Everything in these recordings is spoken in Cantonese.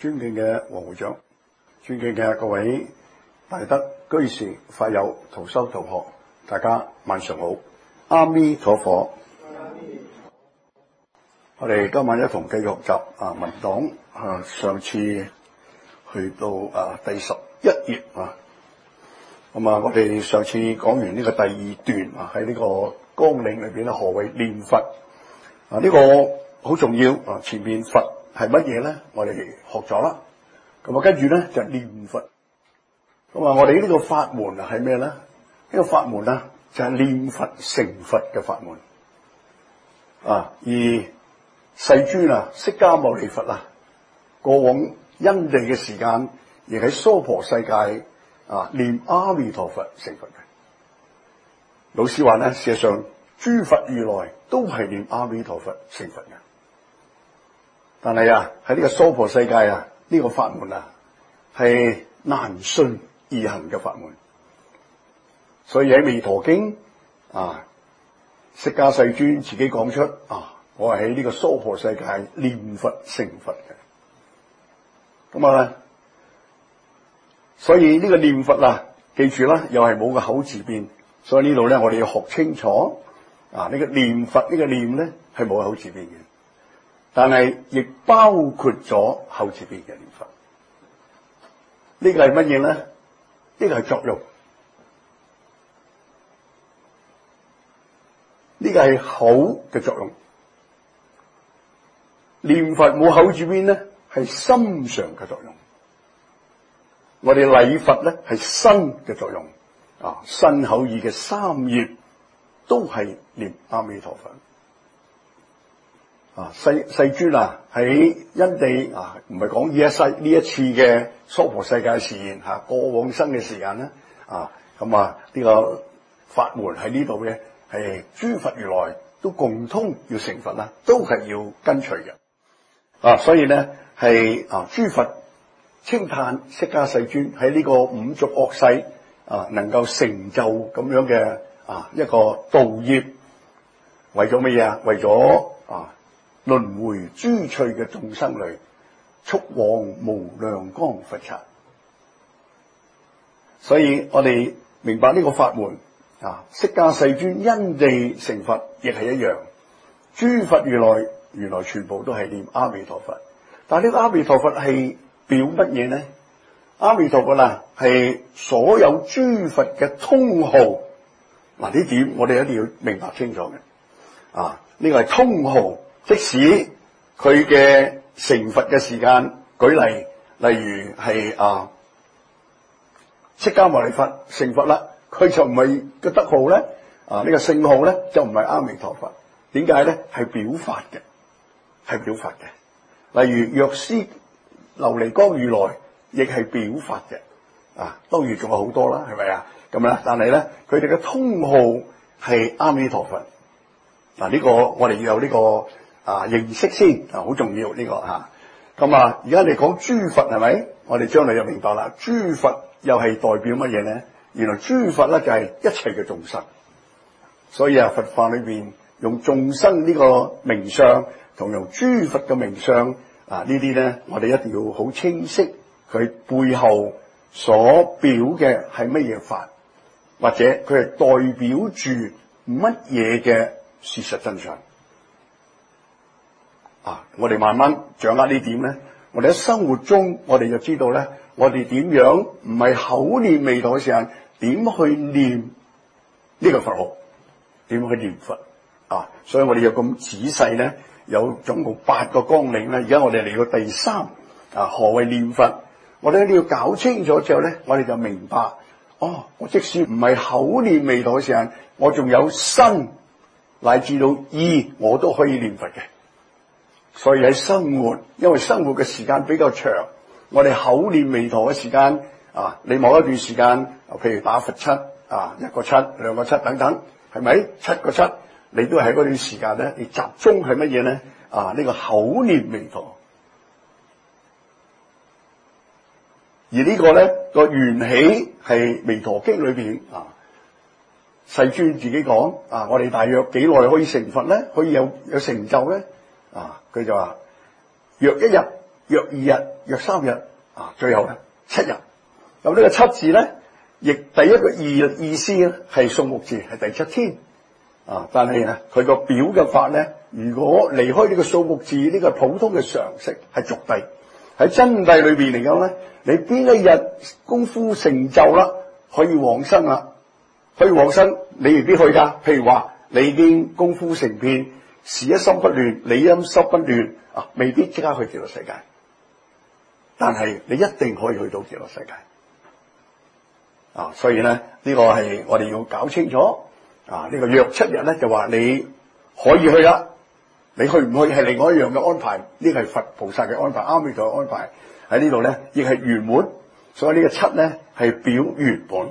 尊敬嘅黃會長，尊敬嘅各位大德居士、法友、同修同學，大家晚上好。阿彌陀佛。我哋今晚一同繼續學習文檔上次去到第11頁咁我哋上次講完呢個第二段喺呢個綱領裏邊咧，何謂念佛呢個好重要前面佛係乜嘢咧？我哋學咗啦。咁跟住咧就係念佛。咁我哋呢個法門係咩咧？呢個法門就係念佛成佛嘅法門而世尊釋迦牟尼佛過往因地嘅時間，亦喺娑婆世界念阿彌陀佛成佛嘅。老師話咧，事實上諸佛如來都係念阿彌陀佛成佛嘅。但係喺呢個娑婆世界呢個法門係難信易行嘅法門。所以喺《彌陀經》釋迦世尊自己講出我係喺呢個娑婆世界念佛成佛嘅。咁所以呢個念佛記住啦，又係冇個口字邊。所以呢度咧，我哋要學清楚呢個念佛呢個念咧係冇口字邊嘅，但係亦包括咗口字邊嘅念佛。呢個係乜嘢咧？呢個係作用。呢個係口嘅作用。念佛冇口字邊咧，係心上嘅作用。我哋禮佛咧係身嘅作用身口意嘅三業都係念阿彌陀佛世尊喺因地唔係講呢一次嘅娑婆世界示現過往生嘅時間咧呢個法門喺呢度嘅係諸佛如來都共通要成佛都係要跟隨嘅所以咧係諸佛稱嘆釋迦世尊喺呢個五濁惡世能夠成就咁樣嘅一個道業，為咗乜嘢？為咗輪迴諸趣嘅眾生類，速往無量光佛剎。所以我哋明白呢個法門釋迦世尊因地成佛亦係一樣，諸佛如來原來全部都係念阿彌陀佛。但係呢個阿彌陀佛係表乜嘢呢？阿彌陀佛係所有諸佛嘅通號。呢點我哋一定要明白清楚嘅。呢個係通號，即使佢嘅成佛嘅時間，舉例如係釋迦牟尼佛成佛啦，佢就唔係個德號咧，呢個聖號咧就唔係阿彌陀佛。點解咧？係表法嘅，係表法嘅。例如藥師琉璃光如來亦係表法嘅當然仲有好多啦，係咪咁但係咧佢哋嘅通號係阿彌陀佛。呢個我哋要有呢個認識先好重要呢個咁而家你講諸佛係咪？我哋將來就明白啦。諸佛又係代表乜嘢咧？原來諸佛咧就係一切嘅眾生。所以佛法裏邊用眾生呢個名相同用諸佛嘅名相呢啲咧，我哋一定要好清晰佢背後所表嘅係乜嘢法，或者佢係代表住乜嘢嘅事實真相我哋慢慢掌握呢點咧，我哋喺生活中我哋就知道咧，我哋點樣唔係口念彌陀嘅時候，點去念呢個佛號，點去念佛所以我哋有咁仔細咧，有總共8個綱領咧。而家我哋嚟到第3何謂念佛？我哋一定要搞清楚之後咧，我哋就明白我即使唔係口念彌陀嘅時候，我仲有身乃至到意，我都可以念佛嘅。所以喺生活，因為生活嘅時間比較長，我哋口念彌陀嘅時間你某一段時間譬如打佛七1個七2個七等等，係咪7個七？你都係喺嗰段時間咧，你集中係乜嘢咧？呢個口念彌陀。而呢個咧個緣起係彌陀經裏邊世尊自己講我哋大約幾耐可以成佛咧？可以有成就咧？佢就話：若一日約2日、約3日最後咧7日。咁呢個7字咧，亦第一個意思咧係數目字，係第7天。但係佢個表嘅法咧，如果離開呢個數目字呢個普通嘅常識，係俗諦。喺真諦裏邊嚟講咧，你邊一日功夫成就啦，可以往生啦，可以往生，你未必去噶。譬如話你已經功夫成片，事一心不亂，理因心不亂，未必即刻去極樂世界。但係你一定可以去到極樂世界。所以咧呢個係我哋要搞清楚。呢個約7日咧就話你可以去啦。你去唔去係另外一樣嘅安排，呢個係佛菩薩嘅安排，阿彌陀嘅安排喺呢度咧，亦係圓滿。所以呢個7咧係表圓滿。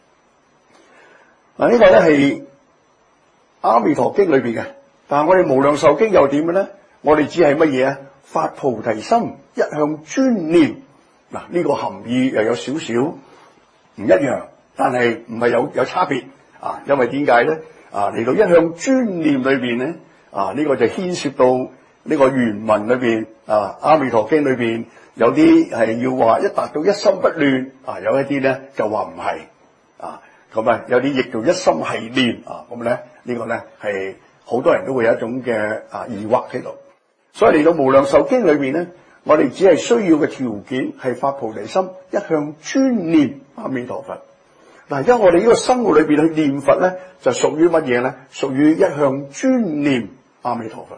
呢個咧係阿彌陀經裏邊嘅，但係我哋無量壽經又點嘅咧？我哋只係乜嘢啊？發菩提心，一向專念。呢個含義又有少少唔一樣，但係唔係有差別因為點解咧？嚟到一向專念裏邊咧。呢個就牽涉到呢個原文裏邊阿彌陀經裏邊有啲係要話一達到一心不亂有一啲咧就話唔係咁有啲亦做一心繫念咁咧呢個咧係好多人都會有一種嘅疑惑喺度。所以嚟到無量壽經裏邊咧，我哋只係需要嘅條件係發菩提心，一向專念阿彌陀佛。而家我哋呢個生活裏邊去念佛咧，就屬於乜嘢咧？屬於一向專念阿彌陀佛。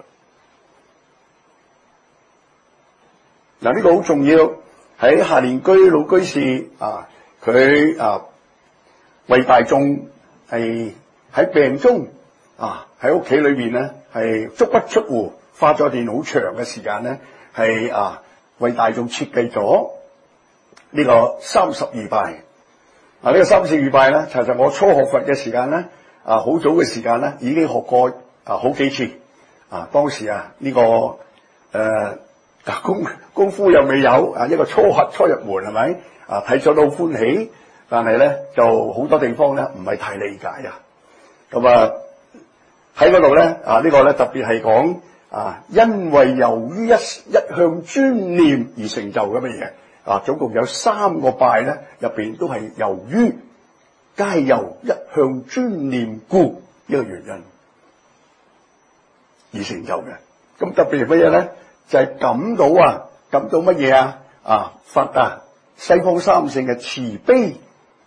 呢個好重要。喺下蓮居老居士佢為大眾係喺病中喺屋企裏邊咧係足不出戶，花咗段好長嘅時間咧係為大眾設計咗呢個32拜。呢個32拜咧，其實我初學佛嘅時間咧好早嘅時間咧已經學過好幾次。當時呢個功夫又未有一個初入門係咪睇咗都好歡喜，但係咧就好多地方咧唔係太理解咁喺嗰度咧呢個咧特別係講因為由於一向專念而成就咁嘅嘢總共有3個拜咧，入邊都係由於皆由一向專念故呢個原因而成就嘅。咁特別係乜嘢咧？就係感到乜嘢佛西方三聖嘅慈悲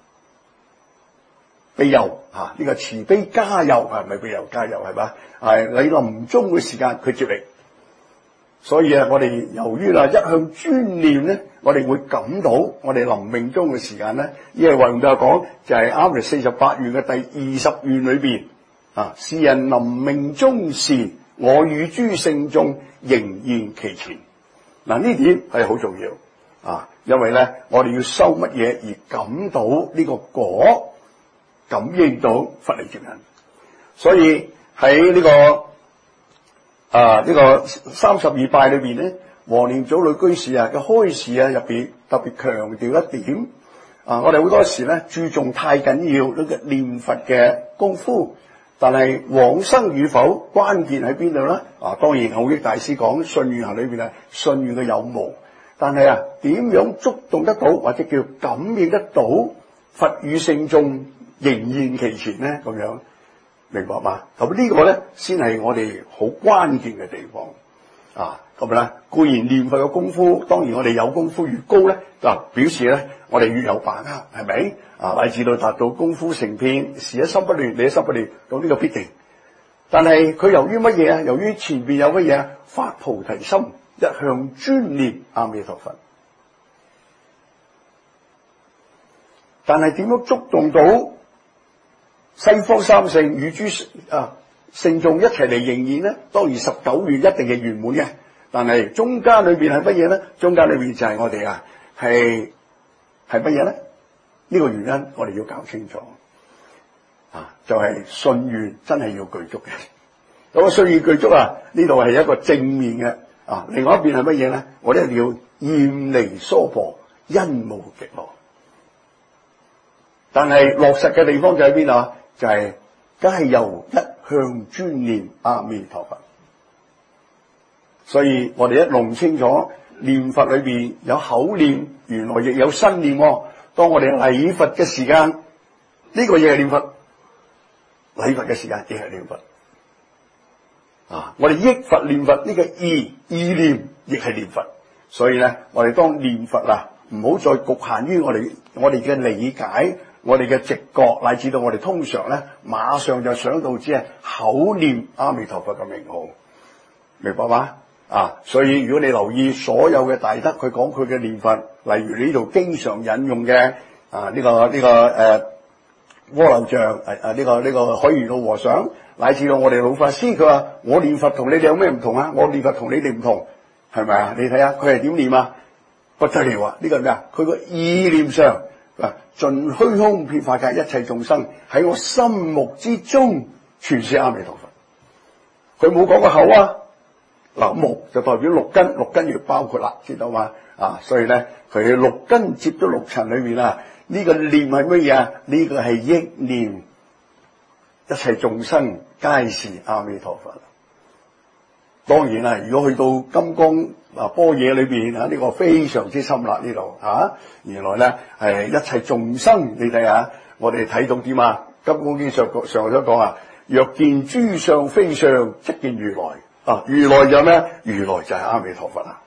庇佑呢個慈悲加佑係咪庇佑加佑係嘛？係你臨終嘅時間佢接力。所以我哋由於一向專念咧，我哋會感到我哋臨命終嘅時間咧，因為雲就講就係啱嚟48願嘅第20願裏邊是人臨命終時，我與諸聖眾仍現其前。呢點係好重要因為咧我哋要修乜嘢而感到呢個果，感應到佛嚟接引。所以喺呢個32拜裏邊咧，黃念祖女居士嘅開示入邊特別強調一點我哋好多時咧注重太緊要呢個念佛嘅功夫，但係往生與否關鍵喺邊度咧？當然弘益大師講信願行裏邊信願嘅有無，但係點樣觸動得到或者叫感應得到佛與聖眾仍現其前咧？咁樣明白嘛？咁呢個咧先係我哋好關鍵嘅地方咁啦。固然念佛嘅功夫，當然我哋有功夫越高咧，表示咧我哋越有把握，係咪乃至到達到功夫成片，事一心不亂，理一心不亂，咁呢個必定。但係佢由於乜嘢由於前邊有乜嘢發菩提心，一向專念阿彌陀佛。但係點樣觸動到西方三聖與諸聖眾一齊嚟仍現咧？當然19願一定係圓滿嘅，但係中間裏邊係乜嘢咧？中間裏邊就係我哋係乜嘢咧？呢個原因我哋要搞清楚就係信願真係要具足嘅。咁信願具足呢度係一個正面嘅另外一邊係乜嘢咧？我哋一定要厭離娑婆，因無極樂。但係落實嘅地方就喺邊就係皆由一向專念阿彌陀佛。所以我哋一弄清楚念佛裏邊有口念，原來亦有身念。當我哋禮佛嘅時間，呢個亦係念佛；禮佛嘅時間亦係念佛。我哋憶佛念佛，呢個意念亦係念佛。所以咧，我哋當念佛唔好再局限於我哋嘅理解、我哋嘅直覺，乃至到我哋通常咧馬上就想到只係口念阿彌陀佛嘅名號，明白嗎？所以如果你留意所有嘅大德，佢講佢嘅念佛，例如呢度經常引用嘅呢個阿樓像呢個海賢老和尚，乃至到我哋老法師，佢話我念佛同你哋有咩唔同啊？我念佛同你哋唔同，係咪啊？你睇下佢係點念啊？不得了啊！呢個係咩啊？佢個意念上盡虛空遍法界一切眾生喺我心目之中全是阿彌陀佛。佢冇講個口啊。目就代表六根，六根要包括啦，知道嘛？所以咧，佢六根接咗六塵裏面呢個念係乜嘢啊？呢個係憶念一切眾生皆是阿彌陀佛。當然啦，如果去到金剛般若裏邊呢個非常之深啦，呢度原來咧係一切眾生，你睇下，我哋睇到點啊？金剛經上所講若見諸相非相，即見如來。如來就咩？如來就係阿彌陀佛啦。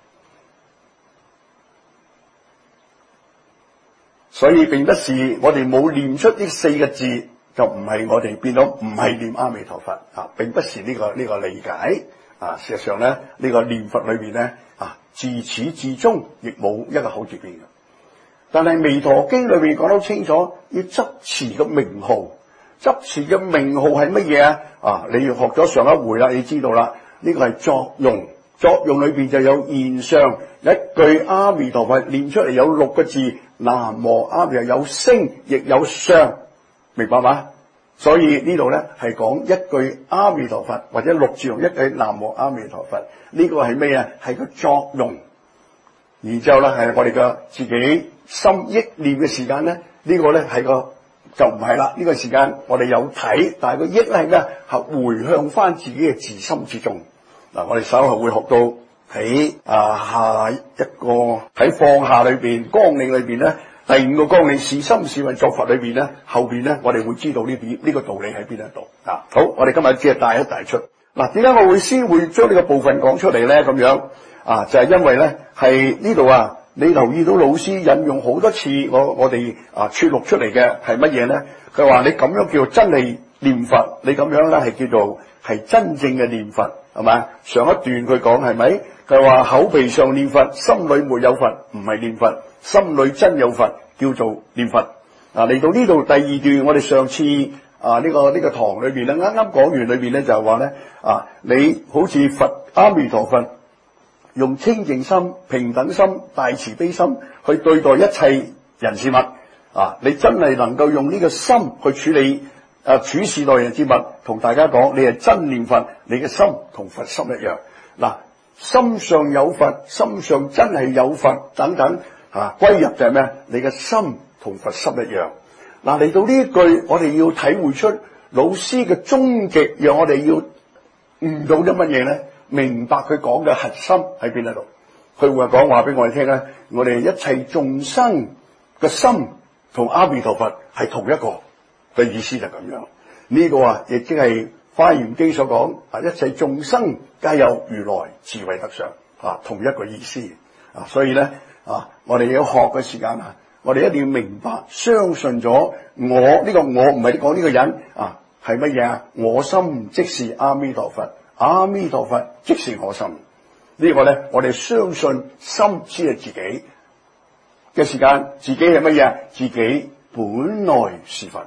所以並不是我哋冇念出呢四個字，就唔係我哋變咗唔係念阿彌陀佛並不是呢個理解事實上咧，呢個念佛裏邊咧自始至終亦冇一個口字邊嘅。但係彌陀經裏邊講得清楚，要執持嘅名號，執持嘅名號係乜嘢啊？你要學咗上一回啦，你知道啦。呢個係作用，作用裏邊就有現象。一句阿彌陀佛念出嚟有六個字，南無阿彌，有聲亦有相，明白嗎？所以呢度咧係講一句阿彌陀佛或者六字同一句南無阿彌陀佛，呢個係咩啊？係個作用。然之後咧係我哋嘅自己心憶念嘅時間咧，呢個咧係個就唔係啦。呢個時間我哋有睇，但係個憶係咩？係回向翻自己嘅自心之中。我哋稍後會學到喺下一個喺放下裏邊綱領裏邊咧，第五個綱領是心是運作佛裏邊咧，後邊咧我哋會知道呢個道理喺邊一度好，我哋今日只係帶一帶出。點解我會先會將呢個部分講出嚟咧？咁樣就係因為咧係呢度你留意到老師引用好多次我哋撮錄出嚟嘅係乜嘢咧？佢話你咁樣叫做真係念佛，你咁樣咧係叫做係真正嘅念佛。係咪？上一段佢講係咪？佢話口皮上念佛，心裏沒有佛，唔係念佛；心裏真有佛，叫做念佛。嚟到呢度第二段，我哋上次呢個堂裏邊咧，啱啱講完裏邊咧就係話咧你好似佛阿彌陀佛，用清淨心、平等心、大慈悲心去對待一切人事物你真係能夠用呢個心去處理。處事待人接物，同大家講，你係真念佛，你嘅心同佛心一樣。心上有佛，心上真係有佛，等等歸入就係咩？你嘅心同佛心一樣。嚟到呢一句，我哋要體會出老師嘅終極，讓我哋要悟到啲乜嘢咧？明白佢講嘅核心喺邊一度。佢會講話俾我哋聽咧，我哋一切眾生嘅心同阿彌陀佛係同一個。嘅意思就咁樣，呢個亦即係《華嚴經》所講一切眾生皆有如來智慧德相同一個意思所以咧我哋要學嘅時間我哋一定要明白，相信咗我呢個我唔係講呢個人係乜嘢我心即是阿彌陀佛，阿彌陀佛即是我心。呢個咧我哋相信心知係自己嘅時間，自己係乜嘢？自己本來是佛。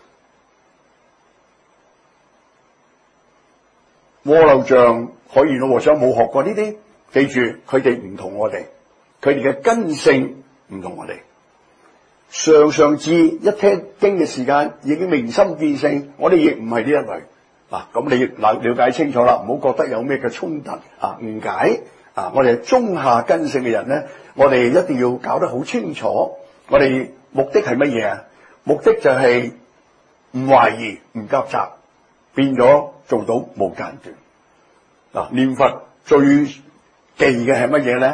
阿樓像、海賢老和尚冇學過呢啲，記住佢哋唔同我哋，佢哋嘅根性唔同我哋。上智一聽經嘅時間已經明心見性，我哋亦唔係呢一類。咁你了解清楚啦，唔好覺得有咩嘅衝突誤解我哋係中下根性嘅人咧，我哋一定要搞得好清楚。我哋目的係乜嘢啊？目的就係唔懷疑、唔夾雜，變咗做到無間斷。念佛最忌嘅係乜嘢咧？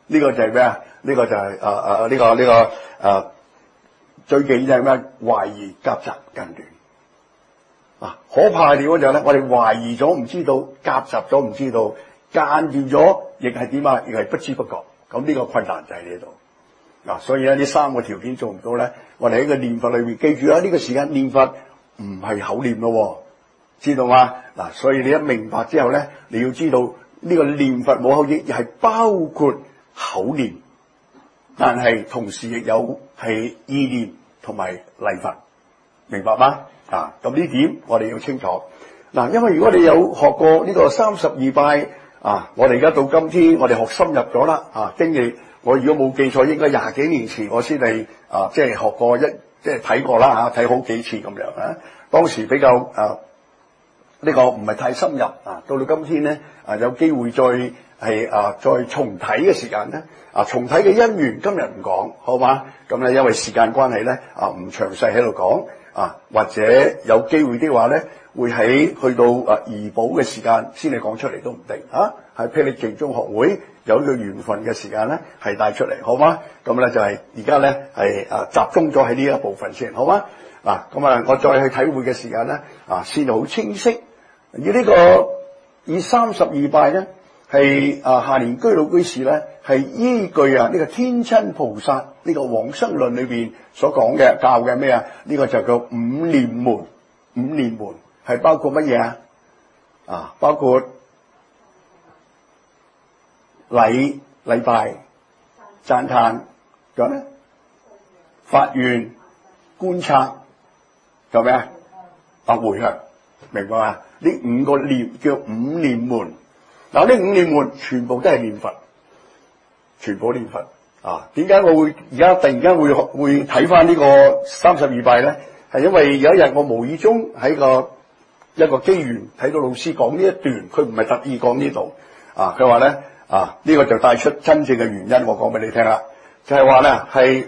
呢個就係咩啊？呢個就係最忌就係咩？懷疑、夾雜、近亂。可怕嘅地方就係咧，我哋懷疑咗唔知道，夾雜咗唔知道，間斷咗亦係點啊？亦係不知不覺。咁呢個困難就喺呢度。所以咧呢三個條件做唔到咧，我哋喺個念佛裏面記住啦，呢個時間念佛唔係口念咯，知道嗎？所以你一明白之後咧，你要知道呢個念佛冇口譯，亦係包括口念，但係同時亦有係意念同埋禮佛，明白嗎？咁呢點我哋要清楚。因為如果你有學過呢個32拜我哋而家到今天，我哋學深入咗啦。經歷我如果冇記錯，應該20幾年前我先係即係學過即係睇過啦睇好幾次咁樣當時比較呢個唔係太深入到今天咧有機會再重睇嘅時間咧重睇嘅因緣今日唔講，好嘛？咁咧因為時間關係咧唔詳細喺度講或者有機會的話咧會喺去到怡保嘅時間先嚟講出嚟都唔定喺霹靂淨宗學會有呢個緣分嘅時間咧係帶出嚟，好嗎？咁咧就係而家咧係集中咗喺呢一部分先，好嗎？咁我再去體會嘅時間咧先好清晰。而呢個以32拜咧係下蓮居魯居士咧係依據呢個天親菩薩呢個往生論裏邊所講嘅教嘅咩呢個就叫五念門。五念門係包括乜嘢包括禮拜、讚歎，仲有咩？發願、觀察，仲有咩回向，明白嘛？呢五個念叫五念門。呢五念門全部都係念佛，全部念佛。點解我會而家突然間會睇翻呢個32拜咧？係因為有一日我無意中喺一個機緣睇到老師講呢一段，佢唔係特意講呢度佢話咧呢個就帶出真正嘅原因，我講俾你聽啦，就係話咧係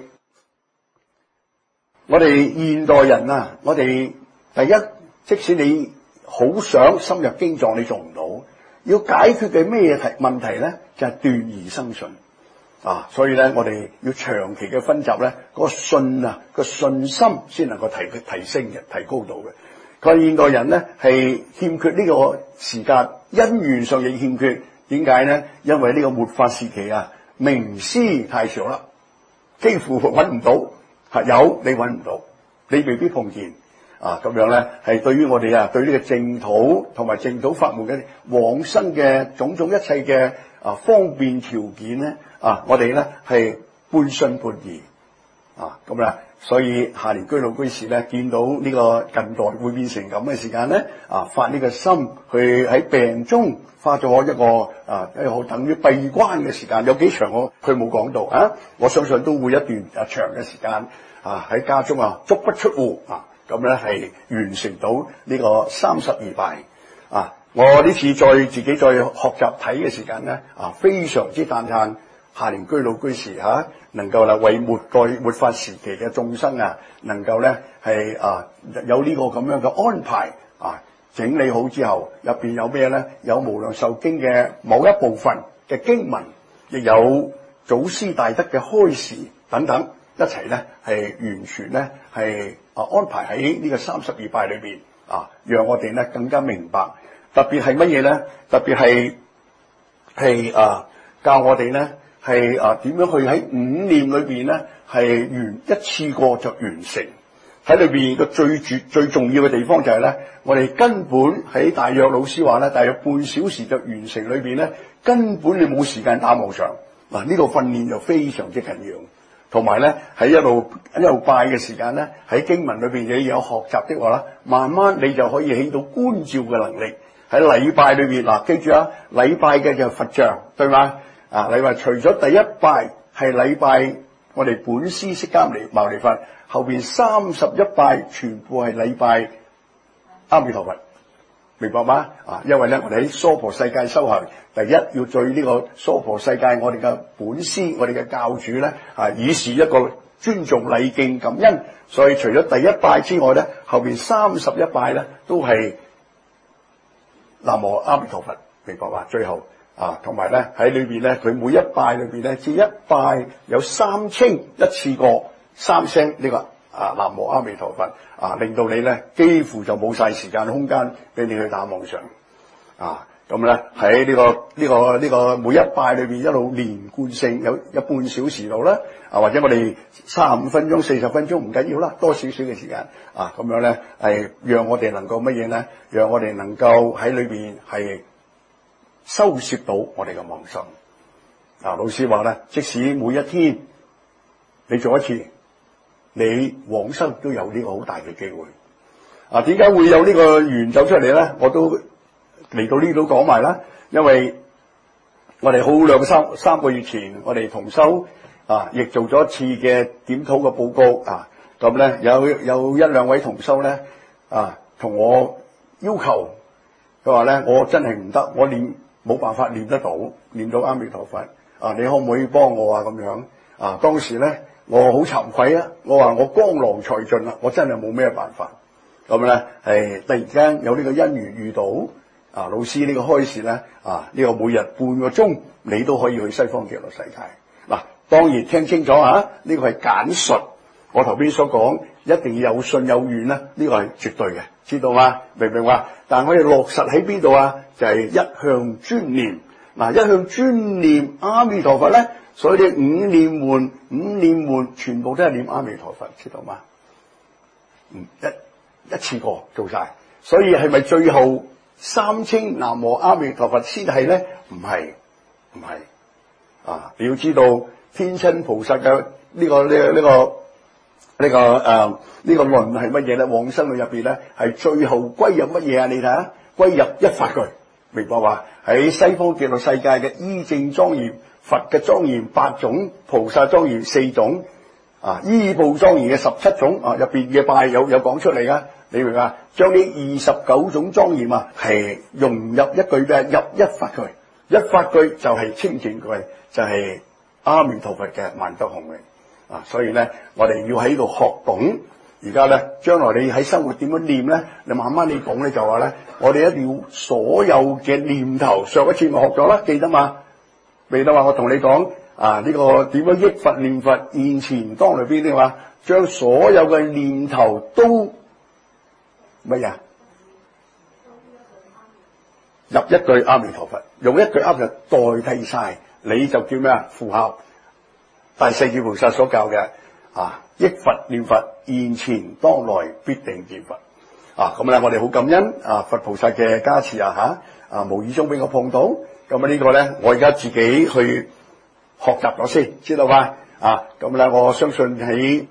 我哋現代人我哋第一，即使你好想深入經藏，你做唔到，要解決嘅咩問題咧，就係斷疑生信所以咧我哋要長期嘅分集咧，個信個信心先能夠提升嘅，提高到嘅。佢現代人咧係欠缺呢個時間，因緣上亦欠缺。點解咧？因為呢個末法時期名師太少啦，幾乎揾唔到，有你揾唔到，你未必碰見咁樣咧，係對於我哋對呢個淨土同埋淨土法門嘅往生嘅種種一切嘅方便條件咧我哋咧係半信半疑咁啦。所以下蓮居魯居士咧見到呢個近代會變成咁嘅時間咧發呢個心去喺病中花咗一個等於閉關嘅時間，有幾長佢冇講到我相信都會一段長嘅時間喺家中足不出戶咁咧係完成到呢個32拜我呢次自己再學習睇嘅時間咧非常之讚歎下蓮居魯居士能夠為末法時期嘅眾生能夠咧係有呢個咁樣嘅安排整理好之後，入邊有咩咧？有無量壽經嘅某一部分嘅經文，亦有祖師大德嘅開示等等，一齊咧係完全咧係安排喺呢個32拜裏邊讓我哋咧更加明白。特別係乜嘢咧？特別係教我哋咧係點樣去喺五念裏邊咧係一次過就完成。喺裏邊個最重要嘅地方就係咧，我哋根本喺大約老師話咧，大約半小時就完成裏邊咧，根本你冇時間打無常呢個訓練就非常之緊要。同埋咧喺一路拜嘅時間咧，喺經文裏邊你有學習的話啦，慢慢你就可以起到觀照嘅能力。喺禮拜裏邊記住禮拜嘅就係佛像，對嗎？禮拜除咗第一拜係禮拜我哋本師釋迦牟尼佛，後邊31拜全部係禮拜阿彌陀佛，明白嗎？因為咧我哋喺娑婆世界修行，第一要對呢個娑婆世界我哋嘅本師，我哋嘅教主咧以示一個尊重禮敬感恩。所以除咗第一拜之外咧，後邊31拜咧都係南無阿彌陀佛，明白嗎？最後同埋咧喺裏邊咧，佢每一拜裏邊咧，只一拜有三稱一次過三聲呢個南無阿彌陀佛令到你咧幾乎就冇晒時間空間俾你去打網上咁咧喺呢個每一拜裏邊一路連貫性有半小時度啦或者我哋35分鐘40分鐘唔緊要啦，多少少嘅時間咁樣咧係讓我哋能夠乜嘢咧？讓我哋能夠喺裏邊係收攝到我哋嘅妄心老師話咧，即使每一天你做一次，你往生都有呢個好大嘅機會點解會有呢個緣走出嚟咧？我都嚟到呢度講埋啦，因為我哋好三個月前，我哋同修亦做咗一次嘅檢討嘅報告咁咧有一兩位同修咧同我要求，佢話咧我真係唔得，我冇辦法念得到，念到阿彌陀佛你可唔可以幫我咁樣當時咧我好慚愧我話我江郎才盡啦，我真係冇咩辦法。咁咧突然間有呢個因緣遇到老師呢個開示咧呢個每日半個鐘你都可以去西方極樂世界當然聽清楚呢個係簡述，我頭邊所講一定要有信有願呢個係絕對嘅，知道嗎？明唔明話？但係我哋落實喺邊度就係一向專念一向專念阿彌陀佛咧，所以你五念門全部都係念阿彌陀佛，知道嗎？一次過做晒，所以係咪最後三稱南無阿彌陀佛先係咧？唔係你要知道天親菩薩嘅呢個論係乜嘢咧？往生論入邊咧係最後歸入乜嘢你睇下，歸入一法句，明白話？喺西方極樂世界嘅依正莊嚴，佛嘅莊嚴8種，菩薩莊嚴4種依報莊嚴嘅17種入邊嘅拜有講出嚟噶，你明白？將呢29種莊嚴係融入一句嘅入一法句，一法句就係清淨句，就係阿彌陀佛嘅萬德洪榮所以咧我哋要喺度學懂。而家咧將來你喺生活點樣念咧，你慢慢你講咧就話咧，我哋一定要所有嘅念頭，上一次咪學咗啦，記得嘛？記得話我同你講呢個點樣憶佛念佛，現前當裏邊啲話，將所有嘅念頭都乜嘢入一句阿彌陀佛，用一句阿彌陀代替晒，你就叫咩符合大勢至菩薩所教嘅憶佛念佛，現前當來必定見佛咁咧，我哋好感恩佛菩薩嘅加持無意中俾我碰到，咁呢個咧我而家自己去學習咗先，知道嘛？咁咧我相信喺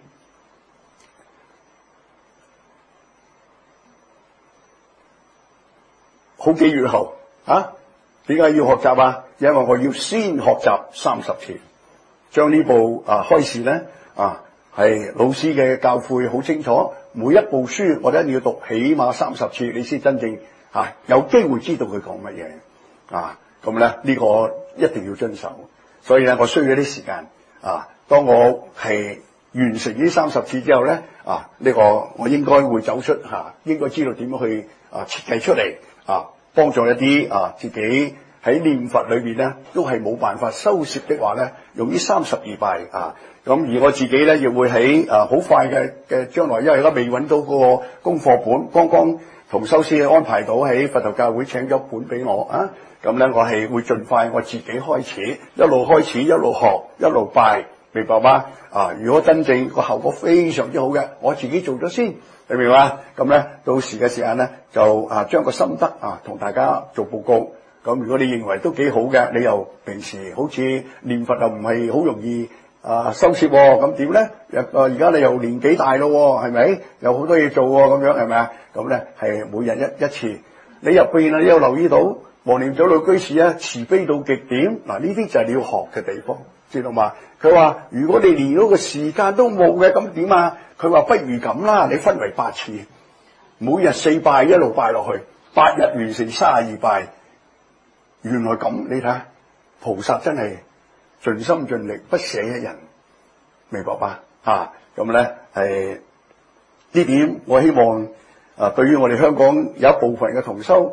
好幾月後點解要學習因為我要先學習30次，將呢部開示咧係老師嘅教誨好清楚，每一部書我哋一定要讀起碼30次，你先真正有機會知道佢講乜嘢咁咧呢個一定要遵守。所以咧我需要啲時間當我係完成呢30次之後咧呢個我應該會走出應該知道點樣去設計出嚟幫助一啲自己喺念佛裏邊咧都係冇辦法收攝的話咧，用呢32拜咁而我自己咧亦會喺好快嘅將來，因為而家未揾到嗰個功課本，剛剛同修師安排到喺佛頭教會請咗本俾我咁咧我係會盡快我自己開始，一路開始一路學一路拜，明白嗎？如果真正個效果非常之好嘅，我自己做咗先，明唔明嘛？咁咧到時嘅時間咧就將個心得同大家做報告。咁如果你認為都幾好嘅，你又平時好似念佛又唔係好容易收攝咁點咧？而家你又年紀大咯，係咪？有好多嘢做咁樣係咪啊？咁咧係每日一次。你入邊你有留意到黃念祖老居士慈悲到極點呢啲就係你要學嘅地方，知道嘛？佢話如果你連嗰個時間都冇嘅，咁點啊？佢話不如咁啦，你分為8次，每日4拜一路拜落去，8日完成32拜。原來咁，你睇下菩薩真係盡心盡力不捨一人，明白吧？咁咧呢點我希望對於我哋香港有一部分嘅同修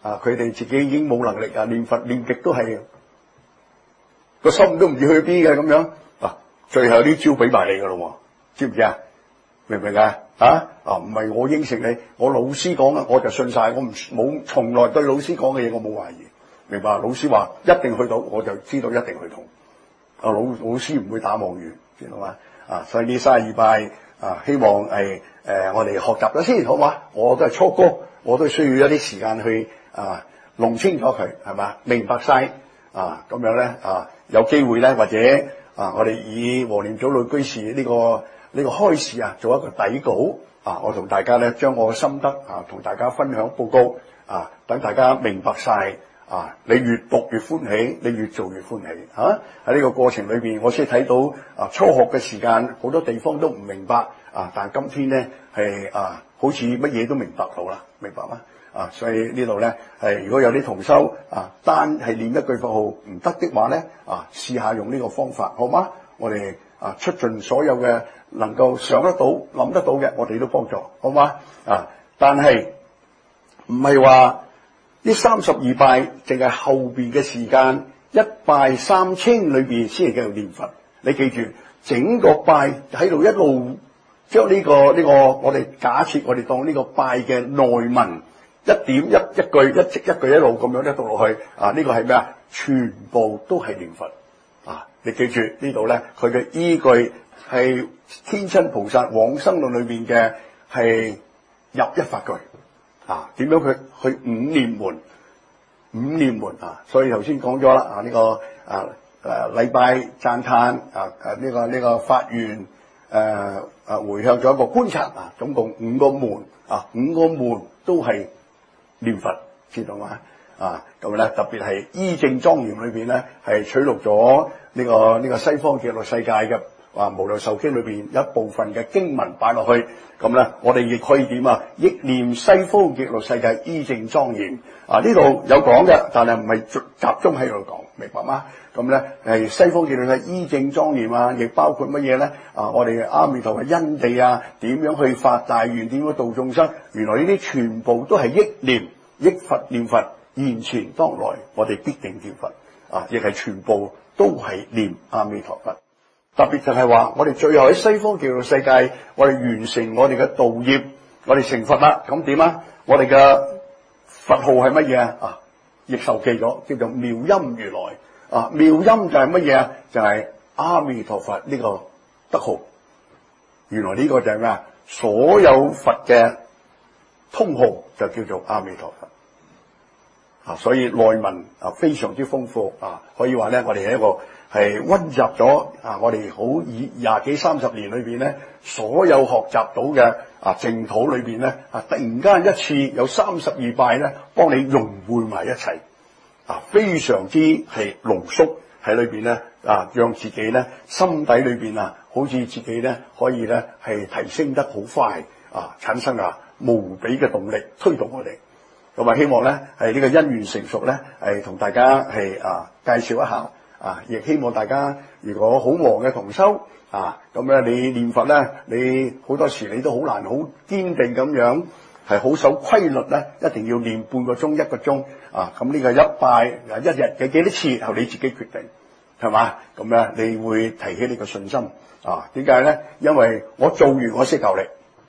佢哋自己已經冇能力念佛念極都係個心都唔知去邊嘅咁樣最後啲招俾埋你噶咯，知唔知啊？明唔明啊？唔係我應承你，我老師講啦，我就信晒，我冇從來對老師講嘅嘢我冇懷疑，明白？老師話一定去到，我就知道一定去到。老師唔會打妄語，知道嘛？所以呢32拜希望係我哋學習咗先，好嘛？我都係初哥，我都需要一啲時間去弄清楚佢，係嘛？明白晒咁樣咧有機會咧，或者我哋以和念祖女居士呢個開示做一個底稿我同大家咧將我嘅心得同大家分享報告等大家明白晒你越讀越歡喜，你越做越歡喜喺呢個過程裏邊，我先睇到初學嘅時間好多地方都唔明白但係今天咧係好似乜嘢都明白到啦，明白嗎？所以呢度咧係如果有啲同修單係念一句佛號唔得的話咧試下用呢個方法，好嗎？我哋出盡所有嘅能夠想得到諗得到嘅，我哋都幫助，好嗎？但係唔係話呢32拜淨係後邊嘅時間一拜三清裏邊先係繼續念佛。你記住整個拜喺度一路將呢個我哋假設我哋當呢個拜嘅內文一點一句一句一路咁樣一讀落去呢個係咩啊？全部都係念佛你記住呢度咧，佢嘅依據係天親菩薩往生論裏邊嘅係入一法句點樣佢去五念門所以頭先講咗啦呢個禮拜讚歎呢個發願回向咗一個觀察總共5個門5個門都係念佛，知道嗎？咁咧特別係依正莊嚴裏邊咧係取錄咗呢個西方極樂世界嘅無量壽經裏邊一部分嘅經文擺落去，咁咧我哋亦可以點憶念西方極樂世界依正莊嚴呢度有講嘅，但係唔係集中喺度講，明白嗎？咁咧係西方極樂世界依正莊嚴亦包括乜嘢咧？我哋阿彌陀佛因地點樣去發大願，點樣度眾生？原來呢啲全部都係憶佛念佛，現前當來我哋必定念佛亦係全部都係念阿彌陀佛。特別就係話我哋最後喺西方極樂世界，我哋完成我哋嘅道業，我哋成佛啦。咁點我哋嘅佛號係乜嘢亦受記咗，叫做妙音如來妙音就係乜嘢就係阿彌陀佛呢個德號。原來呢個就係咩所有佛嘅通號就叫做阿彌陀佛所以內文非常之豐富可以話咧，我哋係一個係溫習咗我哋好以20幾30年裏邊咧，所有學習到嘅淨土裏邊咧突然間一次有32拜咧，幫你融匯埋一齊非常之係濃縮喺裏邊咧讓自己咧心底裏邊好似自己咧可以咧係提升得好快產生無比嘅動力推動我哋。咁希望咧係呢個因緣成熟咧係同大家係介紹一下亦希望大家如果好忙嘅同修咁咧你念佛咧，你好多時你都好難好堅定咁樣係好守規律咧，一定要念半個鐘1個鐘咁呢個一拜一日嘅幾多次由你自己決定，係嘛？咁咧你會提起你個信心點解咧？因為我做完我先教你，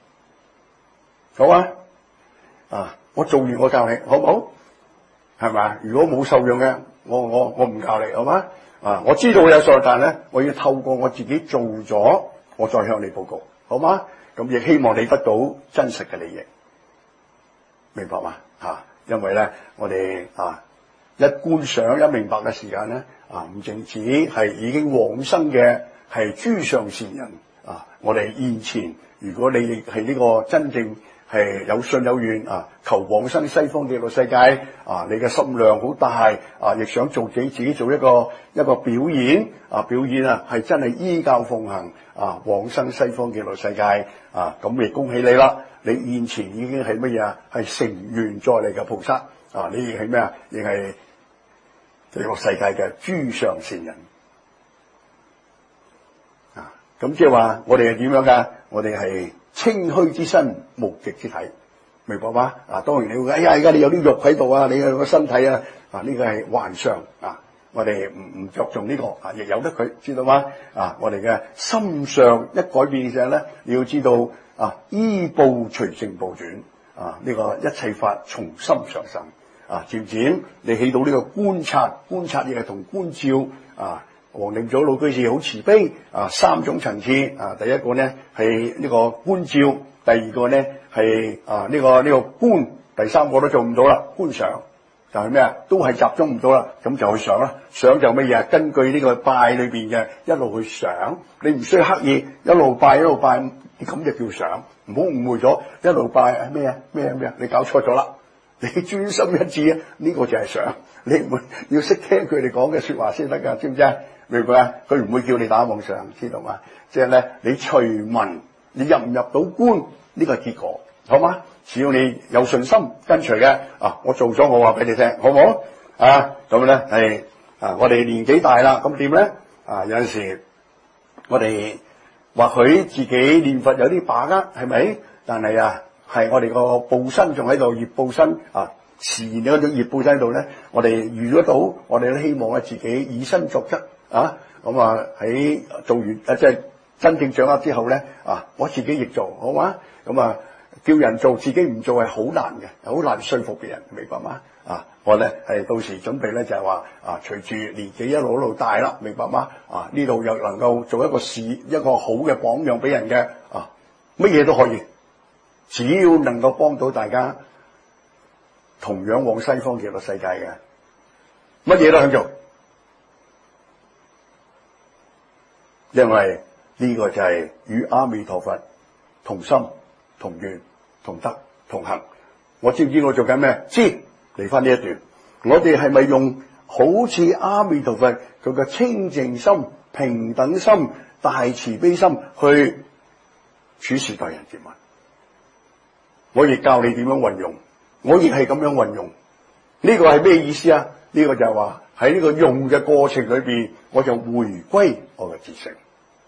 好我做完我教你，好唔好？係咪？如果冇受用嘅，我唔教你，好嗎？我知道我有受，但係咧，我要透過我自己做咗，我再向你報告，好嗎？咁亦希望你得到真實嘅利益，明白嗎？因為咧，我哋一觀想一明白嘅時間咧，唔淨止係已經往生嘅係諸上善人我哋現前，如果你係呢個真正係有信有願求往生西方極樂世界你嘅心量好大亦想做自己做一個表演表演係真係依教奉行往生西方極樂世界咁亦恭喜你啦！你現前已經係乜嘢係成緣再嚟嘅菩薩你亦係咩亦係極樂世界嘅諸上善人咁即係話我哋係點樣㗎？我哋係清虛之身，無極之體明白嗎？當然你會，而家你有啲肉喺度啊，你有個身體啊，呢個係幻象啊，我哋唔着重呢個亦由得佢，知道嗎？我哋嘅心上一改變嘅時候咧，你要知道依報隨性報轉呢個一切法從心上生漸漸你起到呢個觀察亦係同觀照黃定祖老居士好慈悲三種層次第一個呢係呢個觀照，第二個呢係呢個觀，第三個都做唔到啦，觀想就係咩啊？都係集中唔到啦，咁就去想啦。想就乜嘢？根據呢個拜裏邊嘅一路去想，你唔需要刻意一路拜，咁就叫想。唔好誤會咗，一路拜咩啊？你搞錯咗啦！你專心一致啊，呢個就係想。你唔要識聽佢哋講嘅說話先得噶，知唔知啊？明白啊？佢唔會叫你打妄想，知道嘛？即係咧，你隨文，你入唔入到觀呢個結果，好嗎？只要你有信心跟隨嘅我做咗，我話俾你聽，好唔好咁咧係我哋年紀大啦，咁點咧有陣時我哋或許自己念佛有啲把握，係咪？但係係我哋個報身仲喺度，業報身自然嗰種業報身喺度咧，我哋遇得到，我哋都希望自己以身作則咁喺做完即係真正掌握之後咧我自己亦做，好嗎？咁叫人做自己唔做係好難嘅，好難說服別人，明白嗎？我咧係到時準備咧就係話隨住年紀一路大啦，明白嗎？呢度又能夠做一個好嘅榜樣俾人嘅乜嘢都可以，只要能夠幫到大家同樣往西方極樂世界嘅，乜嘢都肯做，因為呢個就係與阿彌陀佛同心同願同德同行。我知唔知我做緊咩？知。嚟翻呢一段，我哋係咪用好似阿彌陀佛佢嘅清淨心、平等心、大慈悲心去處事待人接物？我亦教你點樣運用，我亦係咁樣運用。呢個係咩意思啊？呢個就係話喺呢個用嘅過程裏邊，我就回歸我嘅自性。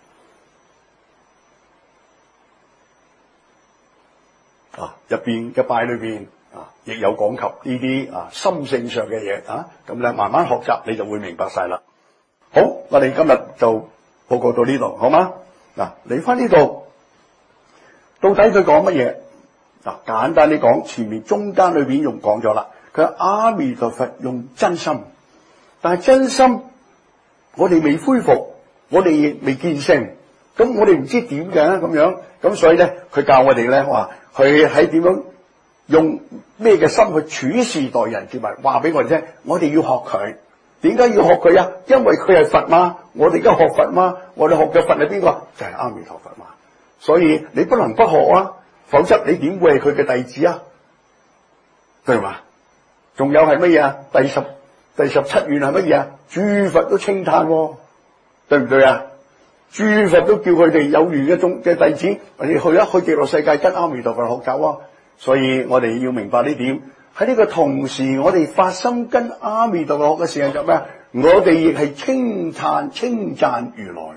入邊嘅拜裏邊亦有講及呢啲心性上嘅嘢咁咧慢慢學習你就會明白晒啦。好，我哋今日就報告到呢度，好嗎？嚟翻呢度，到底佢講乜嘢？簡單啲講，前面中間裏邊用講咗啦。佢話阿彌陀佛用真心，但係真心我哋未恢復，我哋亦未見性，咁我哋唔知點嘅咁樣，咁所以咧佢教我哋咧話佢喺點樣用咩嘅心去處事待人接物，話俾我哋聽，我哋要學佢。點解要學佢啊？因為佢係佛嘛，我哋而家學佛嘛，我哋學嘅佛係邊個？就係阿彌陀佛嘛。所以你不能不學啊，否則你點會係佢嘅弟子啊？對嘛？仲有係乜嘢啊？第17願係乜嘢啊？諸佛都稱嘆，對唔對啊？諸佛都叫佢哋有緣嘅弟子，你去極樂世界跟阿彌陀佛學習。所以我哋要明白呢點。喺呢個同時，我哋發心跟阿彌陀佛學嘅時候就咩？我哋亦係稱讚如來。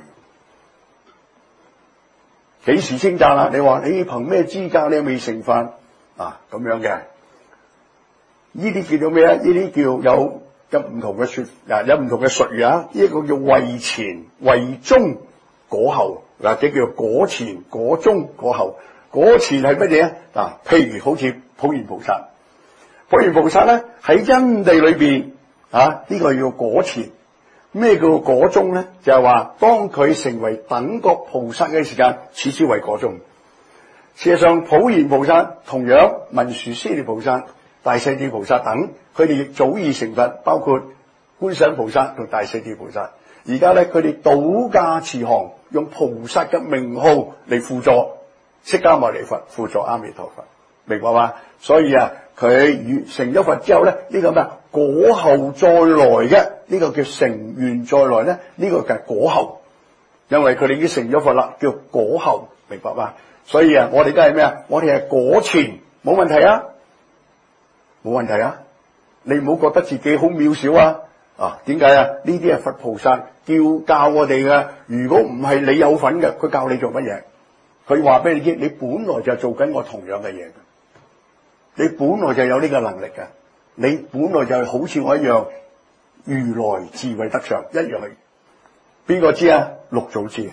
幾時稱讚啊？你話你憑咩資格？你未成佛咁樣嘅？呢啲叫做咩啊？呢啲叫有唔同嘅有唔同嘅術語啊！呢一個叫位前、位中、果後，或者叫果前、果中、果後。果前係乜嘢啊？譬如好似普賢菩薩。普賢菩薩咧喺因地裏邊呢個叫果前。咩叫果中咧？就係話當佢成為等覺菩薩嘅時間，此之為果中。事實上，普賢菩薩同樣文殊師利菩薩、大勢至菩薩等，佢哋亦早已成佛，包括觀世音菩薩同大勢至菩薩。而家咧，佢哋倒駕慈航，用菩薩嘅名號嚟輔助釋迦牟尼佛，輔助阿彌陀佛，明白嘛？所以佢成咗佛之後咧，呢個咩果後再來嘅，呢個叫成緣再來咧，呢個就係果後，因為佢哋已經成咗佛啦，叫果後，明白嘛？所以我哋都係咩啊？我哋係果前，冇問題啊，冇問題啊！你唔好覺得自己好渺小啊！點解啊？呢啲係佛菩薩教我哋嘅，如果唔係你有份嘅，佢教你做乜嘢？佢話俾你知，你本來就做緊我同樣嘅嘢嘅。 你本來就有呢個能力嘅，你本來就好似我一樣，如來智慧德相一樣。邊個知啊？六祖知。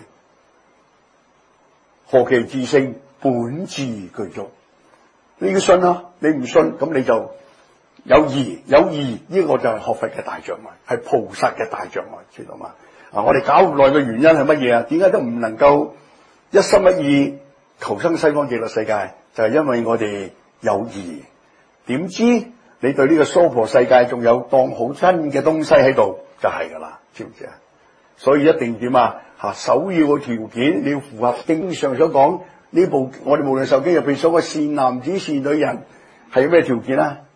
何其自性本自具足，你要信啊！你唔信咁你就有疑，呢個就係學佛嘅大障礙，係菩薩嘅大障礙，知道嘛？我哋搞咁耐嘅原因係乜嘢啊？點解都唔能夠一心一意求生西方極樂世界？就係因為我哋有疑。點知你對呢個娑婆世界仲有當好真嘅東西喺度，就係噶啦，知唔知啊？所以一定點啊？首要嘅條件你要符合經上所講呢部我哋無量壽經入邊所謂善男子善女人係咩條件啊？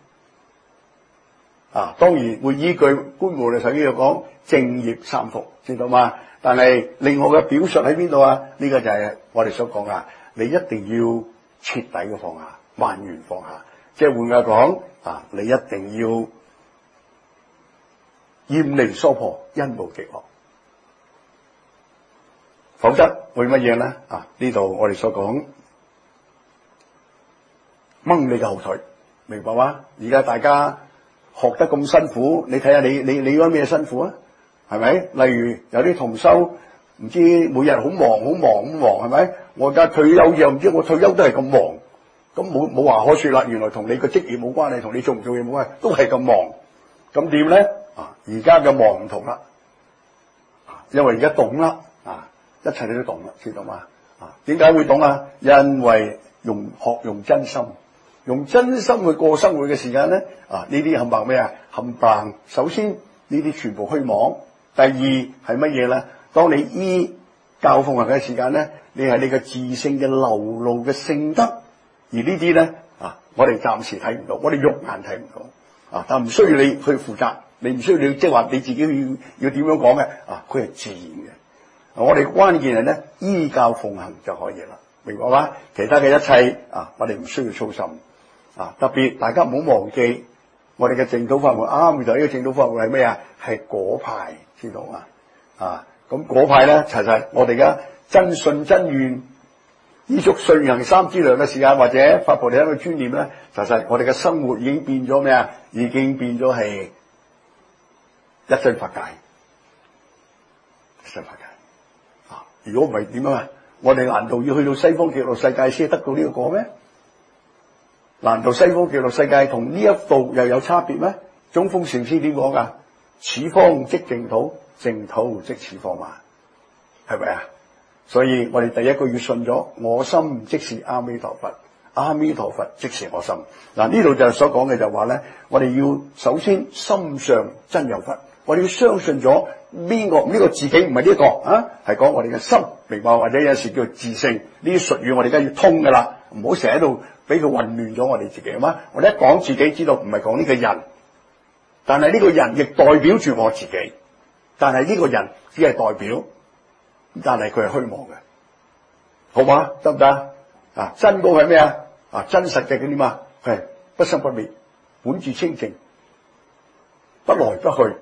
當然會依據觀無量壽經有講正業三福，知道嘛？但係另外嘅表述喺邊度啊？呢個就係我哋所講啊，你一定要徹底嘅放下，萬緣放下。即係換句講你一定要厭離娑婆，因無極樂。否則會乜嘢咧？呢度我哋所講掹你嘅後腿，明白嗎？而家大家學得咁辛苦，你睇下你嗰咩辛苦啊？係咪？例如有啲同修唔知每日好忙，係咪？我而家退休又唔知我退休都係咁忙，咁冇話可說啦。原來同你個職業冇關係，同你做唔做嘢冇關係，都係咁忙。咁點咧？而家嘅忙唔同啦，因為而家懂啦。一切你都懂啦，知道嘛？點解會懂啊？因為用真心，用真心去過生活嘅時間咧，呢啲冚唪唥咩啊？冚唪唥首先呢啲全部虛妄。第二係乜嘢咧？當你依教奉行嘅時間咧，你係你嘅自性嘅流露嘅性德，而呢啲咧我哋暫時睇唔到，我哋肉眼睇唔到但唔需要你去負責，你唔需要你即係話你自己要點樣講嘅佢係自然嘅。我哋關鍵係咧依教奉行就可以啦，明白嗎？其他嘅一切我哋唔需要操心特別大家唔好忘記我哋嘅淨土法門啱就呢個淨土法門係咩啊？係果派，知道嘛？咁果派咧，其實我哋而家真信真願依足順行三資糧嘅時間，或者發菩提心嘅專念咧，其實我哋嘅生活已經變咗咩啊？已經變咗係一真法界，一真法界。如果唔係點啊？我哋難道要去到西方極樂世界先得到呢個果咩？難道西方極樂世界同呢一度又有差別咩？中峰禪師點講噶？此方即淨土，淨土即此方嘛，係咪啊？所以我哋第一個要信咗，我心即是阿彌陀佛，阿彌陀佛即是我心。呢度就係所講嘅就話咧，我哋要首先心上真有佛，我哋要相信咗。邊個呢個自己唔係呢個係講我哋嘅心，明白？或者有時叫自性，呢啲術語我哋而家要通噶啦，唔好成日喺度俾佢混亂咗我哋自己啊嘛！我哋一講自己知道唔係講呢個人，但係呢個人亦代表住我自己，但係呢個人只係代表，但係佢係虛妄嘅，好嘛？得唔得真嗰個係咩真實嘅點啊？係不生不滅，本自清淨，不來不去。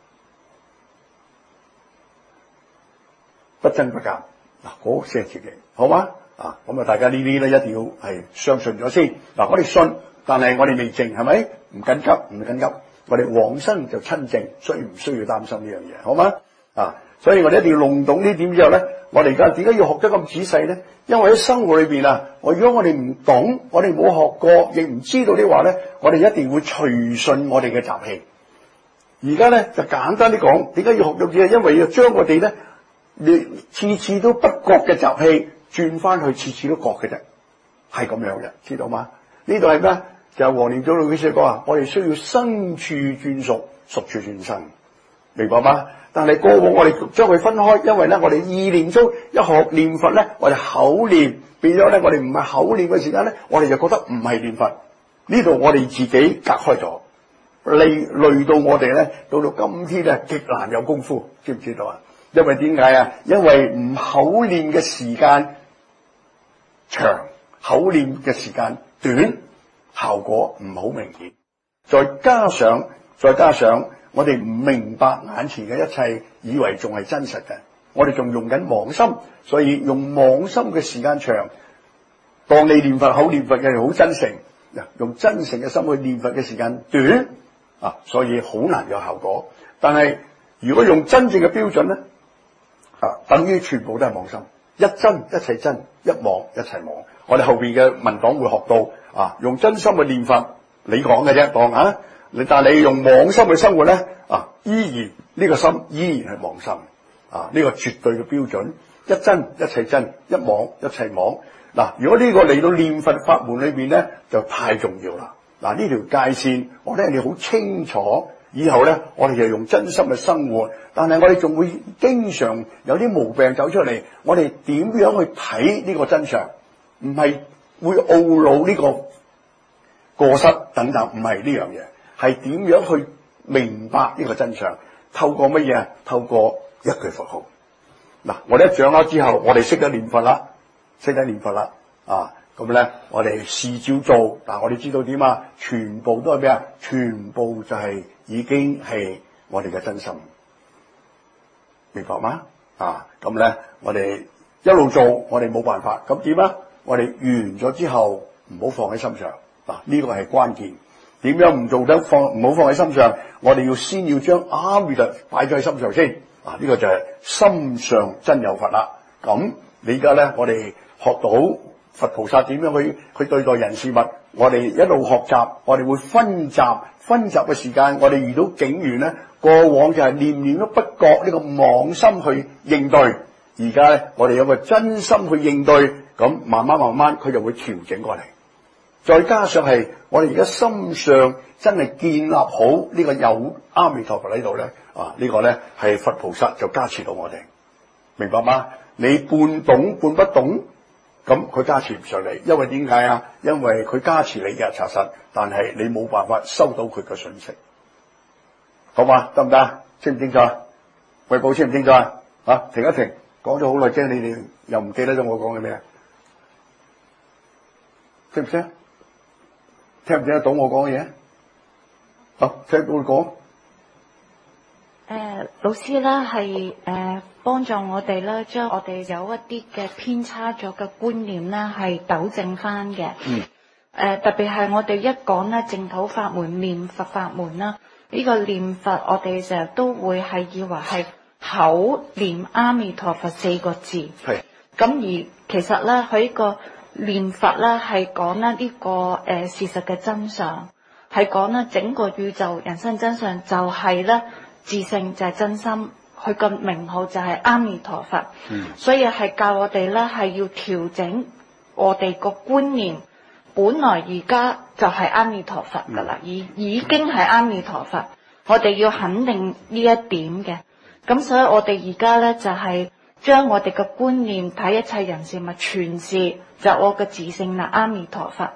不增不減嗰些自己，好嗎？咁大家呢啲咧一定要係相信咗先。我哋信，但係我哋未證，係咪？唔緊急。我哋往生就親證，所以唔需要擔心呢樣嘢，好嗎？所以我哋一定要弄懂呢點之後咧，我哋而家點解要學得咁仔細咧？因為喺生活裏邊如果我哋唔懂，我哋冇學過，亦唔知道的話咧，我哋一定會隨順我哋嘅習氣。而家咧就簡單啲講，點解要學到嘢？因為要將我哋咧。你次次都不覺嘅習氣轉翻去，次次都覺嘅啫，係咁樣嘅，知道嗎？呢度係咩？就係黃念祖老居士講我哋需要生處轉熟，熟處轉生，明白嗎？但係過往我哋將佢分開，因為咧我哋意念中一學念佛咧，我哋口念變咗咧，我哋唔係口念嘅時間咧，我哋就覺得唔係念佛。呢度我哋自己隔開咗，累到我哋咧，到今天咧極難有功夫，知唔知道啊？因為點解啊？因為唔口念嘅時間長，口念嘅時間短，效果唔好明顯。再加上我哋唔明白眼前嘅一切，以為仲係真實嘅，我哋仲用緊妄心，所以用妄心嘅時間長。當你念佛口念佛嘅好真誠， 用真誠嘅心去念佛嘅時間短所以好難有效果。但係如果用真正嘅標準咧等於全部都係妄心，一真一切真，一妄一切妄。我哋後邊嘅文檔會學到用真心去念佛，你講嘅啫，當但係你用妄心去生活咧依然呢個心依然係妄心呢個絕對嘅標準，一真一切真，一妄一切妄。如果呢個嚟到念佛法門裏邊咧，就太重要啦。呢條界線，我覺得你好清楚。以後咧，我哋就用真心去生活，但係我哋仲會經常有啲毛病走出嚟。我哋點樣去睇呢個真相？唔係會懊惱呢個過失等等，唔係呢樣嘢，係點樣去明白呢個真相？透過乜嘢？透過一句佛號。我哋一掌握之後，我哋識得念佛啦，咁咧，我哋事照做。我哋知道點全部都係咩全部就係已經係我哋嘅真心，明白嗎？咁咧，我哋一路做，我哋冇辦法。咁點我哋完咗之後，唔好放喺心上。呢個係關鍵。點樣唔做得唔好放喺心上？我哋先要將阿彌陀擺咗喺心上先。呢個就係心上真有佛啦。咁你而家咧，我哋學到佛菩薩點樣去對待人事物，我哋一路學習，我哋會分集嘅時間，我哋遇到境緣咧，過往就係念念都不覺呢個妄心去應對，而家咧我哋有個真心去應對，咁慢慢佢就會調整過嚟。再加上係我哋而家心上真係建立好呢個有阿彌陀佛喺度咧，呢個咧係佛菩薩就加持到我哋，明白嗎？你半懂半不懂，咁佢加持唔上嚟，因為點解因為佢加持你嘅查實，但係你冇辦法收到佢嘅訊息，好嘛？得唔得？清唔清楚？喂，寶清唔清楚停一停，講咗好耐，驚你哋又唔記得咗我講嘅咩？識唔識？聽唔聽得到我講嘅嘢？聽到你講。 老師咧係幫助我哋咧，將我哋有一啲嘅偏差咗嘅觀念咧係糾正翻嘅。特別係我哋一講咧淨土法門、念佛法門啦，呢個念佛我哋成日都會係以為係口念阿彌陀佛4個字。係。咁而其實咧佢個念佛咧係講咧呢個事實嘅真相，係講咧整個宇宙人生真相就係咧自性就係真心，佢個名號就係阿彌陀佛。所以係教我哋咧係要調整我哋個觀念，本來而家就係阿彌陀佛噶啦，已經係阿彌陀佛，我哋要肯定呢一點嘅。咁所以我哋而家咧就係將我哋嘅觀念睇一切人事物全是就我嘅自性啦，阿彌陀佛。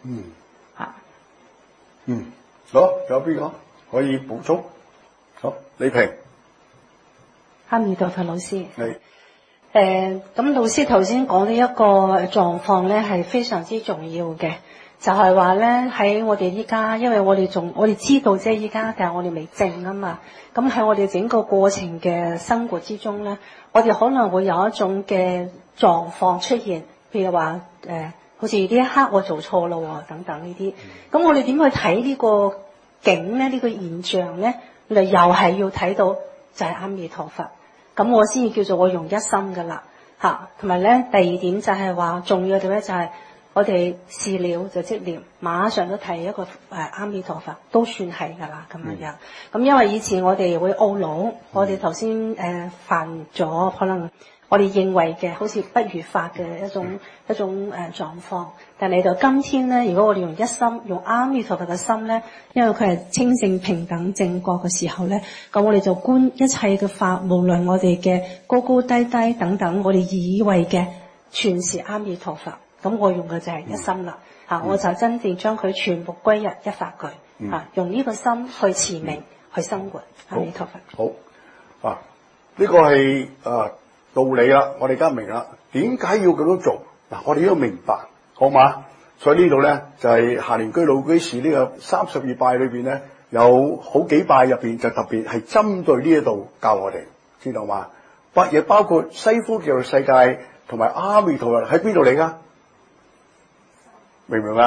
好，仲有邊個可以補充？好，李平。 阿彌陀佛，老師。 係。 咁老師頭先講呢一個狀況咧，係非常之重要嘅，就係話咧喺我哋依家，因為我哋知道即係依家，但係我哋未證啊嘛。咁喺我哋整個過程嘅生活之中咧，我哋可能會有一種嘅狀況出現，譬如話好似呢一刻我做錯咯等等呢啲。咁我哋點去睇呢個景咧？呢個現象咧，你又係要睇到就係阿彌陀佛。咁我先至叫做我用一心噶啦嚇。同埋咧第二點就係話重要嘅咧就係我哋事了就即念，馬上都提一個阿彌陀佛都算係噶啦咁樣。咁因為以前我哋會懊惱，我哋頭先犯咗可能我哋認為嘅好似不如法嘅一種狀況，但係到今天咧，如果我哋用一心，用阿彌陀佛嘅心咧，因為佢係清淨平等正覺嘅時候咧，咁我哋就觀一切嘅法，無論我哋嘅高高低低等等，我哋以為嘅全是阿彌陀佛，咁我用嘅就係一心啦。我就真正將佢全部歸入一法句，用呢個心去持名去生活。阿彌陀佛。 好呢個係道理啦，我哋而家明啦，點解要咁樣做？我哋都明白，好嘛？所以呢度咧就係下聯居老居士呢個32拜裏邊咧，有好幾拜入邊就特別係針對呢一度教我哋，知道嘛？亦包括西方極樂世界同埋阿彌陀佛喺邊度嚟噶？明唔明啊？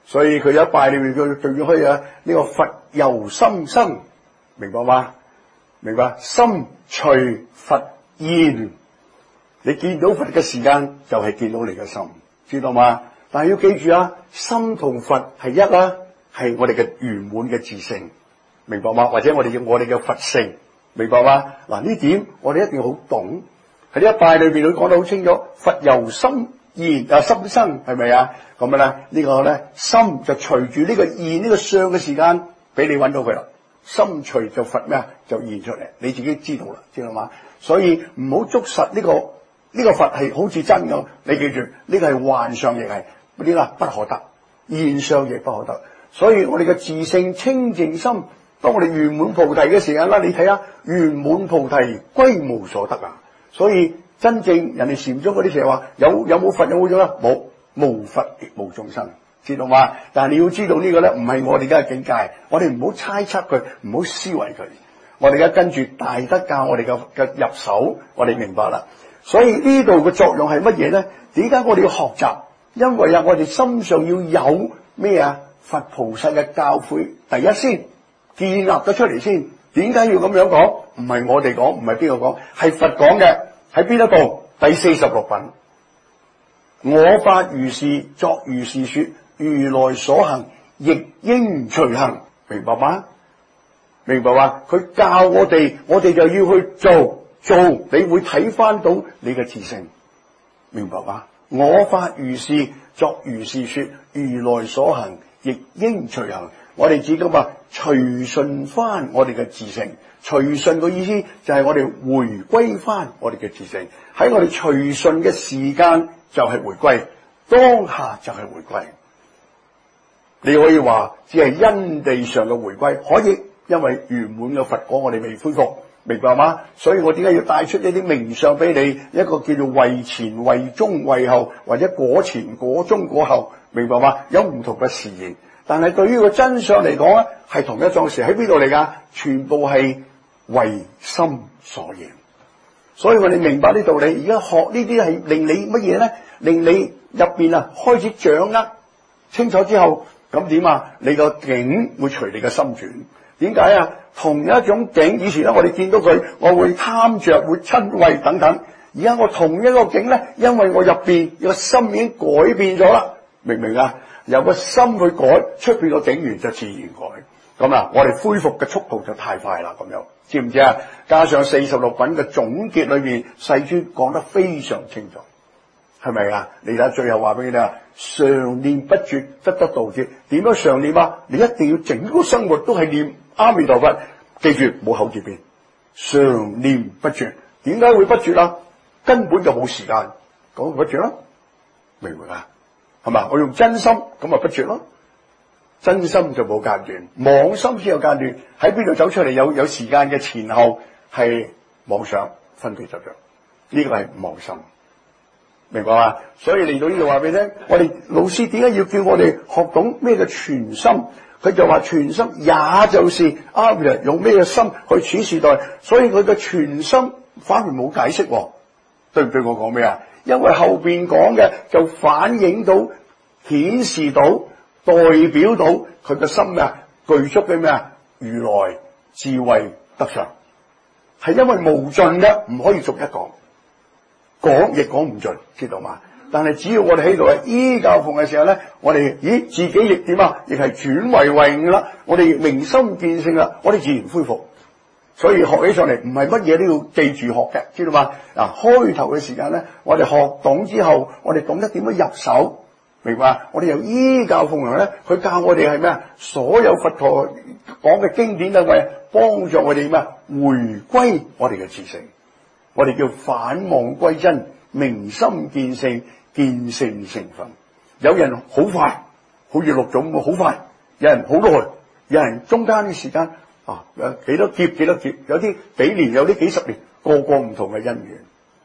所以佢有一拜裏面佢仲要可以呢個佛由心生，明白嗎？明白？心隨佛現，你見到佛嘅時間就係見到你嘅心，知道嗎？但係要記住啊，心同佛係一啦，係我哋嘅圓滿嘅自性，明白嗎？或者我哋嘅佛性，明白嗎？嗱，呢點我哋一定要好懂。喺呢一拜裏邊佢講得好清楚，佛由心現啊，心生係咪啊？咁樣咧，呢個咧心就隨住呢個現呢個相嘅時間俾你揾到佢啦。心隨就佛咩啊？就現出嚟，你自己知道啦，知道嘛？所以唔好捉實呢個佛係好似真咁。你記住，呢個係幻相，亦係呢個不可得，現相亦不可得。所以我哋嘅自性清淨心，當我哋圓滿菩提嘅時間啦，你睇下圓滿菩提歸無所得啊！所以真正人哋禪宗嗰啲成日話有冇佛有冇眾啊？冇，無佛亦無眾生，知道嘛？但係你要知道呢個咧唔係我哋而家嘅境界，我哋唔好猜測佢，唔好思維佢。我哋而家跟住大德教我哋嘅入手，我哋明白啦。所以呢度嘅作用係乜嘢咧？點解我哋要學習？因為我哋心上要有咩啊？佛菩薩嘅教誨，第一先建立咗出嚟先。點解要咁樣講？唔係我哋講，唔係邊個講，係佛講嘅。喺邊一度？第46品。我法如是，作如是說，如來所行，亦應隨行。明白嗎？明白嗎？佢教我哋，我哋就要去做，你會睇翻到你嘅自性。明白嗎？我法如是，作如是說，如來所行，亦應隨行。我哋只咁話隨順翻我哋嘅自性，隨順嘅意思就係我哋回歸翻我哋嘅自性。喺我哋隨順嘅時間就係回歸，當下就係回歸。你可以話只係因地上嘅回歸，可以因為圓滿嘅佛果我哋未恢復，明白嗎？所以我點解要帶出一啲名相俾你，一個叫做為前為中為後，或者果前果中果後，明白嗎？有唔同嘅示現。但係對於個真相嚟講咧，係同一樁事。喺邊度嚟㗎？全部係為心所現。所以我哋明白呢道理。而家學呢啲係令你乜嘢咧？令你入邊開始掌握清楚之後，咁點啊？你個境會隨你嘅心轉。點解啊？同一種境，以前咧我哋見到佢，我會貪着，會親畏等等。而家我同一個境咧，因為我入邊個心已經改變咗啦，明唔明啊？由個心去改，出邊個境緣就自然改。咁啊，我哋恢復嘅速度就太快啦，咁樣知唔知啊？加上46品嘅總結裏面，世尊講得非常清楚，係咪啊？你睇最後話俾你聽啊，常念不絕，得道者。點樣常念啊？你一定要整個生活都係念阿彌陀佛，記住冇口字邊，常念不絕。點解會不絕啊？根本就冇時間講不絕啦，明唔明啊？係嘛？我用真心咁咪不絕咯，真心就冇間斷，妄心先有間斷。喺邊度走出嚟？有時間嘅前後係妄想分別執着，呢個係妄心，明白嘛？所以嚟到呢度話俾你聽，我哋老師點解要叫我哋學懂咩嘅全心？佢就話全心也就是阿彌用咩嘅心去處時代，所以佢嘅全心反而冇解釋，對唔對？我講咩啊？因為後邊講嘅就反映到、顯示到、代表到佢嘅心啊，具足嘅咩啊？如來智慧德相，係因為無盡嘅，唔可以逐一講，講亦講唔盡，知道嘛？但係只要我哋喺度係依教奉嘅時候咧，我哋自己亦點啊？亦係轉為慧悟啦，我哋明心見性啦，我哋自然恢復。所以學起上嚟唔係乜嘢都要記住學嘅，知道嘛？嗱，開頭嘅時間咧，我哋學懂之後，我哋懂得點樣入手，明白？我哋由依教奉行咧，佢教我哋係咩啊？所有佛陀講嘅經典都係幫助我哋咩啊？回歸我哋嘅自性，我哋叫返妄歸真，明心見性，見性成佛。有人好快，好似六種好快；有人好耐，有人中間嘅時間。有幾多劫，有啲幾年，有啲幾十年，個個唔同嘅因緣。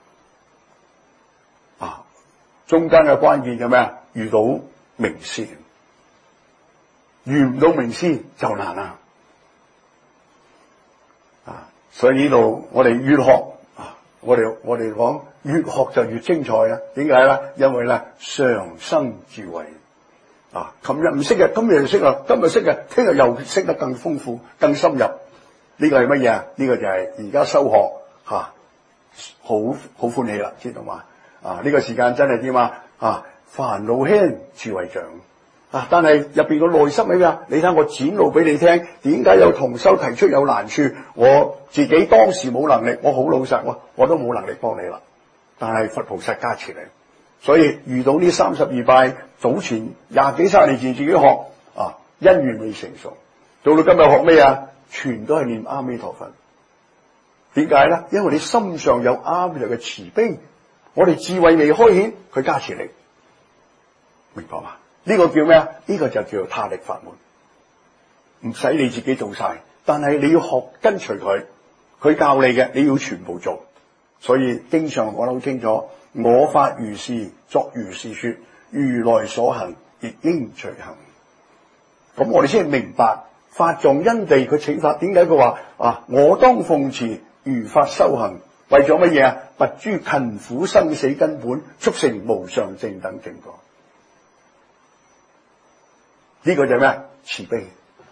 中間嘅關鍵係咩啊？遇到名師，遇唔到名師就難啦。所以呢度我哋越學，我哋講越學就越精彩啊！點解咧？因為咧常生智慧， 琴日唔識嘅，今日就識啦；今日識嘅，聽日又識得更豐富、更深入。呢個係乜嘢啊？呢個就係而家修學好歡喜啦，知道嘛？呢個時間真係點啊？煩惱輕，智慧長。但係入邊個內心係咩啊？你睇我展露俾你聽，點解有同修提出有難處？我自己當時冇能力，我好老實，我都冇能力幫你啦。但係佛菩薩加持你，所以遇到呢32拜，早前20幾30年前自己學因緣未成熟，到到今日學咩啊？全都係念阿彌陀佛。點解咧？因為你心上有阿彌陀嘅慈悲，我哋智慧未開顯，佢加持你，明白嘛？呢個叫咩啊？呢個就叫做他力法門，唔使你自己做晒，但係你要學跟隨佢，佢教你嘅你要全部做。所以經常講得好清楚，我法如是，作如是說，如來所行，亦應隨行。咁我哋先明白法藏因地佢請法，點解佢話我當奉持如法修行，為咗乜嘢啊？拔諸勤苦生死根本，速成無上正等正覺。呢個就係咩啊？慈悲。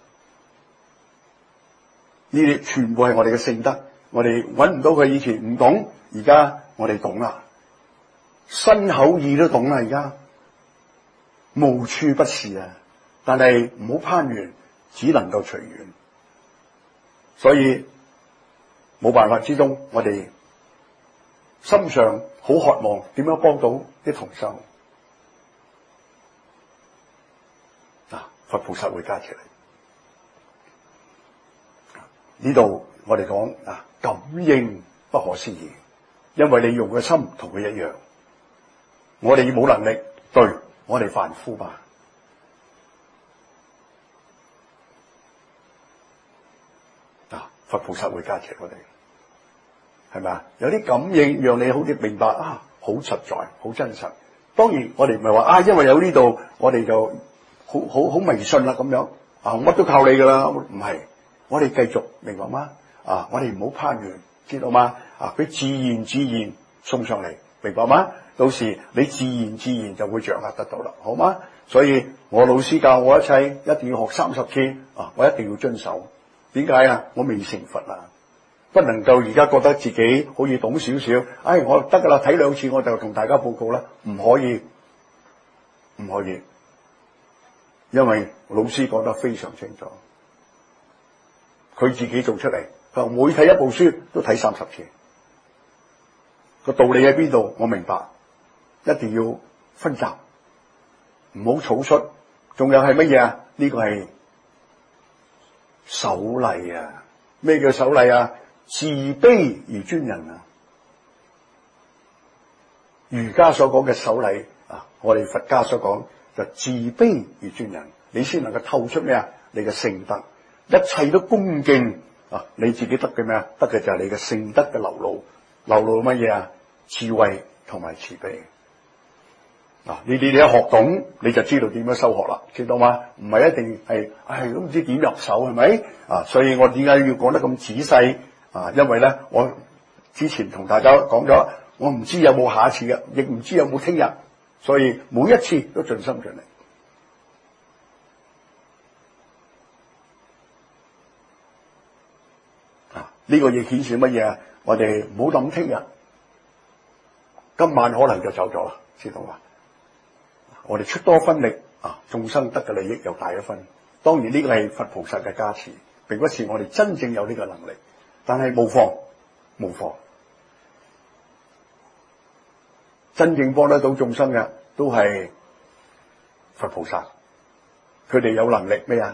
呢啲全部係我哋嘅聖德，我哋揾唔到佢，以前唔懂，而家我哋懂啦，身口意都懂啦，而家無處不是啊！但係唔好攀緣，只能夠隨緣。所以冇辦法之中，我哋心上好渴望點樣幫到啲同修。佛菩薩會加持你。呢度我哋講感應不可思議，因為你用嘅心同佢一樣。我哋冇能力，對，我哋凡夫嘛。佛菩薩會加持我哋，係咪啊？有啲感應讓你好似明白好實在，好真實。當然我哋唔係話因為有呢度，我哋就好迷信啦咁樣乜都靠你噶啦，唔係，我哋繼續明白嗎？我哋唔好攀緣，知道嗎？佢自然送上嚟，明白嗎？到時你自然就會掌握得到啦，好嗎？所以我老師教我一切，一定要學30次我一定要遵守。點解啊？我未成佛啊，不能夠而家覺得自己好似懂少少，我得噶啦，睇2次我就同大家報告啦，唔可以，因為老師講得非常清楚，佢自己做出嚟，佢話每睇一部書都睇30次，個道理喺邊度？我明白，一定要分集，唔好草率。仲有係乜嘢啊？呢個係守禮啊！咩叫守禮啊？自卑而尊人啊！儒家所講嘅守禮我哋佛家所講就自卑而尊人，你先能夠透出咩啊？你嘅聖德，一切都恭敬你自己得嘅咩啊？得嘅就係你嘅聖德嘅流露乜嘢啊？智慧同埋慈悲。你一學懂你就知道點樣修學啦，知道嗎？唔係一定係都唔知點入手，係咪？所以我點解要講得咁仔細因為咧，我之前同大家講咗，我唔知有冇下一次嘅，亦唔知有冇聽日，所以每一次都盡心盡力。呢個亦顯示乜嘢啊？我哋唔好諗聽日，今晚可能就走咗啦，知道嘛？我哋出多分力眾生得嘅利益又大一分。當然呢個係佛菩薩嘅加持，並不是我哋真正有呢個能力，但係無妨。真正幫得到眾生嘅都係佛菩薩，佢哋有能力咩啊？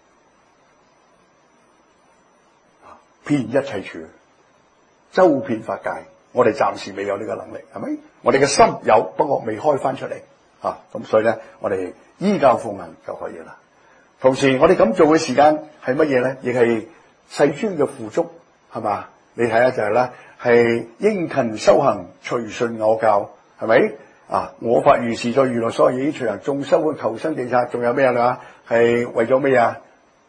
遍一切處，周遍法界。我哋暫時未有呢個能力，係咪？我哋嘅心有，不過未開翻出嚟咁所以咧，我哋依教奉行就可以啦。同時，我哋咁做嘅時間係乜嘢咧？亦係世尊嘅付囑，係嘛？你睇下就係咧，係應勤修行，隨順我教，係咪？我法如是，在如來所行，亦應隨行。眾修嘅求生政策，仲有咩啦？係為咗咩啊？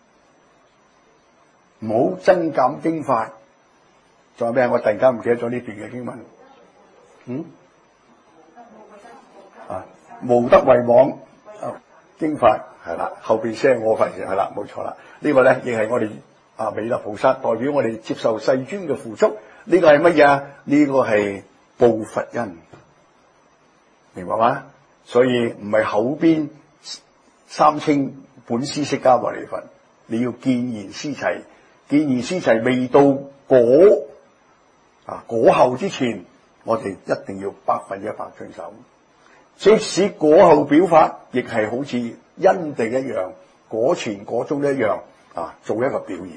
唔好增減經法。仲有咩？我突然間唔記得咗呢段嘅經文。無德為妄， 經法係啦，後邊先係我法係啦，冇錯啦。呢個咧亦係我哋彌勒菩薩代表我哋接受世尊嘅付囑。呢個係乜嘢啊？呢個係報佛恩，明白嗎？所以唔係口邊三稱本師釋迦牟尼佛，你要見言思齊，見言思齊未到果後之前，我哋一定要100%遵守。即使果後表法，亦係好似因地一樣，果前果中一樣做一個表演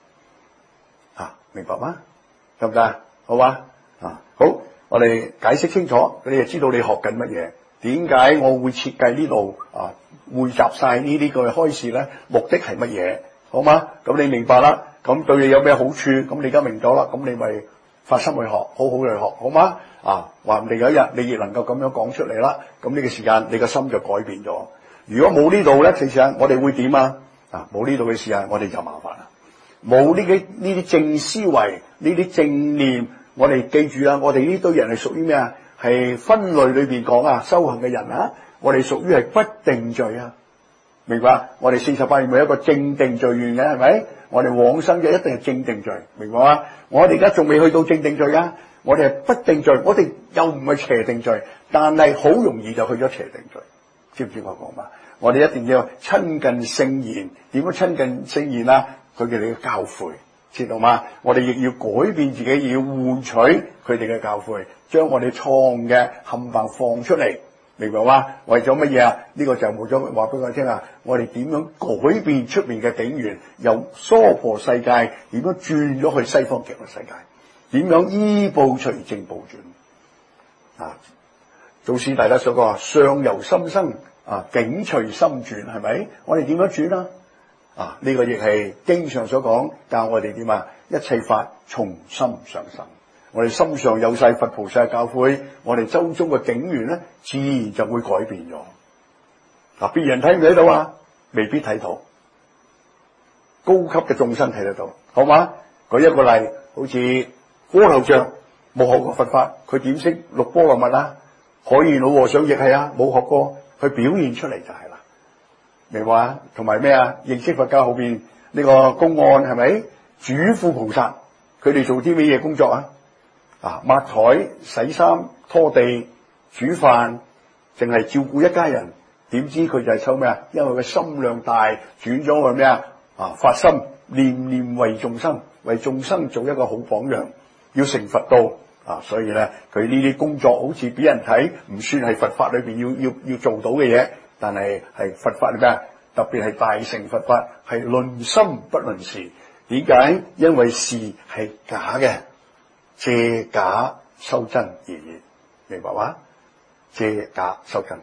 明白嗎？得唔得？好嘛？好，我哋解釋清楚，你就知道你學緊乜嘢。點解我會設計呢度匯集晒呢啲嘅開示咧？目的係乜嘢？好嗎？咁你明白啦。咁對你有咩好處？咁你而家明咗啦。咁你咪發心去學，好好去學，好嗎？話唔定有一日你亦能夠咁樣講出嚟啦。咁呢個時間你個心就改變咗。如果冇呢度咧，其實我哋會點啊？冇呢度嘅時間，我哋就麻煩啦。冇呢啲正思維，呢啲正念，我哋記住啦。我哋呢堆人係屬於咩啊？係分類裏邊講修行嘅人我哋屬於係不定罪明白？我哋48願咪一個正定罪願嘅，係咪？我哋往生嘅一定係正定罪，明白嗎？我哋而家仲未去到正定罪我哋係不定罪，我哋又唔係邪定罪，但係好容易就去咗邪定罪，知唔知我講嘛？我哋一定要親近聖言，點樣親近聖言佢哋嘅教誨，知道嗎？我哋亦要改變自己，要換取佢哋嘅教誨，將我哋錯嘅冚唪唥放出嚟，明白嗎？為咗乜嘢呢個就冇咗話俾我聽我哋點樣改變出面嘅境緣，由娑婆世界點樣轉咗去西方極樂世界，點樣依報隨正報轉祖師大家所講相由心生境隨心轉，係咪？我哋點樣轉呢個亦係經上所講，教我哋點一切法從心上生。我哋心上有晒佛菩薩嘅教誨，我哋周遭嘅境緣咧，自然就會改變咗。別人睇唔睇到未必睇到，高級嘅眾生睇得到，好嘛？舉一個例，好似鍋頭像冇學過佛法，佢點識六波羅蜜海賢老和尚亦係冇學過，佢表現出嚟就係啦，明白？同埋咩認識佛教後邊呢個公案係咪？主婦菩薩佢哋做啲咩嘢工作抹台、洗衫、拖地、煮飯，淨係照顧一家人。點知佢就係抽咩因為佢心量大，轉咗去咩發心念念為眾生，為眾生做一個好榜樣，要成佛道所以咧，佢呢啲工作好似俾人睇唔算係佛法裏邊要做到嘅嘢，但係佛法裏邊特別係大乘佛法係論心不論事。點解？因為事係假嘅，借假修真而已，明白嗎？借假修真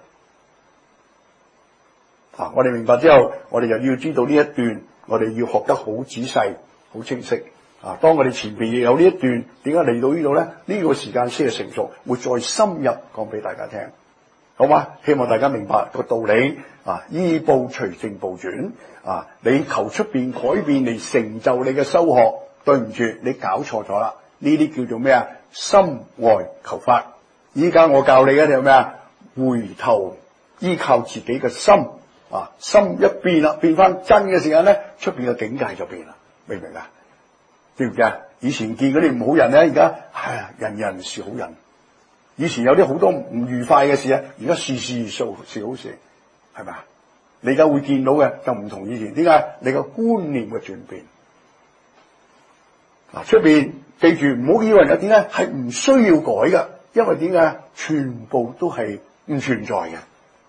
我哋明白之後，我哋就要知道呢一段，我哋要學得好仔細、好清晰當我哋前邊亦有呢一段，點解嚟到呢度咧？呢個時間先係成熟，會再深入講俾大家聽，好嗎？希望大家明白個道理依報隨正報轉你求出邊改變嚟成就你嘅修學，對唔住，你搞錯咗啦！呢啲叫做咩心外求法。依家我教你嘅係咩回頭依靠自己嘅心心一變啦，變翻真嘅時間咧，出邊嘅境界就變啦，明唔明知唔知以前見嗰啲唔好人咧，而家人人是好人。以前有啲好多唔愉快嘅事而家事事是好事，係咪你而家會見到嘅就唔同以前。點解？你個觀念嘅轉變出邊記住，唔好以為點解係唔需要改㗎，因為點解全部都係唔存在嘅。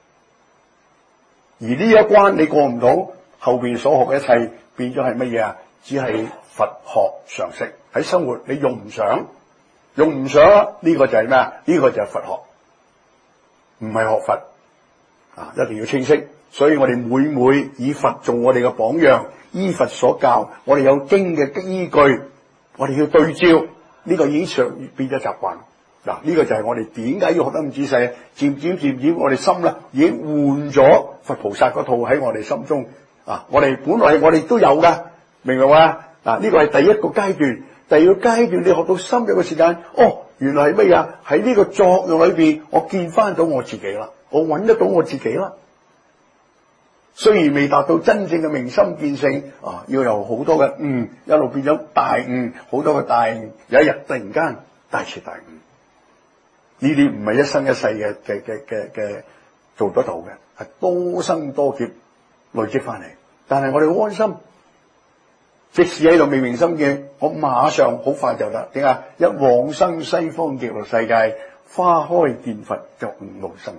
而呢一關你過唔到，後邊所學嘅一切變咗係乜嘢只係佛學常識，喺生活你用唔上呢個就係咩呢個就係佛學，唔係學佛一定要清晰。所以我哋每以佛做我哋嘅榜樣，依佛所教，我哋有經嘅依據，我哋要對照，呢個已經變咗習慣。呢個就係我哋點解要學得咁仔細，漸我哋心咧已經換咗佛菩薩嗰套喺我哋心中我哋本來我哋都有噶，明唔明呢個係第一個階段。第二個階段你學到深入嘅時間，原來係乜嘢？喺呢個作用裏邊，我見翻到我自己啦，我揾得到我自己啦。 雖然未達到真正嘅明心見性啊，要有好多嘅悟，一路變咗大悟，好多嘅大悟，有一日突然間大徹大悟。呢啲唔係一生一世嘅做得到嘅，係多生多劫累積翻嚟。但係我哋好安心，即使喺度未明心嘅，我馬上好快就得。點解？一往生西方極樂世界，花開見佛就悟無生。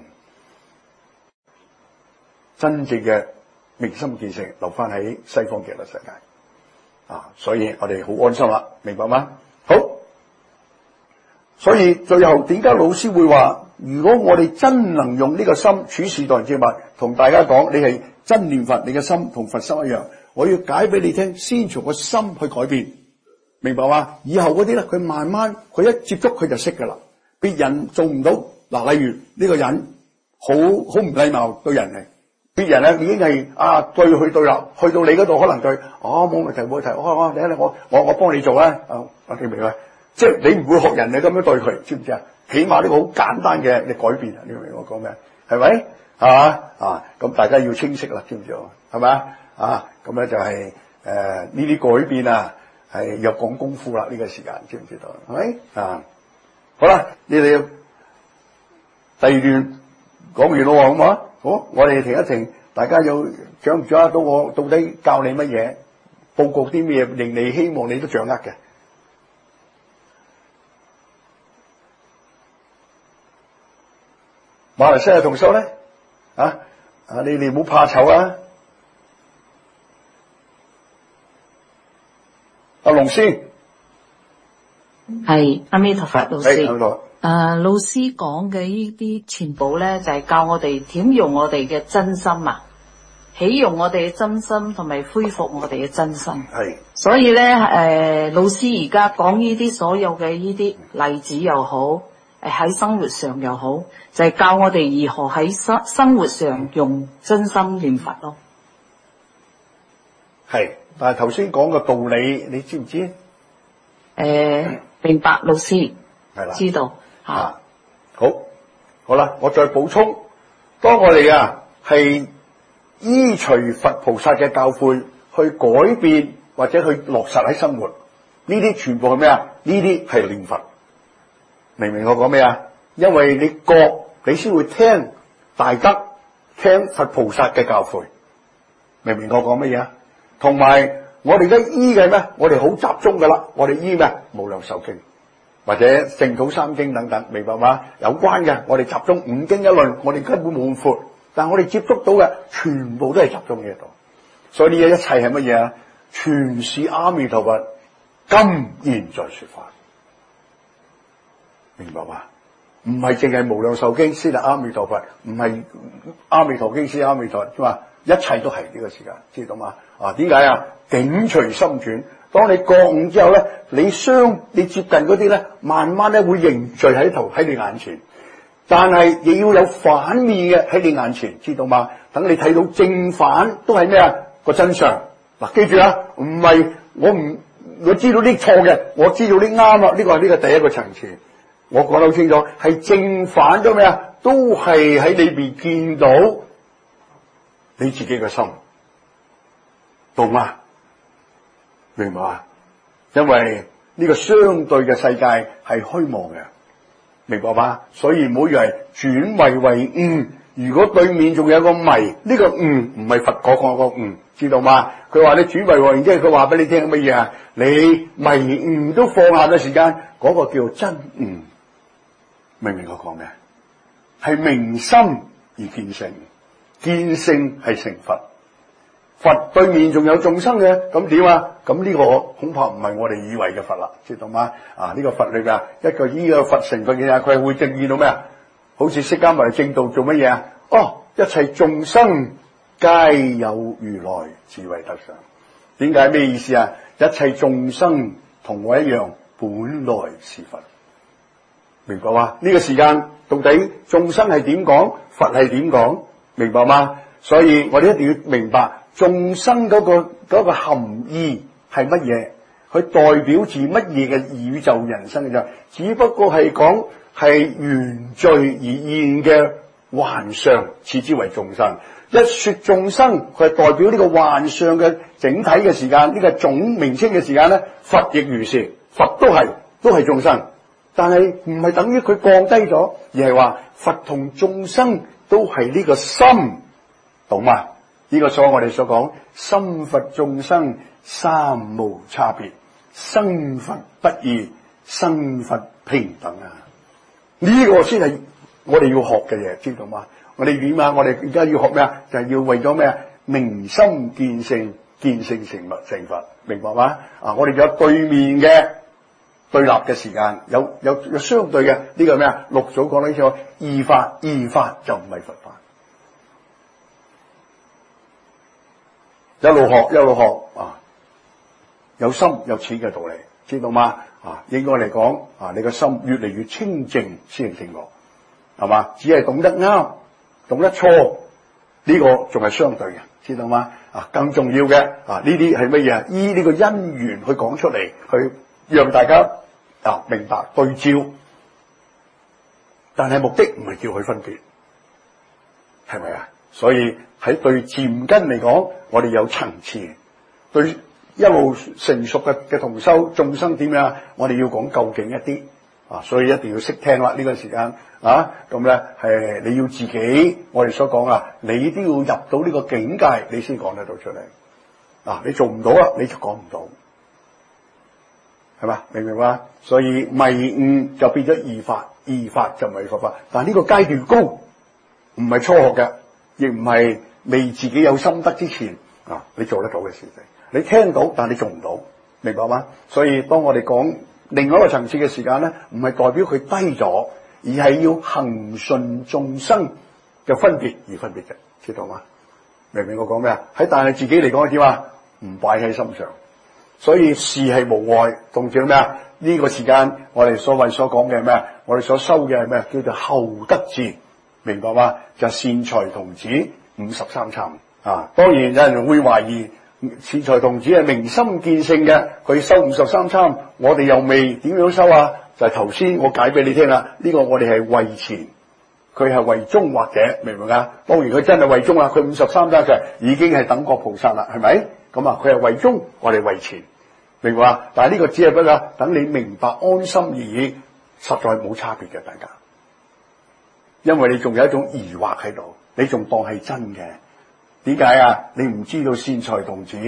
真正嘅明心見性留翻喺西方極樂世界啊，所以我哋好安心啦，明白嗎？好，所以最後點解老師會話，如果我哋真能用呢個心處事待人接物，同大家講，你係真念佛，你嘅心同佛心一樣，我要解俾你聽，先從個心去改變，明白嗎？以後嗰啲咧，佢慢慢佢一接觸佢就識噶啦，別人做唔到嗱，例如呢個人好唔禮貌對人嚟。別人咧已經係對佢對啦，去到你嗰度可能對，冇問題冇問題，我幫你做啦，我記唔明白？即係你唔會學人哋咁樣對佢，知唔知啊？起碼呢個好簡單嘅你改變啊！你明唔明我講咩？係咪？係嘛？咁大家要清晰啦，知唔知啊？係咪啊？咁咧就係呢啲改變啊，係要講功夫啦。呢個時間知唔知道？係咪啊？好啦，你哋第二段講完咯，好唔好啊？好，我哋停一停，大家有掌唔掌握到我到底教你乜嘢，報告啲咩令你希望你都掌握嘅。馬來西亞同修咧，你哋唔好怕醜啊！阿龍師係阿彌陀佛老師。老師講嘅呢啲全部咧，就係教我哋點用我哋嘅真心啊，起用我哋嘅真心，同埋恢復我哋嘅真心。係，所以咧，老師而家講呢啲所有嘅呢啲例子又好，喺生活上又好，就係教我哋如何喺生活上用真心念佛咯。係，但係頭先講嘅道理，你知唔知？明白，老師係啦，知道。好啦，我再補充，當我哋係依隨佛菩薩嘅教誨去改變或者去落實喺生活，呢啲全部係咩啊？呢啲係念佛，明唔明我講咩啊？因為你覺，你先會聽大德，聽佛菩薩嘅教誨，明唔明我講乜嘢啊？同埋我哋而家依嘅咩？我哋好集中噶啦，我哋依咩？無量壽經。或者淨土三經等等，明白嗎？有關嘅，我哋集中五經一論，我哋根本冇咁闊，但係我哋接觸到嘅全部都係集中喺度，所以呢一切係乜嘢啊？全是阿彌陀佛今現在說法，明白嗎？唔係淨係無量壽經先係阿彌陀佛，唔係阿彌陀經先係阿彌陀佛，嘛？一切都係呢個時間，知道嗎？點解啊？境隨心轉。當你覺悟之後咧，你接近嗰啲咧，慢慢咧會凝聚喺你眼前，但係亦要有反面嘅喺你眼前，知道嗎？等你睇到正反都係咩啊？個真相嗱，記住啊，唔係我知道啲錯嘅，我知道啲啱啦，呢個係呢個第一個層次，我講得好清楚，係正反都咩啊？都係喺裏邊見到你自己嘅心，懂嗎？明白啊？因為呢個相對嘅世界係虛妄嘅，明白嗎？所以唔好以為轉迷為悟。如果對面仲有個迷，呢個悟唔係佛講個悟，知道嗎？佢話你轉迷為悟，即係佢話俾你聽乜嘢啊？你迷悟都放下嘅時間，嗰個叫真悟。明唔明我講咩？係明心而見性，見性係成佛。佛對面仲有眾生嘅，咁點啊？咁呢個恐怕唔係我哋以為嘅佛啦，知道嗎？呢個佛裏邊一個依個佛成佛嘅嘢，佢係會證見到咩啊？好似釋迦牟尼正道做乜嘢啊？一切眾生皆有如來智慧德相。點解？咩意思啊？一切眾生同我一樣，本來是佛。明白嗎？呢個時間到底眾生係點講，佛係點講？明白嗎？所以我哋一定要明白。眾生嗰個含義係乜嘢？佢代表住乜嘢嘅宇宙人生嘅啫？只不過係講係緣聚而現嘅幻相，次之為眾生。一說眾生，佢係代表呢個幻相嘅整體嘅時間，呢個總名稱嘅時間咧，佛亦如是，佛都係眾生，但係唔係等於佢降低咗，而係話佛同眾生都係呢個心，懂嘛？呢個所以我哋所講心佛眾生三無差別，生佛不異，生佛平等啊！呢個先係我哋要學嘅嘢，知道嗎？我哋點啊？我哋而家要學咩啊？就係要為咗咩啊？明心見性，見性成佛，明白嗎？我哋有對面嘅對立嘅時間，有相對嘅呢個咩啊？六祖講得呢個異法就唔係佛法。一路學有深有淺嘅道理，知道嗎？應該嚟講你個心越嚟越清淨先係正確，係嘛？只係懂得啱，懂得錯，呢個仲係相對嘅，知道嗎？更重要嘅呢啲係乜嘢？依呢個因緣去講出嚟，去讓大家明白對照，但係目的唔係叫佢分別，係咪啊？所以喺對漸根嚟講，我哋有層次；對一路成熟嘅同修眾生點樣，我哋要講究竟一啲所以一定要識聽啦。呢個時間咁咧係你要自己，我哋所講你都要入到呢個境界，你先講得到出嚟。你做唔到啦，你就講唔到，係嘛？明唔明白？所以迷悟就變咗異法，異法就唔係佛法。但係呢個階段高，唔係初學嘅。亦唔係未自己有心得之前你做得到嘅事情，你聽到但係你做唔到，明白嗎？所以當我哋講另外一個層次嘅時間咧，唔係代表佢低咗，而係要恆順眾生嘅分別而分別嘅，知道嗎？明唔明我講咩啊？但係自己嚟講點啊？唔擺喺心上，所以事係無礙，同住咩啊？呢個時間我哋所謂所講嘅咩啊？我哋所修嘅係咩？叫做後得智。明白嗎？就善財童子53參當然有人會懷疑善財童子係明心見性嘅，佢收53參，我哋又未點樣收啊？就係頭先我解俾你聽啦，呢個我哋係為前，佢係為中或者，明唔明啊？當然佢真係為中啦，佢53參就已經係等覺菩薩啦，係咪？咁佢係為中，我哋為前，明白啊？但係呢個只係不過等你明白安心而已，實在冇差別嘅，大家。因為你仲有一種疑惑喺度，你仲當係真嘅。點解啊？你唔知道善財童子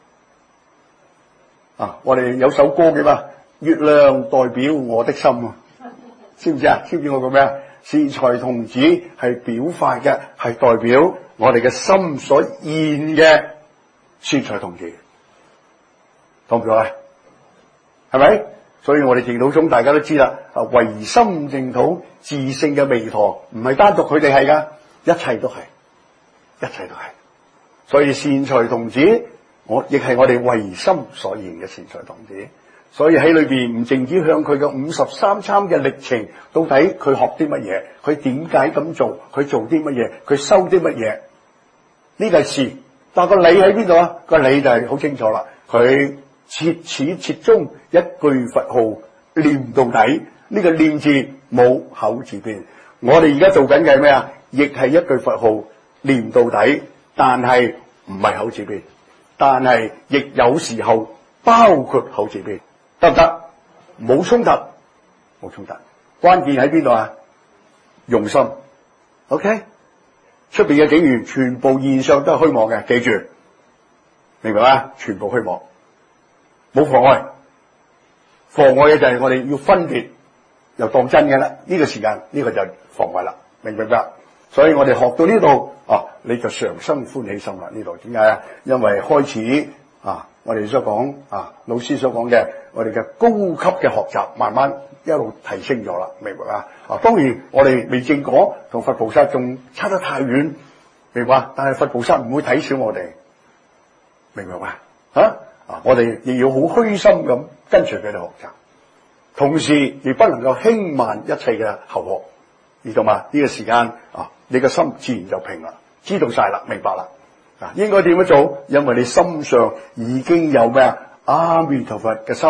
我哋有首歌嘅嘛，月亮代表我的心知唔知啊？知唔知我講咩啊？善財童子係表法嘅，係代表我哋嘅心所現嘅善財童子，懂唔懂啊？係咪？所以我哋淨土宗大家都知啦，唯心淨土自性嘅彌陀，唔係單獨佢哋係噶，一切都係，一切都係。所以善財童子，亦係我哋唯心所現嘅善財童子。所以喺裏邊唔淨止向佢嘅53參嘅歷程，到底佢學啲乜嘢，佢點解咁做，佢做啲乜嘢，佢收啲乜嘢，呢個係事。但個理喺邊度啊？個理就係好清楚啦，佢切始切終，一句佛號念到底，呢個念字冇口字邊。我哋而家做緊嘅係咩啊？亦係一句佛號念到底，但係唔係口字邊，但係亦有時候包括口字邊，得唔得？冇衝突，冇衝突。關鍵喺邊度啊？用心。OK， 出邊嘅境緣全部現象都係虛妄嘅，記住，明白嗎？全部虛妄。冇妨礙，妨礙嘅就係我哋要分別，又當真嘅啦。呢個時間呢個就妨礙啦，明唔明白？所以我哋學到呢度你就常生歡喜心啦。呢度點解啊？因為開始我哋所講老師所講嘅，我哋嘅高級嘅學習，慢慢一路提升咗啦，明白啊？當然我哋未正果，同佛菩薩仲差得太遠，明白？但係佛菩薩唔會睇小我哋，明白嘛？我哋亦要好虛心咁跟隨佢哋學習，同時亦不能夠輕慢一切嘅後學，知道嘛？呢個時間你個心自然就平啦，知道晒啦，明白啦。應該點樣做？因為你心上已經有咩啊？阿彌陀佛嘅心，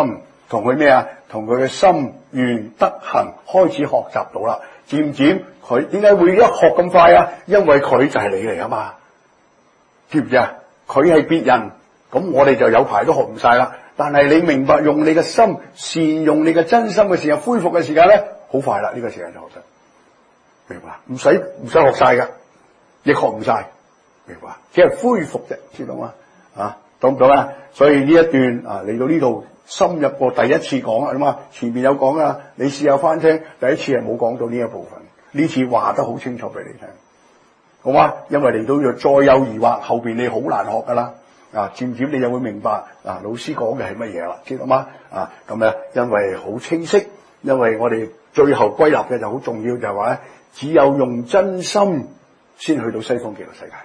同佢咩啊？同佢嘅心願德行開始學習到啦。漸漸佢點解會一學咁快啊？因為佢就係你嚟啊嘛，知唔知啊？佢係別人，咁我哋就有排都學唔晒啦。但係你明白用你嘅心善用你嘅真心嘅時候，恢復嘅時間咧，好快啦！呢個時間就學得明白，唔使學晒噶，亦學唔晒，明白？只係恢復啫，知道嗎？啊，懂唔懂啊？所以呢一段啊嚟到呢度深入過第一次講啊嘛，前面有講啊，你試下翻聽，第一次係冇講到呢一部分，呢次話得好清楚俾你聽，好嗎？因為嚟到呢度再有疑惑，後邊你好難學噶啦。啊，漸漸你就會明白啊，老師講嘅係乜嘢啦，知道嗎？啊，咁咧，因為好清晰，因為我哋最後歸納嘅就好重要，就係話咧，只有用真心先去到西方極樂世界。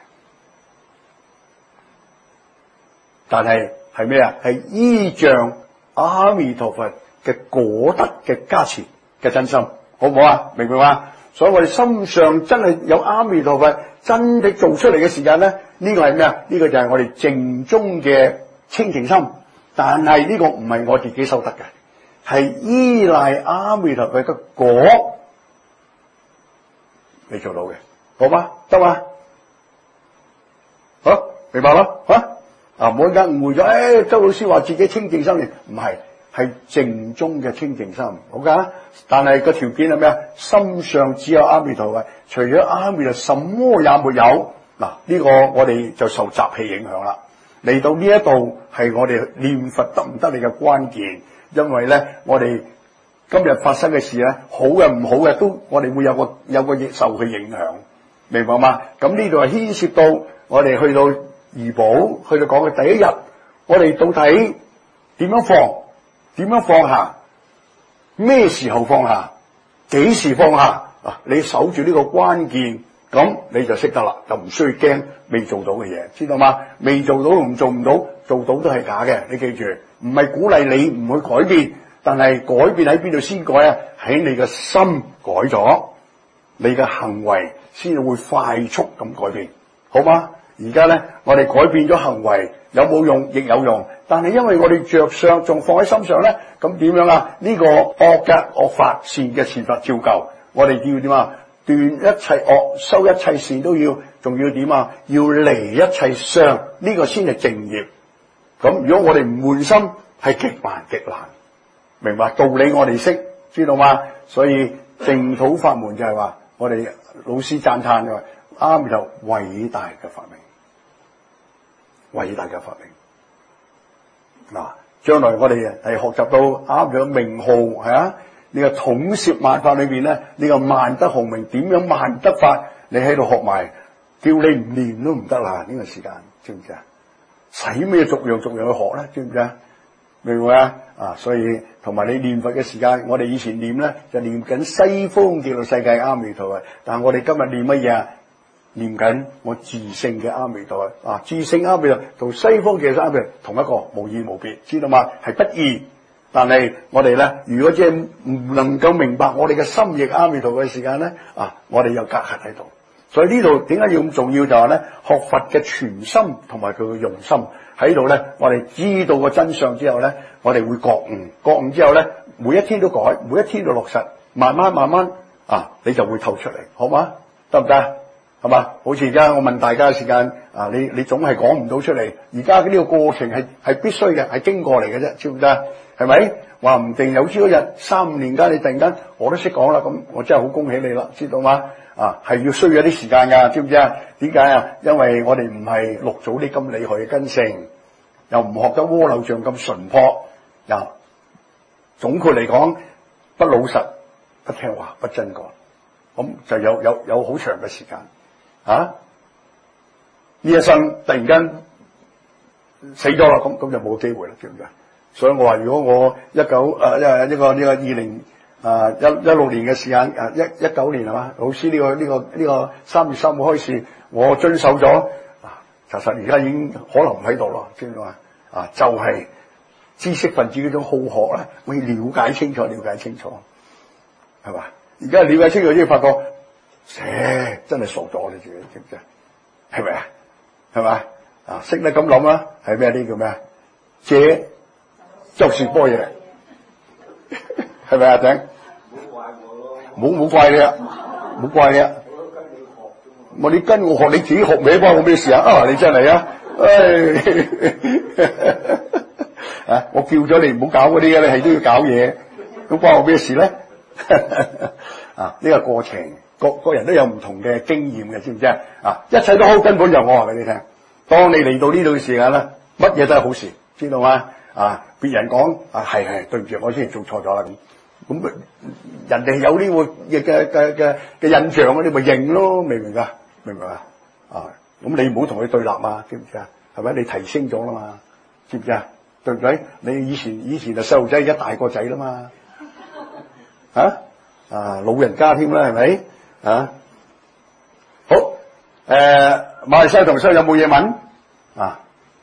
但係咩啊？係依仗阿彌陀佛嘅果德嘅加持嘅真心，好唔好啊？明唔明啊？所以我哋心上真係有阿彌陀佛真的做出嚟嘅時間咧，呢個係咩啊？呢個就係我哋靜中嘅清淨心。但係呢個唔係我自己修得嘅，係依賴阿彌陀佛嘅果你做到嘅，好嗎？得嘛？好，明白咯？啊，唔好一間誤會咗，周老師話自己清淨心，唔係。係靜中嘅清淨心，好噶。但係個條件係咩啊？心上只有阿彌陀佛，除咗阿彌陀，什麼也沒有。嗱，呢個我哋就受習氣影響啦。嚟到呢一度係我哋念佛得唔得你嘅關鍵，因為咧我哋今日發生嘅事咧，好嘅唔好嘅都我哋會有個受佢影響，明白嗎？咁呢度係牽涉到我哋去到怡保，去到講嘅第一日，我哋到底點樣放？點樣放下？咩時候放下？幾時放下？啊！你守住呢個關鍵，咁你就識得啦，就唔需要驚未做到嘅嘢，知道嗎？未做到同做唔到，做到都係假嘅。你記住，唔係鼓勵你唔去改變，但係改變喺邊度先改啊？喺你嘅心改咗，你嘅行為先會快速咁改變，好嗎？而家咧，我哋改變咗行為，有冇用？亦有用。但係因為我哋着相仲放喺心上咧，咁點樣啊？呢個惡嘅惡法，善嘅善法照舊。我哋要點啊？斷一切惡，修一切善都要，仲要點啊？要離一切相，呢個先係正業。咁如果我哋唔換心，係極難極難。明白道理我哋識，知道嗎？所以淨土法門就係話，我哋老師讚歎嘅話，啱就偉大嘅發明。偉大嘅發明嗱，將來我哋係學習到啱嘅名號係啊，呢個統攝萬法裏邊咧，呢個萬德洪名點樣萬德法，你喺度學埋，叫你唔練都唔得啦！呢個時間知唔知啊？使咩逐樣去學咧？知唔知啊？明唔明啊？啊，所以同埋你念佛嘅時間，我哋以前念咧就念緊西方極樂世界阿彌陀佛，但係我哋今日念乜嘢啊？念緊我自性嘅阿彌陀佛啊！自性阿彌陀佛同西方嘅阿彌陀佛同一個，無異無別，知道嗎？係不異。但係我哋咧，如果即係唔能夠明白我哋嘅心意阿彌陀佛嘅時間咧，啊，我哋有隔閡喺度。所以呢度點解要咁重要？就係咧，學佛嘅全心同埋佢嘅用心喺度咧。我哋知道個真相之後咧，我哋會覺悟之後咧，每一天都改，每一天都落實，慢慢啊，你就會透出嚟，好嗎？得唔得？係嘛？好似而家我問大家嘅時間啊，你總係講唔到出嚟。而家呢個過程係必須嘅，係經過嚟嘅啫，知唔知啊？係咪？話唔定有朝一日3、5年間，你突然間我都識講啦，咁我真係好恭喜你啦，知道嗎？啊，係要需要一啲時間噶，知唔知啊？點解啊？因為我哋唔係六祖啲咁厲害嘅根性，又唔學得窩柳像咁純樸，又總括嚟講，不老實、不聽話、不真幹，咁就有好長嘅時間。啊！呢一生突然間死咗啦，咁就冇機會啦，知唔知啊？所以我話，如果我2016年嘅時間，19年係嘛，老師呢個3月3號開始，我遵守咗啊，其實而家已經可能唔喺度咯，知唔知啊？啊，就係知識分子嗰種好學咧，我要了解清楚，係嘛？而家了解清楚先發覺。真係傻咗你自己，知唔知啊？係咪啊？係嘛？啊，識得咁諗啦，係咩？呢叫咩啊？這就是般若， 係咪啊？頂冇怪你啊，冇怪你啊！你跟我學，你自己學咩關我咩事啊？啊，你真係啊！啊，我叫咗你唔好搞嗰啲嘅，你係都要搞嘢，咁關我咩事咧？啊，呢個過程，個人都有唔同嘅經驗嘅，知唔知啊？啊，一切都好，根本就我話俾你聽。當你嚟到呢度嘅時間咧，乜嘢都係好事，知道嗎？啊，別人講啊，係對唔住，我之前做錯咗啦咁人哋有呢個嘅印象，你咪認咯，明唔明啊？明唔明啊？啊，咁你唔好同佢對立嘛，知唔知啊？係咪？你提升咗啦嘛，知唔知啊？對唔對？你以前就細路仔，而家大個仔啦嘛，老人家添啦，係咪？啊，好，馬來西亞同修有冇嘢問？啊，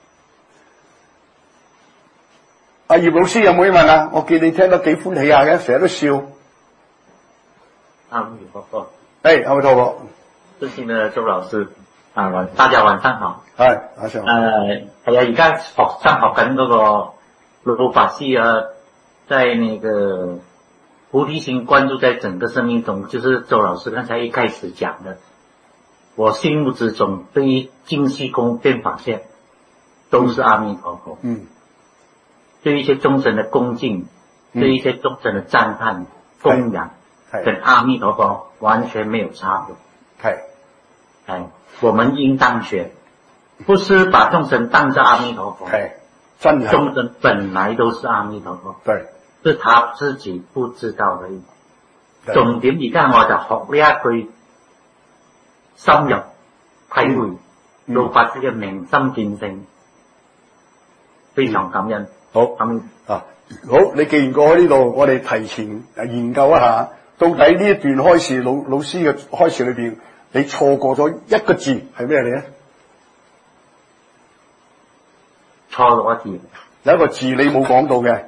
阿葉老師有冇嘢問啊？我見你聽得幾歡喜下嘅，成日都笑。 阿彌陀佛。 阿彌陀佛。 尊敬的周老師大家晚上好。 係，晚上好。 而家學緊嗰個羅法系啊，在那個菩提心關注在整個生命中，就是周老師剛才一開始講的，我心目之中對於淨虛空變法界都是阿彌陀佛。對於一些眾生的恭敬，對於一些眾生的讚歎、供養，跟阿彌陀佛完全沒有差別。我們應當學，不是把眾生當作阿彌陀佛。眾生本來都是阿彌陀佛，是他自己不知道而已。重點而家我就學呢一句，深入體會老法師嘅明心見性，非常感恩。 好，你既然過去呢度，我哋提前研究一下，到底呢一段開示老師嘅開示裏邊，你錯過咗一個字係咩嚟咧？ 錯過一字， 有一個字你冇講到嘅。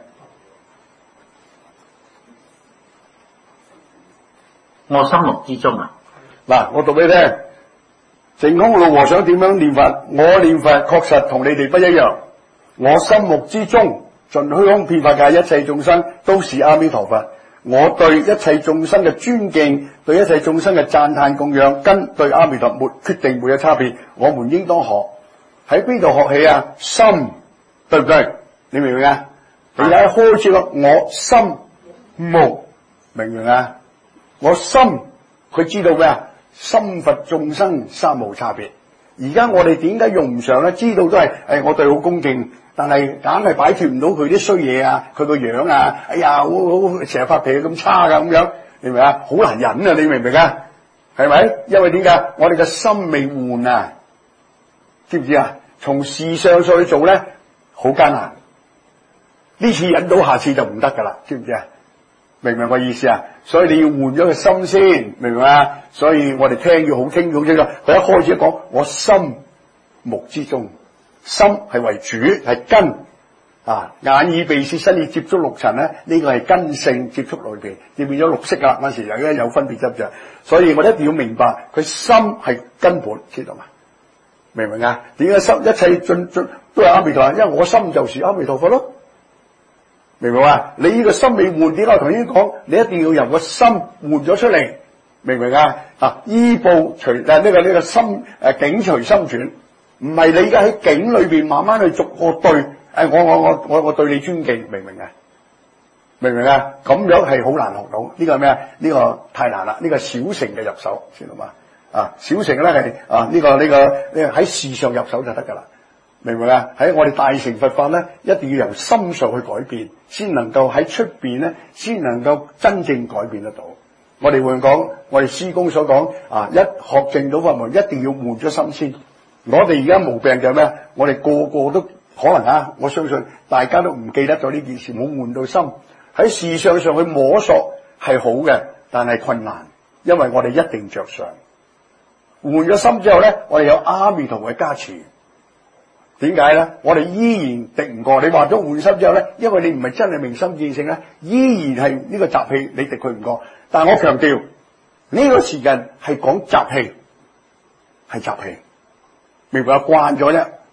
我心目之中啊， 嗱，我讀俾你聽。淨空老和尚點樣念佛？我念佛確實同你哋不一樣。我心目之中，盡虛空遍法界一切眾生都是阿彌陀佛。我對一切眾生嘅尊敬，對一切眾生嘅讚歎供養，跟對阿彌陀決定沒有差別。我們應當學喺邊度學起啊？心，對唔對？你明唔明啊？你睇開始咯，我心目，明唔明啊？我心，佢知道咩啊？心佛眾生三無差別。而家我哋點解用唔上咧？知道都係我對好恭敬，但係硬係擺脫唔到佢啲衰嘢啊，佢個樣啊，哎呀，好成日發脾氣咁差噶咁樣，明唔明啊？好難忍啊！你明唔明啊？係咪？因為點解？我哋嘅心未換啊，知唔知啊？從事上去做咧，好艱難。呢次忍到，下次就唔得噶啦，知唔知啊？明唔明我意思啊？所以你要換咗個心先，明唔明啊？所以我哋聽要好清楚。佢一開始講我心目之中，心係為主，係根啊。眼耳鼻舌身意接觸六塵咧，呢個係根性接觸裏邊，就變咗綠色啦。嗰時又有分別執着，所以我哋一定要明白佢心係根本，知道嘛？明唔明啊？點解心一切盡都係阿彌陀佛？因為我心就是阿彌陀佛咯。明唔明啊？你呢個心未換，點解我同你講？你一定要由個心換咗出嚟，明唔明啊？依報隨呢個心境隨心轉，唔係你而家喺境裏邊慢慢去逐個對。我對你尊敬，明唔明啊？明唔明啊？咁樣係好難學到，呢個係咩啊？呢個太難啦，呢個小乘嘅入手，知道嘛？小乘咧係呢個喺事上入手就得噶啦。明唔明啊？喺我哋大乘佛法咧，一定要由心上去改變，先能夠喺出邊咧，先能夠真正改變得到。我哋會講，我哋師公所講一學正到法門，一定要換咗心先。我哋而家毛病就係咩？我哋個個都可能我相信大家都唔記得咗呢件事，冇換到心。喺事上去摸索係好嘅，但係困難，因為我哋一定着上。換咗心之後咧，我哋有阿彌陀佛嘅加持。點解咧？我哋依然敵唔過。你話咗換心之後咧，因為你唔係真係明心見性咧，依然係呢個習氣，你敵佢唔過。但係我強調呢個時間係講習氣，係習氣，明白？慣咗啫，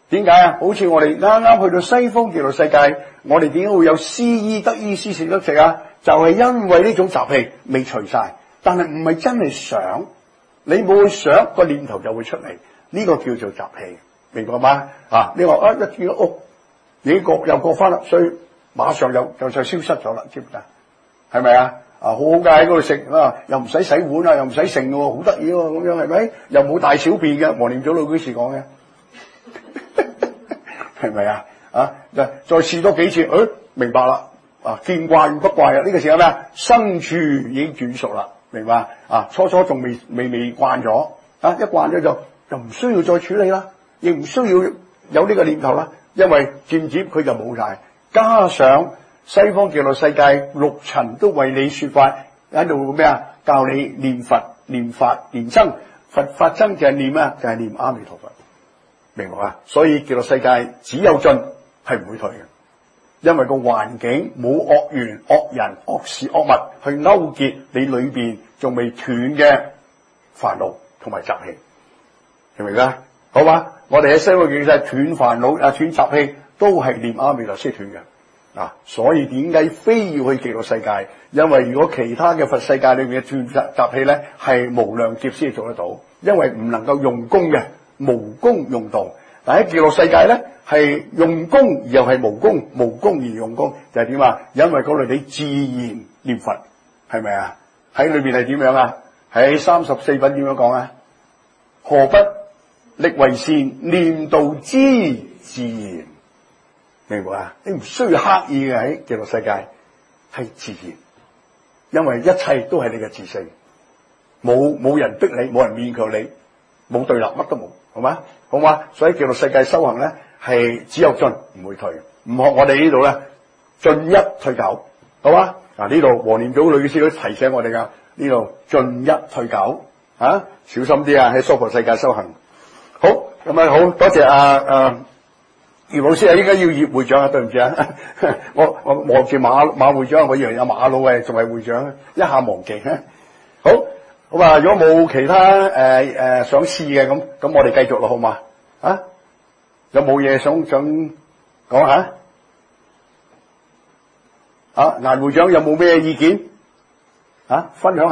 點解啊？好似我哋啱啱去到西方極樂世界，我哋點解會有思醫得醫思食得食啊？就係因為呢種習氣未除晒，但係唔係真係想，你冇去想個念頭就會出嚟，呢個叫做習氣，明白嗎？啊，你話一見到屋，已經又過翻啦，所以馬上就消失咗啦，知唔知？係咪啊？好好嘅喺嗰度食啊，又唔使洗碗啊，又唔使剩喎，好得意喎，咁樣係咪？又冇大小便嘅，黃念祖老居士講嘅。係咪啊？再試多幾次，明白啦。見慣不怪啊！呢個時候咩啊？生處已經轉熟啦，明白啊？初初仲未慣咗，一慣咗就唔需要再處理啦，亦唔需要有呢個念頭啦，因為漸漸佢就冇晒。加上西方極樂世界六塵都為你說法，喺度咩啊？教你念佛、念法、念僧，佛法僧就係念啊，就係念阿彌陀佛。明白啊？所以極樂世界只有進，係唔會退嘅，因為個環境冇惡緣、惡人、惡事、惡物去勾結你裏邊仲未斷嘅煩惱同埋習氣，明唔明啊？好嘛，我哋喺西方極樂世界斷煩惱斷習氣，都係念阿彌陀先斷嘅。所以點解非要去極樂世界？因為如果其他嘅佛世界裏面嘅斷習氣咧，係無量劫先做得到，因為唔能夠用功嘅。無功用道，但喺極樂世界咧係用功而又係無功，無功而用功，就係點啊？因為嗰度你自然念佛，係咪啊？喺裏邊係點樣啊？喺34品點樣講啊？何不力為善，念道之自然，明白啊？你唔需要刻意嘅喺極樂世界，係自然，因為一切都係你嘅自性，冇人逼你，冇人勉強你，冇對立，乜都冇。好嘛，好嘛，所以極樂世界修行咧係只有進唔會退，唔學我哋呢度咧進一退九，好嘛？呢度黃念祖女士都提醒我哋噶，呢度進一退九小心啲啊！喺娑婆世界修行，好咁啊，好多謝葉老師啊，應該要葉會長啊，對唔住啊，我望住馬會長，我以為有馬佬仲係會長，一下忘記好。好啊！如果冇其他想試嘅咁我哋繼續咯，好嘛？有冇嘢想講下？顏會長有冇咩意見？分享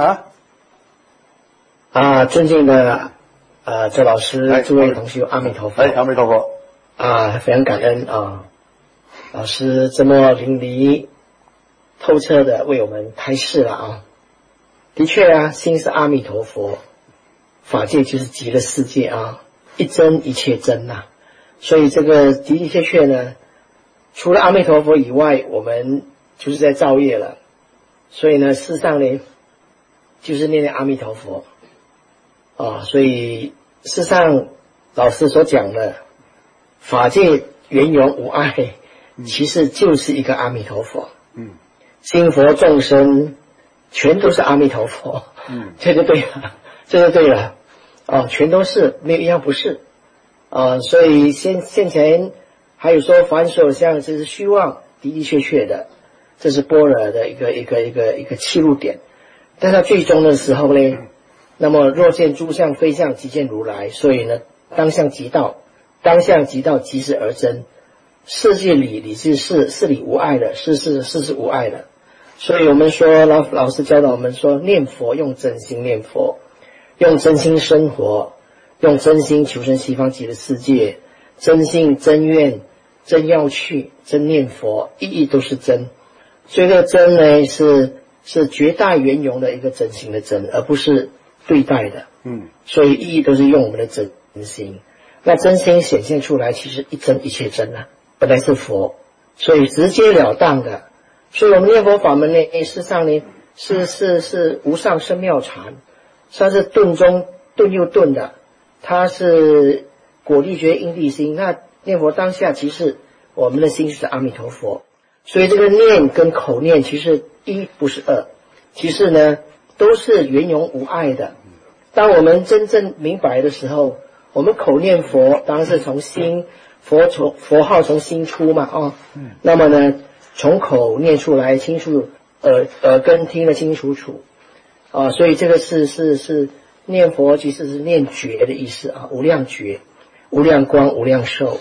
下。 尊敬的周老師，諸位同學，阿彌陀佛。 阿彌陀佛。 非常感恩老師這麼淋漓透徹的為我們開示了的確心是阿彌陀佛，法界就是極樂世界一真一切真所以這個的的確確呢，除了阿彌陀佛以外，我們就是在造業了。所以呢，事實上呢，就是念阿彌陀佛所以事實上老師所講的法界圓融無礙，其實就是一個阿彌陀佛。心佛眾生全都是阿彌陀佛，這就對了，這就對了，全都是，沒有一樣不是，所以先前還有說凡所有相，這是虛妄，的的確確的，這是般若的一個切入點。但是最終的時候呢，那麼若見諸相非相，即見如來，所以呢，當相即道，當相即道，即是而真。世界理，理是事，事理無礙的，事是無礙的。所以我們說老師教導我們說，念佛用真心念佛，用真心生活，用真心求生西方極樂世界，真心真願真要去真念佛，意義都是真。所以這個真呢是絕大圓融的一個真心的真，而不是對待的。所以意義都是用我們的真心。那真心顯現出來，其實一真一切真本來是佛，所以直截了當的。所以我們念佛法門呢，事實上呢是無上甚妙禪，它是頓中頓又頓的，它是果地覺因地心。那念佛當下，其實我們的心就是阿彌陀佛。所以這個念跟口念其實一不是二，其實呢都是圓融無礙的。當我們真正明白的時候，我們口念佛當然是從心，佛號從心出嘛那麼呢從口念出來清楚，耳根聽得清楚楚所以這個是念佛，其實是念覺的意思無量覺、無量光、無量壽。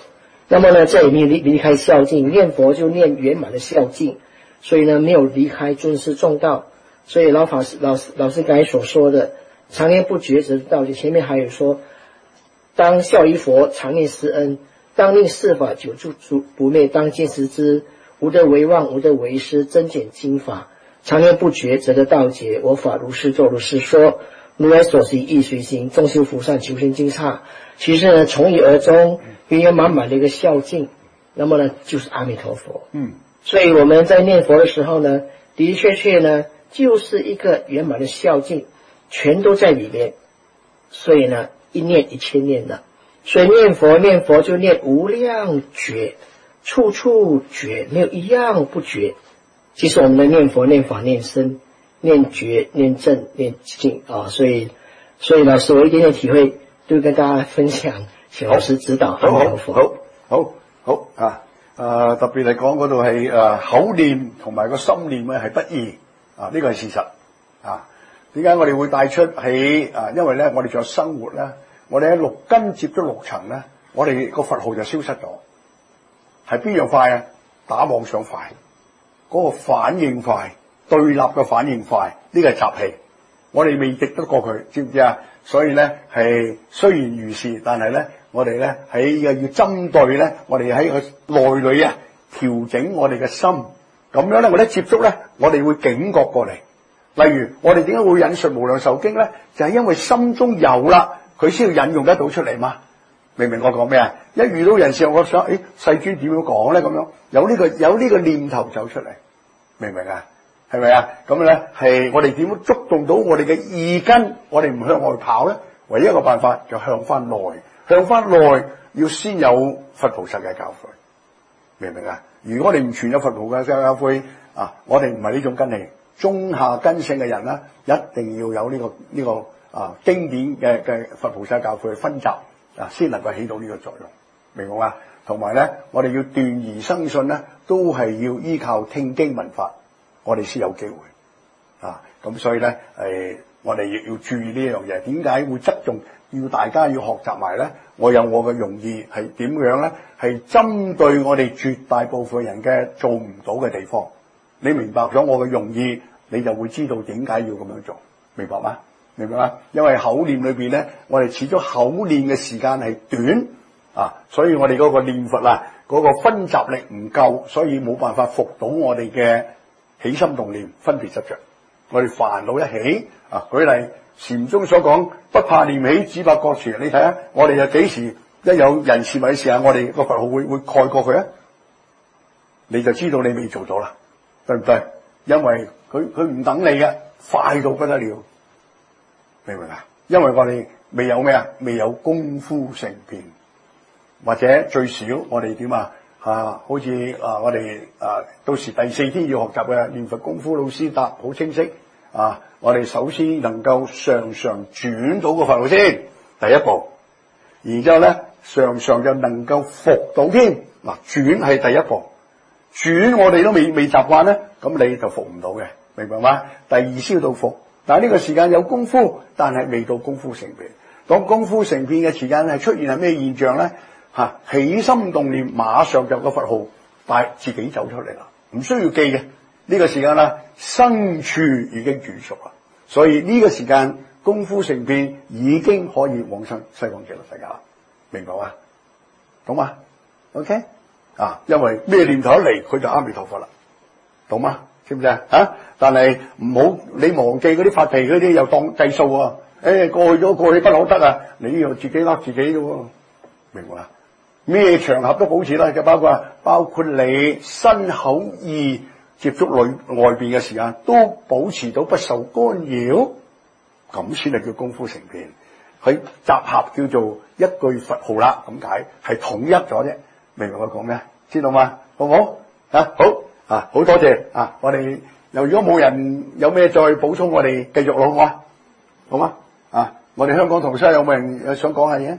那么呢，这里没有离开孝敬，念佛就念圆满的孝敬，所以呢没有离开尊师重道。所以老师刚才所说的常念不绝则道，前面还有说，当孝于佛，常念师恩，当令世法久住不灭，当见识之，无得为妄，无得为师，增减经法，常念不绝则得道解。我法如是作，如是说，如来所行亦随行，众修福善，求生惊诧。其实呢，从一而终，圆圆满满的一个孝敬，那么呢，就是阿弥陀佛。所以我们在念佛的时候呢，的的确确呢，就是一个圆满的孝敬，全都在里面。所以呢，一念一千念的，所以念佛就念无量觉，处处觉，没有一样不觉。其实我们的念佛、念法、念身、念觉、念正、念净啊，所以老师我一点点体会，都跟大家分享，請老師指導。 好啊！特別嚟講嗰度係口念同埋個心念咧係不異啊，呢個係事實啊。點解我哋會帶出喺因為咧我哋仲有生活咧，我哋喺六根接咗六層咧，我哋個佛號就消失咗。係邊樣快啊？打妄想快，嗰個反應快，對立嘅反應快，呢個係習氣。我哋未敵得過佢，知唔知啊？所以咧係雖然如是，但係咧我哋咧喺要針對咧，我哋喺個內裏啊調整我哋嘅心，咁樣咧我哋接觸咧，我哋會警覺過嚟。例如我哋點解會引述無量壽經咧？就係因為心中有啦，佢先要引用得到出嚟嘛。明唔明我講咩啊？一遇到人事，我想世尊點樣講咧？咁樣有呢個念頭走出嚟，明唔明啊？係咪啊？咁咧係我哋點樣觸動到我哋嘅意根？我哋唔向外跑咧，唯一一個辦法就向翻內，要先有佛菩薩嘅教誨，明唔明啊？如果我哋唔存有佛菩薩嘅教誨啊，我哋唔係呢種根器，中下根性嘅人咧，一定要有呢個經典嘅佛菩薩教誨去分集啊，先能夠起到呢個作用，明唔明啊？同埋咧，我哋要斷疑生信咧，都係要依靠聽經聞法。我哋先有機會啊！咁所以咧，我哋亦要注意呢樣嘢。點解會側重要大家要學習埋咧？我有我嘅用意係點樣咧？係針對我哋絕大部分人嘅做唔到嘅地方。你明白咗我嘅用意，你就會知道點解要咁樣做，明白嗎？明白嗎？因為口念裏邊咧，我哋始終口念嘅時間係短啊，所以我哋嗰個念佛啊，嗰個分集力唔夠，所以冇辦法服到我哋嘅起心動念分別執着，我哋煩惱一起啊！舉例禪宗所講，不怕念起，只怕覺遲。你睇下，我哋又幾時一有人事物嘅時候，我哋個佛號會蓋過佢啊？你就知道你未做到啦，對唔對？因為佢唔等你嘅，快到不得了，明唔明啊？因為我哋未有咩啊？未有功夫成片，或者最少我哋點啊？好似我哋到時第四天要學習嘅念佛功夫，老師答好清晰啊！我哋首先能夠常常轉到個佛號先，第一步，然之後咧常常就能夠服到添。嗱，轉係第一步，轉我哋都未習慣咧，咁你就服唔到嘅，明白嗎？第二先到服，但係呢個時間有功夫，但係未到功夫成片。當功夫成片嘅時間係出現係咩現象咧？起心動念，馬上就個佛號帶自己走出嚟啦，唔需要記嘅。呢個時間啦，身處已經轉熟啦，所以呢個時間功夫成片已經可以往生西方極樂世界啦，明白嗎？懂嗎 ？OK 因為咩念頭一嚟，佢就阿彌陀佛啦，懂嗎？知唔知啊？但係唔好你忘記嗰啲發脾嗰啲又當計數啊！過去咗過去不可得啊！你又自己呃自己嘅喎，明白嗎？咩場合都保持啦，就包括你身口意接觸外邊嘅時間，都保持到不受干擾，咁先係叫功夫成片。佢集合叫做一句佛號啦，咁解係統一咗啫。明白我講咩？知道嗎？好唔好？好好多謝啊！我哋又如果冇人有咩再補充，我哋繼續咯，好嗎？我哋香港同西有冇人想講下嘢？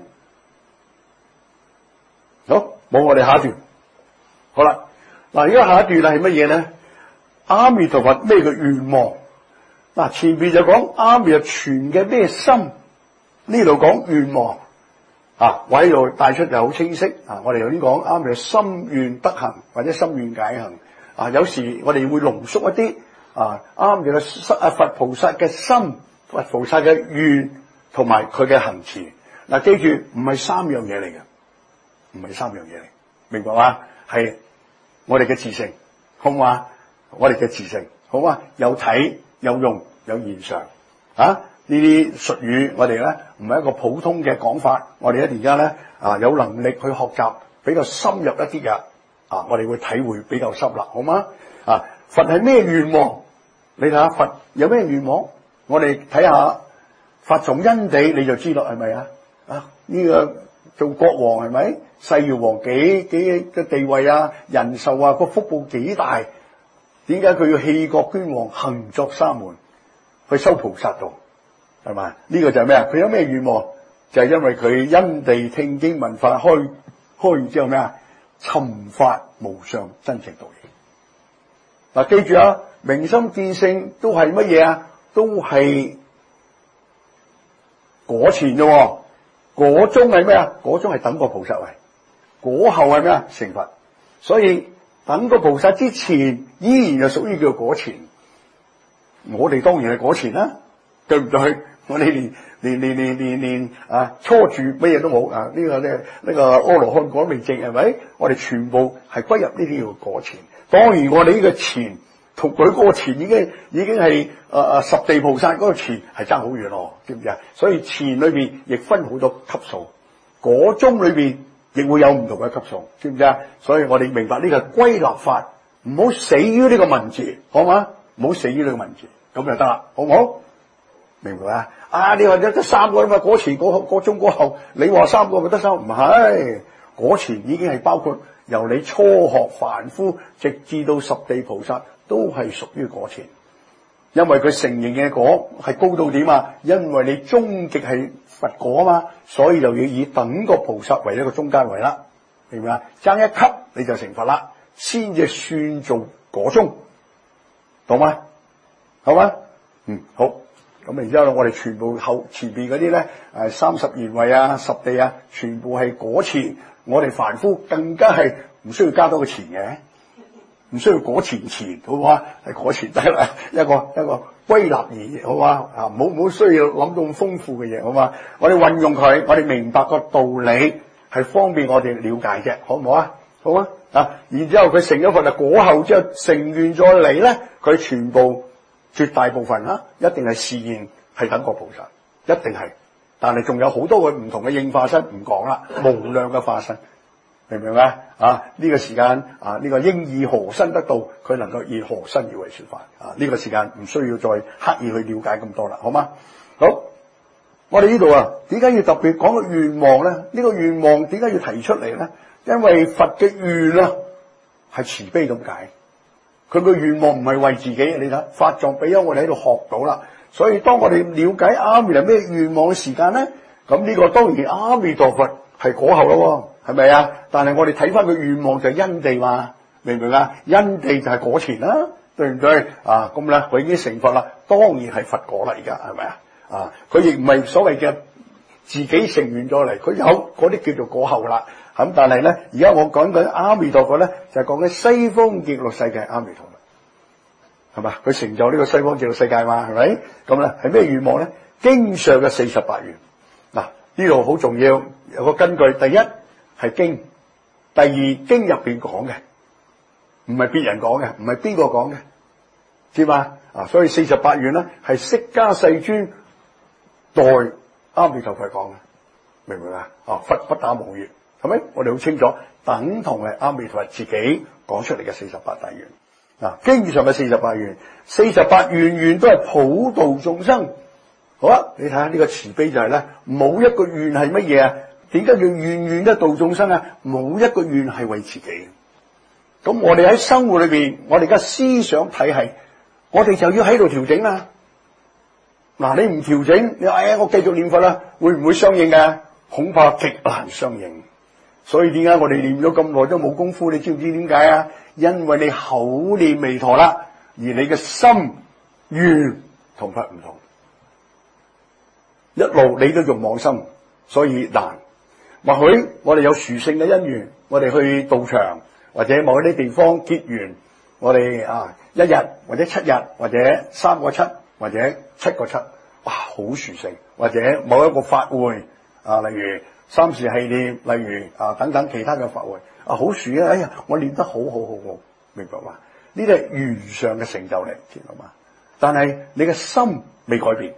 好，冇，我哋下一段。好啦，而家下一段係乜嘢咧？阿彌陀佛咩嘅願望？前邊就講阿彌陀存嘅咩心，呢度講願望。 我喺度帶出就好清晰我哋頭先講啱嘅心願得行或者心願解行有時我哋會濃縮一啲啱嘅佛菩薩嘅心、佛菩薩嘅願同埋佢嘅行持。記住唔係三樣嘢嚟嘅，唔係三樣嘢嚟，明白嗎？係我哋嘅自性，好唔好啊？我哋嘅自性，好嘛？有體有用有現常呢啲術語我哋咧唔係一個普通嘅講法，我哋一而家咧有能力去學習比較深入一啲嘅我哋會體會比較深啦，好嗎？佛係咩願望？你睇下佛有咩願望？我哋睇下佛從因地你就知道係咪呢個做國王係咪？世堯王幾嘅地位人壽個福報幾大？點解佢要棄國捐王行作沙門去修菩薩道？係嘛？呢個就係咩佢有咩願望？就係因為佢因地聽經聞法開完之後咩尋發無上真正道義。記住明心見性都係乜嘢都係果前啫。果中係咩果中係等個菩薩位，果後係咩成佛。所以等個菩薩之前依然就屬於叫果前。我哋當然係果前啦，對唔對？我哋連初住乜嘢都冇呢個阿羅漢果未證係咪？我哋全部係歸入呢啲叫果前。當然我哋呢個前同佢嗰個前已經係十地菩薩嗰個前係爭好遠咯，知唔知啊？所以前裏邊亦分好多級數，果中裏邊亦會有唔同嘅級數，知唔知啊？所以我哋明白呢個歸納法，唔好死於呢個文字，好嘛？唔好死於呢個文字，咁就得啦，好唔好？明白你話得三個啦嘛，果前果中果後，你話三個咪得三個？唔係，果前已經係包括由你初學凡夫直至到十地菩薩都係屬於果前，因為佢成形嘅果係高到點因為你終極係佛果嘛，所以就要以等個菩薩為一個中間位啦，明唔明啊？爭一級你就成佛啦，先至算做果中，懂嗎？好嗎？好。咁然之後我哋全部前邊嗰啲咧，30賢位十地全部係果前。我哋凡夫更加係唔需要加多個前嘅，唔需要果前，好嘛？係果前得啦，一個歸納而已，好嘛？唔好需要諗到咁豐富嘅嘢，好嘛？我哋運用佢，我哋明白個道理係方便我哋了解啫，好唔好啊？好啊！然之後佢成咗佛果後之後成完再嚟咧，佢全部。絕大部分一定係示現係等個菩薩，一定係。但係仲有好多個唔同嘅應化身，唔講啦，無量嘅化身，明唔明啊？呢個時間呢個應以何身得到，佢能夠以何身而為說法呢個時間唔需要再刻意去了解咁多啦，好嗎？好，我哋呢度點解要特別講個願望咧？呢個願望點解要提出嚟咧？因為佛嘅願係慈悲咁解。佢個願望唔係為自己，你睇法藏比丘我哋喺度學到啦。所以當我哋了解阿彌陀咩願望嘅時間咧，咁呢個當然阿彌陀佛係果後咯，係咪啊？但係我哋睇翻佢願望就係因地嘛，明唔明啊？因地就係果前啦，對唔對咁咧佢已經成佛啦，當然係佛果啦，而家係咪啊？佢亦唔係所謂嘅自己成完咗嚟，佢有嗰啲叫做果後啦。咁但係咧，而家我講緊阿彌陀佛咧，就係講緊西方極樂世界阿彌陀佛，係嘛？佢成就呢個西方極樂世界嘛，係咪？咁咧係咩願望咧？經上嘅48願。呢度好重要，有個根據。第一係經，第二經入邊講嘅，唔係別人講嘅，唔係邊個講嘅，知嘛？所以48願咧係釋迦世尊代阿彌陀佛講嘅，明唔明啊？佛不打無願。係咪？我哋好清楚，等同係阿彌陀佛自己講出嚟嘅48大願。經上嘅48願，48願都係普度眾生。好啦，你睇下呢個慈悲就係咧，冇一個願係乜嘢啊？點解叫願得度眾生啊？冇一個願係為自己。咁我哋喺生活裏邊，我哋而家思想體系，我哋就要喺度調整啦。你唔調整，你話我繼續念佛啦，會唔會相應嘅？恐怕極難相應。所以點解我哋念咗咁耐都冇功夫？你知唔知點解啊？因為你口念彌陀啦，而你嘅心願同佛唔同，一路你都用妄心，所以難。 或許我哋有殊勝嘅姻緣，我哋去道場或者某一啲地方結緣，我哋1日或者7日或者3個7或者7個7，哇，好殊勝。或者某一個法會例如三時系列，例如等等其他嘅法會好殊啊！哎呀，我練得好，明白嘛？呢啲係緣上嘅成就嚟，知道嘛？但係你嘅心未改變，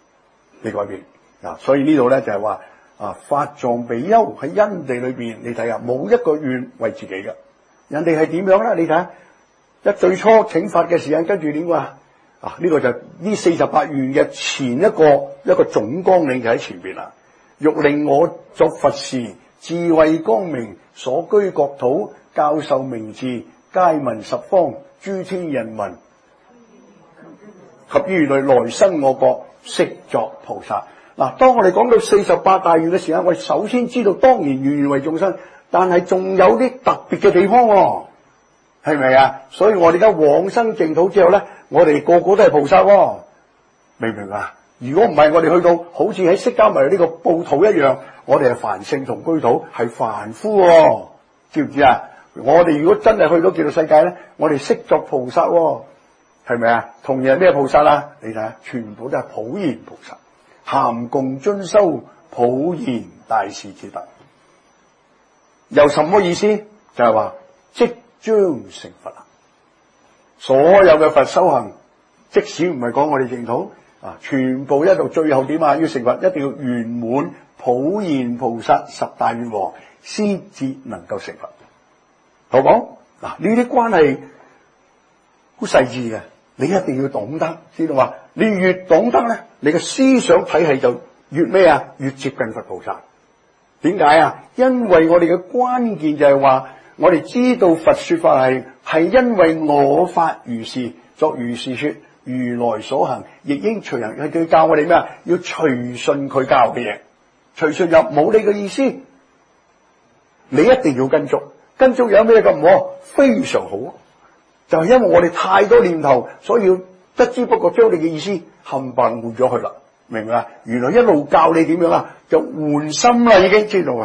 所以呢度咧就係話法藏比丘喺因地裏邊，你睇下冇一個願為自己嘅，人哋係點樣咧？你睇下一最初請法嘅時間，跟住點啊？呢個就呢48願嘅前一個總綱領就喺前邊啦。欲令我作佛時，智慧光明，所居國土，教授明智，皆聞十方，諸天人民及於如來生我國，悉作菩薩。嗱，當我哋講到48大願嘅時間，我哋首先知道當然願願為眾生，但係仲有啲特別嘅地方喎，係咪啊？所以我哋而家往生淨土之後咧，我哋個個都係菩薩喎，明唔明啊？如果唔係，我哋去到好似喺釋迦牟尼呢個報土一樣，我哋係凡聖同居土，係凡夫喎，知唔知啊？我哋如果真係去到極樂世界咧，我哋識作菩薩喎，係咪啊？同樣咩菩薩啊？你睇下，全部都係普賢菩薩，咸共遵修普賢大士之德。有什麼意思？就係話即將成佛啦！所有嘅佛修行，即使唔係講我哋淨土全部一路最後點啊？要成佛，一定要圓滿普賢菩薩10大願王，先至能夠成佛。好講呢啲關係好細緻嘅，你一定要懂得，知道嘛？你越懂得咧，你嘅思想體系就越咩啊？越接近佛菩薩。點解啊？因為我哋嘅關鍵就係話，我哋知道佛說法係因為我法如是，作如是說，如來所行，亦應隨行。佢教我哋咩啊？要隨順佢教嘅嘢，隨順又冇你嘅意思，你一定要跟足。跟足有咩咁唔好？非常好，就係因為我哋太多念頭，所以要不知不覺將你嘅意思冚唪唥換咗去啦，明唔明啊？原來一路教你點樣啊，就換心啦，已經知道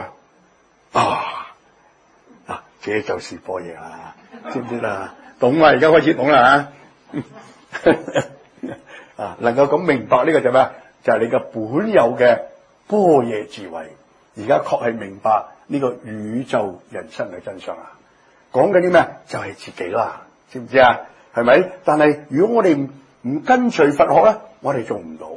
這就是般若啦，知唔知啦？懂啦，而家開始懂啦能夠咁明白呢個就咩？就係你嘅本有嘅般若智慧，而家確係明白呢個宇宙人生嘅真相啊！講緊啲咩？就係自己啦，知唔知啊？係咪？但係如果我哋唔跟隨佛學咧，我哋做唔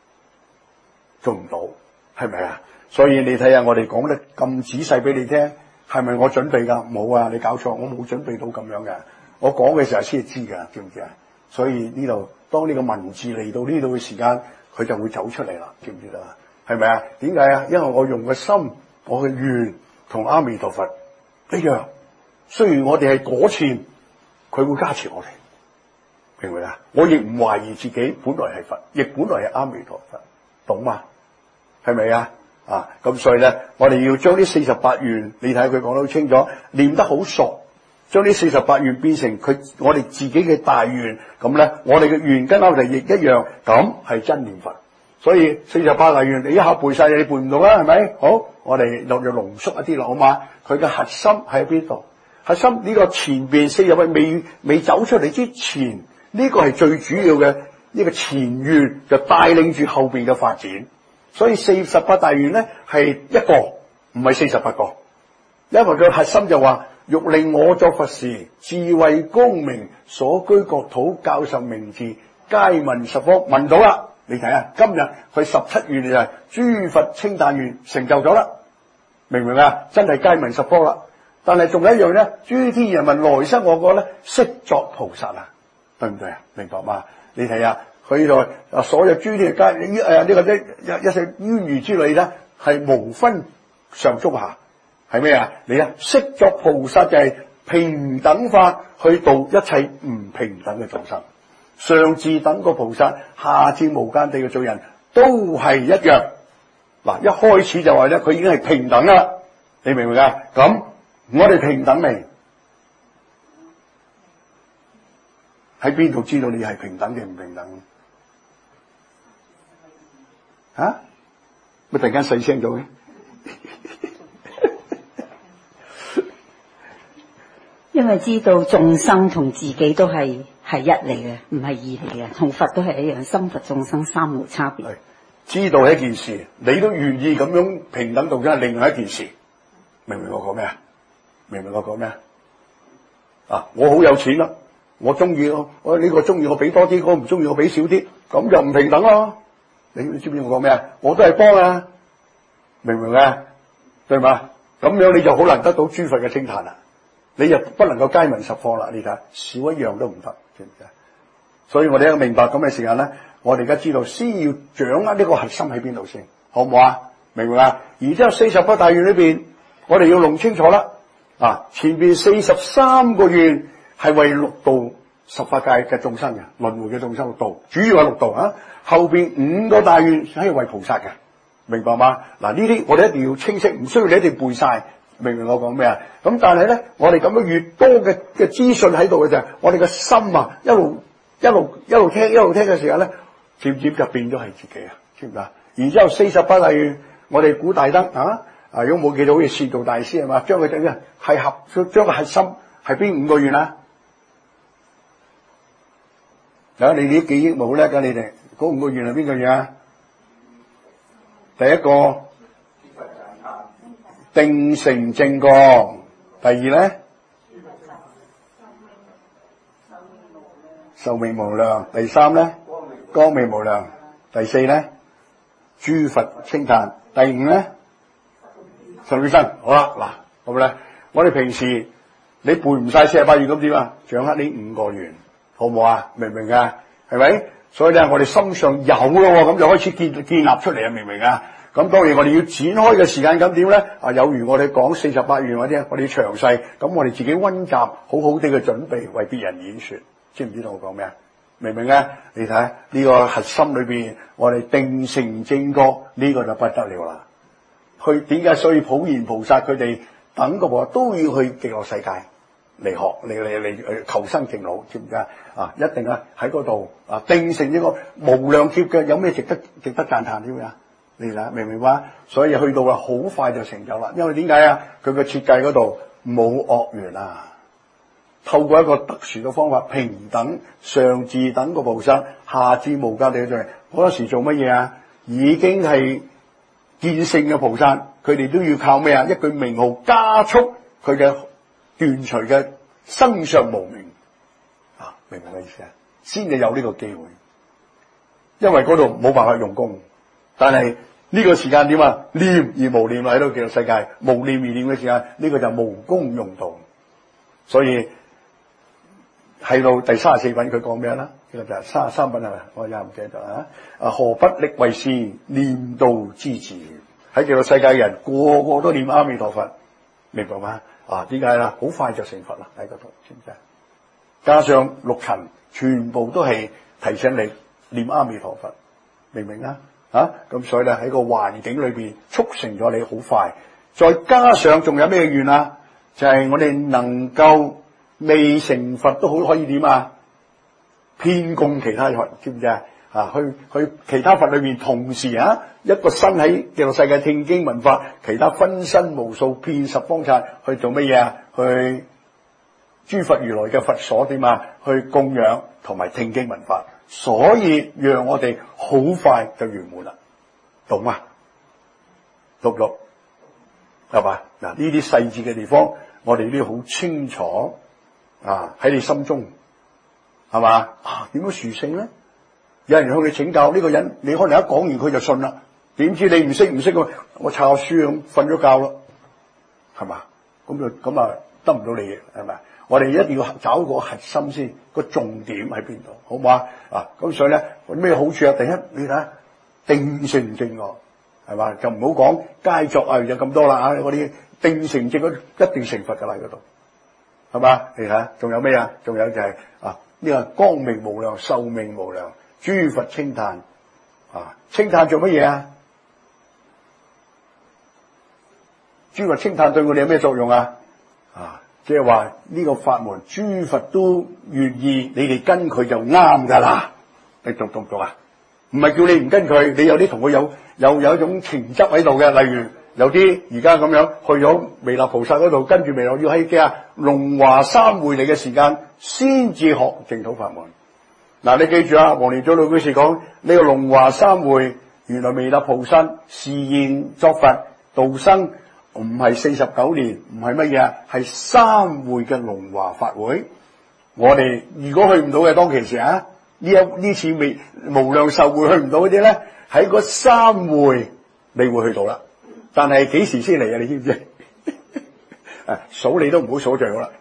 到，係咪啊？所以你睇下我哋講得咁仔細俾你聽，係咪我準備噶？冇啊！你搞錯，我冇準備到咁樣嘅。我講嘅時候先知噶，知唔知啊？所以呢度當呢個文字嚟到呢度嘅時間，佢就會走出嚟啦，知唔知啊？係咪啊？點解啊？因為我用嘅心，我嘅願同阿彌陀佛一樣。雖然我哋係果前，佢會加持我哋，明唔明啊？我亦唔懷疑自己本來係佛，亦本來係阿彌陀佛，懂嘛？係咪啊？咁所以咧，我哋要將呢48願，你睇佢講得好清楚，念得好熟，將呢48願變成我哋自己嘅大願，咁咧，我哋嘅願跟我哋亦一樣，咁係真念佛。所以48大願，你一下背晒，你背唔到啦，係咪？好，我哋就濃縮一啲啦，好嘛？佢嘅核心喺邊度？核心呢個前邊40位未走出嚟之前，呢個係最主要嘅呢個前願，就帶領住後邊嘅發展。所以48大願咧係一個，唔係48個，因為佢核心就話：欲令我作佛時，智慧光明，所居國土，教授明智，皆聞十方。聞到啦，你睇下，今日佢17願就係諸佛稱讚願成就咗啦，明唔明啊？真係皆聞十方啦。但係仲有一樣咧，諸天人民來生我國咧，悉作菩薩啊，對唔對啊？明白嘛？你睇下。佢就所有諸天嘅一切淵魚之類咧，係無分上中下，係咩啊？你悉作菩薩就係平等法去度一切唔平等嘅眾生，上至等個菩薩，下至無間地嘅罪人都係一樣。嗱，一開始就話咧，佢已經係平等啦，你明唔明啊？咁我哋平等未？喺邊度知道你係平等定唔平等？咪突然間細聲咗嘅？ 因為知道眾生同自己都係一嚟嘅，唔係二嚟嘅，同佛都係一樣，心佛眾生三無差別。 知道係一件事，你都願意咁樣平等度真係另外一件事，明唔明我講咩啊？明唔明我講咩啊？我好有錢啦，我中意我呢個中意我俾多啲，嗰個唔中意我俾少啲，咁就唔平等咯。你知唔知我講咩啊？我都係幫啊，明唔明啊？對嘛？咁樣你就好難得到諸佛嘅稱讚啦。你又不能夠皆聞十方啦，你睇少一樣都唔得，知唔知啊？所以我哋要明白咁嘅時間咧，我哋而家知道先要掌握呢個核心喺邊度先，好唔好啊？明唔明啊？然之後48大願裏邊，我哋要弄清楚啦。前邊43個願係為六道十法界嘅眾生嘅輪迴嘅眾生六道，主要係六道啊。後邊5個大願係為菩薩嘅，明白嗎？嗱，呢啲我哋一定要清晰，唔需要你一定背晒。明唔明我講咩啊？咁但係咧，我哋咁樣越多嘅資訊喺度嘅就係，我哋嘅心啊，一路聽嘅時候咧，漸漸就變咗係自己啊，知唔知啊？然之後48大願，我哋古大德如果冇記到好似善導大師係嘛，將佢點啊？將個核心係邊5個願啊？你啲記憶冇叻㗎，你哋嗰5個願係邊個願啊？第一個定成正覺，第二咧壽命無量，第三咧光明無量，第四咧諸佛稱讚，第五咧十永生。好啦，嗱咁咧，我哋平時你背唔晒48願咁點啊？掌握呢5個願，好唔好啊？明唔明啊？係咪？所以咧，我哋心上有咯，咁就開始建立出嚟啊！明唔明啊？咁當然我哋要展開嘅時間咁點咧？有如我哋講48願嗰啲，我哋要詳細，咁我哋自己溫習，好好地嘅準備，為別人演說，知唔知道我講咩啊？明唔明啊？你睇下呢個核心裏邊，我哋定成正覺呢個就不得了啦。點解？所以普賢菩薩佢哋等個噃都要去極樂世界嚟學嚟求生淨土，知唔知啊？一定喺嗰度定成呢個無量劫嘅，有咩值得讚歎添啊？你睇明唔明白？所以去到好快就成就啦。因為點解啊？佢嘅設計嗰度冇惡緣啊，透過一個特殊嘅方法，平等上至等個菩薩，下至無間地獄，好多時做乜嘢啊？已經係見性嘅菩薩，佢哋都要靠咩啊？一句名號加速佢嘅斷除嘅生上無明明唔明我意思啊？先至有呢個機會，因為嗰度冇辦法用功。但係呢個時間點啊？念而無念喺度，極樂世界無念而念嘅時間，呢個就無功用道。所以喺到第34品佢講咩啦？呢個就係33品係咪？我也唔記得啊！何不力為是念道之自願？喺極樂世界嘅人個個都念阿彌陀佛，明白嗎？點解啦？好快就成佛啦！喺嗰度，知唔知？加上六塵全部都係提醒你念阿彌陀佛，明唔明啊？咁所以咧喺個環境裏邊促成咗你好快，再加上仲有咩願啊？就係我哋能夠未成佛都好可以點啊？遍供其他佛，知唔知啊？去其他佛裏面同時一個身喺極樂世界聽經聞法，其他分身無數遍十方剎去做乜嘢啊？去諸佛如來嘅佛所點啊？去供養同埋聽經聞法。所以讓我哋好快就圓滿啦，懂嗎？讀唔讀？係嘛？嗱，呢啲細節嘅地方，我哋都要好清楚喺你心中，係嘛？點樣殊勝咧？有人向你請教呢個人，你可能一講完佢就信啦，點知你唔識我抄書咁瞓咗覺咯，係嘛？咁得唔到你嘅，係咪？我哋一定要找個核心先，個重點喺邊度，好唔好啊？咁所以咧，咩好處啊？第一，你睇下定成正覺，係嘛？就唔好講佳作就咁多啦嗰啲定成正覺一定成佛噶啦嗰度，係嘛？你睇下，仲有咩啊？仲有就係呢個光明無量、壽命無量，諸佛稱歎稱歎做乜嘢啊？諸佛稱歎對我哋有咩作用啊？即係話呢個法門，諸佛都願意，你哋跟佢就啱噶啦。你讀唔讀啊？唔係叫你唔跟佢，你有啲同佢有一種情執喺度嘅。例如有啲而家咁樣去咗彌勒菩薩嗰度，跟住彌勒要喺嘅龍華三會嚟嘅時間先至學淨土法門。嗱，你記住啊，黃蓮祖老居士講呢個龍華三會，原來彌勒菩薩示現作佛度生，唔係49年，唔係乜嘢，係三會嘅龍華法會。我哋如果去唔到嘅當其時啊，呢次未無量壽會去唔到嗰啲咧，喺嗰三會你會去到啦。但係幾時先嚟啊？你知唔知？數你都唔好數最好啦。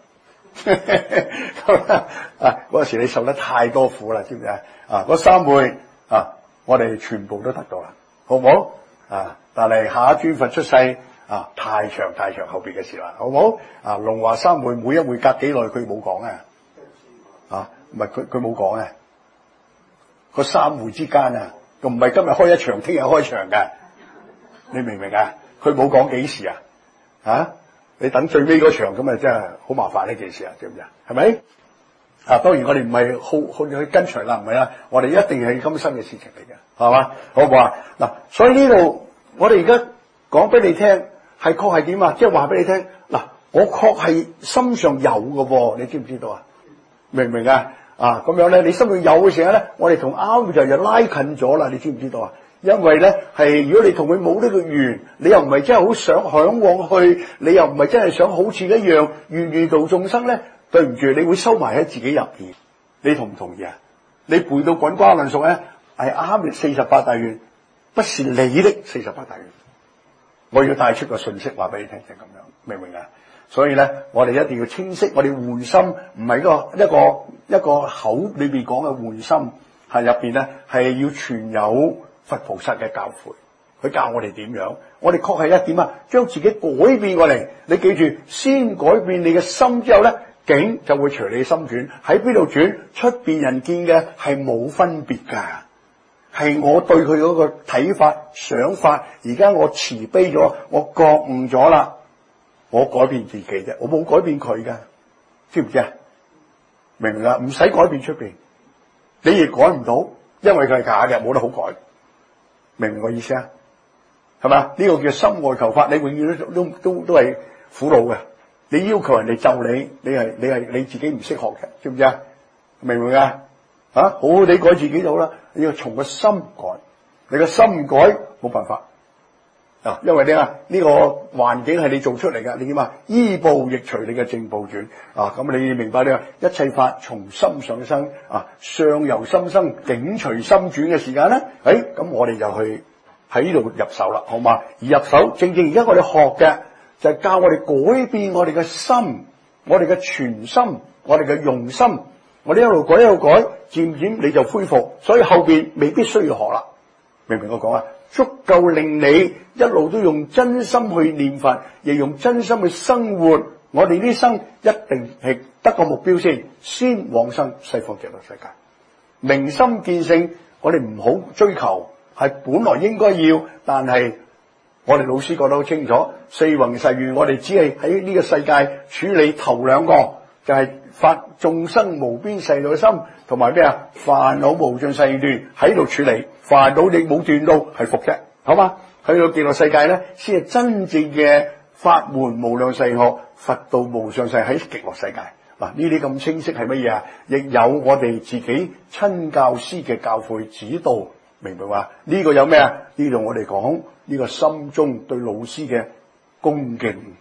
嗰時你受得太多苦啦，知唔知啊？嗰三會我哋全部都得到啦，好唔好？但係下一尊佛出世太長後邊嘅事啦，好唔好？龍華三會每一會隔幾耐佢冇講唔係佢冇講啊。個三會之間唔係今日開一場，聽日開場嘅，你明唔明啊？佢冇講幾時你等最尾嗰場咁真係好麻煩呢件事知唔知啊？係咪？當然我哋唔係好去跟隨啦，唔係啦，我哋一定係今生嘅事情嚟嘅，係嘛？好唔好啊？嗱，所以呢度我哋而家講俾你聽，係確係點啊？即係話俾你聽，嗱，我確係心上有嘅噃，你知唔知道啊？明唔明啊？咁樣咧，你心上有嘅時候咧，我哋同啱嘅就拉近咗啦，你知唔知道啊？因為咧係如果你同佢冇呢個緣，你又唔係真係好想向往去，你又唔係真係想好似一樣願度眾生咧，對唔住，你會收埋喺自己入邊。你同唔同意啊？你背到滾瓜爛熟咧，係啱嘅48大願，不是你的48大願。我要帶出個信息話俾你聽，就咁樣，明唔明啊？所以咧，我哋一定要清晰，我哋換心唔係一個口裏邊講嘅換心，係入邊咧係要存有佛菩薩嘅教誨，佢教我哋點樣，我哋確係一點將自己改變過嚟。你記住，先改變你嘅心之後咧，境就會隨你心轉。喺邊度轉？出邊人見嘅係冇分別噶，係我對佢嗰個睇法、想法，而家我慈悲咗，我覺悟咗啦，我改變自己啫，我冇改變佢噶，知唔知啊？明唔明啊？唔使改變出邊，你亦改唔到，因為佢係假嘅，冇得好改。明唔明我意思啊？係嘛？呢個叫心外求法，你永遠都係苦惱嘅。你要求人哋就你，你自己唔識學嘅，知唔知啊？明唔明啊？好好地改自己就好啦。你要從個心改，你個心唔改冇辦法因為呢個環境係你做出嚟嘅，你點啊？依報亦隨你嘅正報轉咁你明白呢個一切法從心上生相由心生，境隨心轉嘅時間咧，咁我哋就去喺呢度入手啦，好嘛？而入手正而家我哋學嘅就係教我哋改變我哋嘅心，我哋嘅全心，我哋嘅用心，我哋一路改一路改，漸漸你就恢復，所以後邊未必需要學啦。明唔明我講啊？足夠令你一路都用真心去念佛，亦用真心去生活。我哋呢生一定係得個目標先往生西方極樂世界。明心見性，我哋唔好追求，係本來應該要，但係我哋老師講得好清楚，四弘誓願，我哋只係喺呢個世界處理頭兩個，就係發眾生無邊誓願嘅心，同埋咩啊？煩惱無盡誓願斷喺度處理，煩惱你冇斷到係服啫，好嘛？去到極樂世界咧，先係真正嘅法門無量誓願學，佛道無上誓喺極樂世界。嗱，呢啲咁清晰係乜嘢啊？亦有我哋自己親教師嘅教誨指導，明唔明話？呢個有咩啊？呢度我哋講呢個心中對老師嘅恭敬。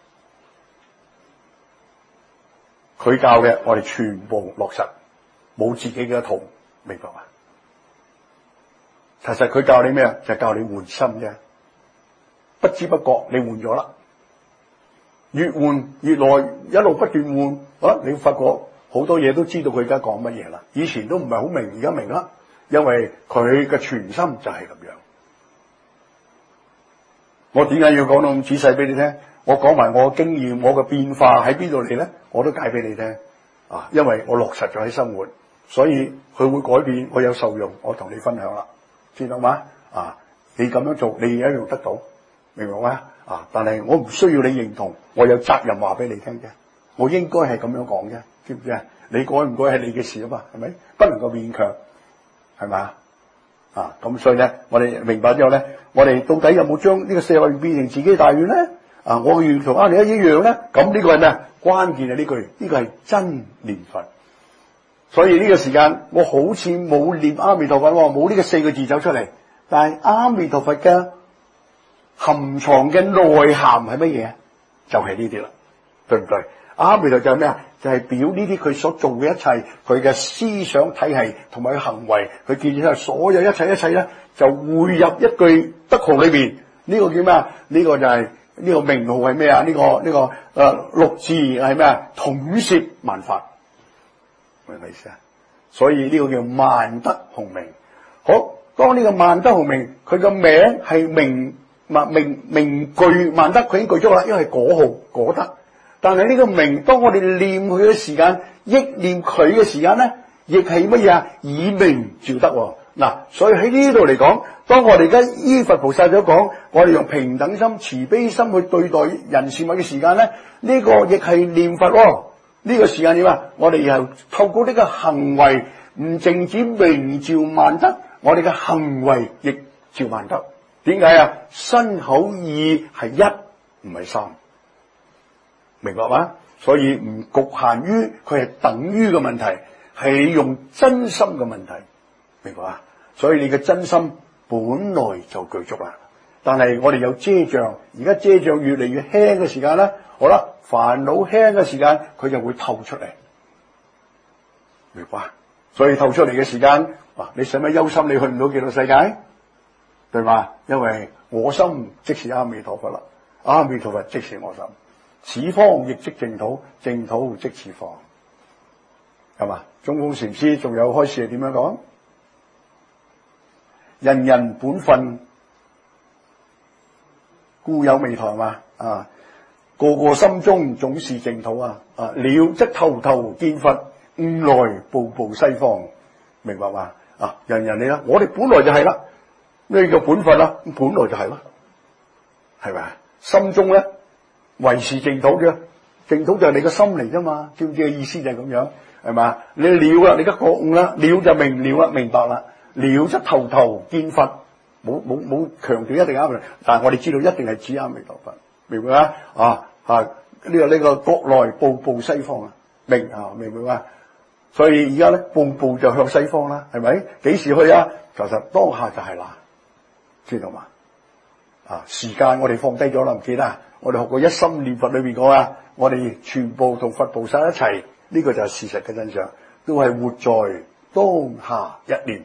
佢教嘅，我哋全部落實，冇自己嘅一套，明白嘛？其實佢教你咩啊？就係教你換心啫，不知不覺你換咗啦，越換越耐，一路不斷換，你發覺好多嘢都知道佢而家講乜嘢啦。以前都唔係好明，而家明啦，因為佢嘅全心就係咁樣。我點解要講到咁仔細俾你聽？我講埋我嘅經驗，我嘅變化喺邊度嚟咧？我都解俾你聽因為我落實咗喺生活，所以佢會改變，我有受用，我同你分享啦，知道嗎？你咁樣做，你一樣得到，明白嗎？但係我唔需要你認同，我有責任話俾你聽啫，我應該係咁樣講啫，知唔知啊？你改唔改係你嘅事啊嘛，係咪？不能夠勉強，係咪咁所以咧，我哋明白之後咧，我哋到底有冇將呢個四合院變成自己嘅大院咧？我嘅願同你一樣咧？咁呢個係咩啊？關鍵係呢句，呢個係真念佛。所以呢個時間，我好似冇念阿彌陀佛，冇呢個4個字走出嚟。但係阿彌陀佛嘅含藏嘅內涵係乜嘢？就係呢啲啦，對唔對？阿彌陀就係咩啊？就係表呢啲佢所做嘅一切，佢嘅思想體系同埋佢行為，佢見住晒所有一切咧，就匯入一句德號裏邊。呢個叫咩啊？呢個就係呢個名號係咩啊？呢個六字係咩啊？統攝萬法。明唔明意思啊？所以呢個叫萬德洪名。好，當呢個萬德洪名，佢個名係名具萬德，佢已經具足啦，因為係果號果德。但係呢個名，當我哋念佢嘅時間，憶念佢嘅時間咧，亦係乜嘢啊？以名召德。嗱，所以喺呢度嚟講，當我哋而家依佛菩薩所講，我哋用平等心、慈悲心去對待人事物嘅時間咧，呢個亦係念佛。呢個時間點啊？我哋又透過呢個行為，唔淨止名召萬德，我哋嘅行為亦召萬德。點解啊？身口意係一，唔係三，明白嗎？所以唔局限於佢係等於嘅問題，係用真心嘅問題，明白嗎？所以你嘅真心本來就具足啦，但係我哋有遮障，而家遮障越嚟越輕嘅時間咧，好啦。煩惱輕嘅時間，佢就會透出嚟，明白？所以透出嚟嘅時間，你使乜憂心？你去唔到極樂世界，對嘛？因為我心即是阿彌陀佛啦，阿彌陀佛即是我心，此方亦即淨土，淨土即此方，係嘛？中峰禪師仲有開示係點樣講？人人本分固有彌陀嘛個個心中總是淨土了則頭頭見佛，悟來步步西方，明白嘛？人人你啦，我哋本來就係啦，咩叫本分啦？本來就係啦，係咪？心中咧唯是淨土嘅，淨土就係你個心嚟啫嘛，知唔知嘅意思就係咁樣，係嘛？你了啦，你而家覺悟啦，了就明了啦，明白啦，了則頭頭見佛，冇強調一定啱嘅，但係我哋知道一定係指阿彌陀佛。明白嗎？呢個國內步步西方明唔明白？所以而家咧步步就向西方啦，係咪？幾時去啊？其實當下就係啦，知道嘛？時間我哋放低咗啦，唔記得啊？我哋學過一心念佛裏邊講啊，我哋全部同佛菩薩一齊，呢個就係事實嘅真相，都係活在當下一念。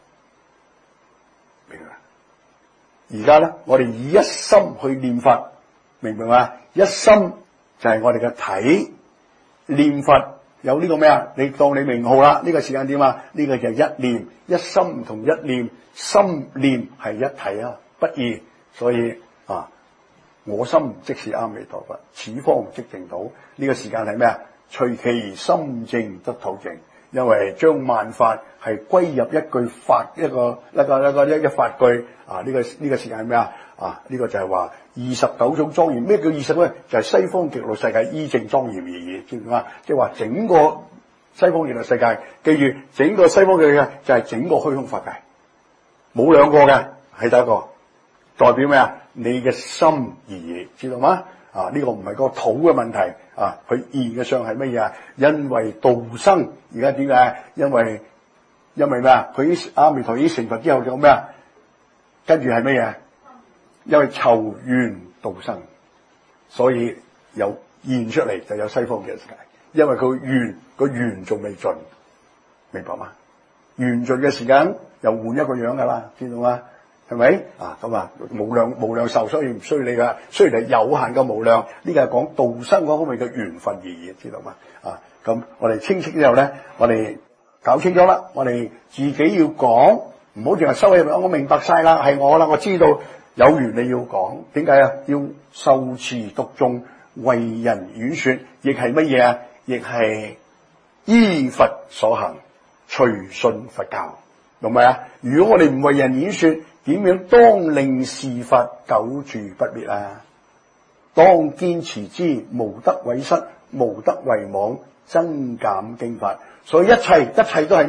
明白？而家咧，我哋以一心去念佛。明唔明啊？一心就係我哋嘅體，念佛有呢個咩啊？你當你名號啦，呢個時間點啊？呢個就係一念，一心同一念，心念係一體啊，不二。所以我心即是阿彌陀佛，此方即淨土。呢個時間係咩啊？隨其心淨得土淨，因為將萬法係歸入一句法，一個法句呢個時間係咩啊？呢個就係話29種莊嚴。咩叫20咧？就係西方極樂世界依正莊嚴而已，知唔知啊？即係話整個西方極樂世界，記住整個西方極樂世界就係整個虛空法界，冇兩個嘅，係第一個，代表咩啊？你嘅心而已，知道嗎？呢個唔係個土嘅問題佢現嘅上係乜嘢啊？因為道生，而家點解？因為咩啊？佢阿彌陀已經成佛之後就咩啊？跟住係乜嘢？因為籌緣道生，所以有現出嚟就有西方嘅世界。因為佢個緣仲未盡，明白嗎？緣盡嘅時間又換一個樣噶啦，知道嗎？係咪咁無量壽，所以唔需要你噶。雖然係有限嘅無量，呢個係講道生嗰方面嘅緣分而已，知道嗎？咁我哋清晰之後咧，我哋搞清楚啦，我哋自己要講，唔好淨係收起嚟。我明白晒啦，係我啦，我知道。有緣你要講，點解啊？要受持讀誦，為人演說，亦係乜嘢啊？亦係依佛所行，隨信佛教，明白啊？如果我哋唔為人演說，點樣當令是佛久住不滅啊？當堅持之，無得毀失，無得遺忘，增減經法。所以一切都係咩啊？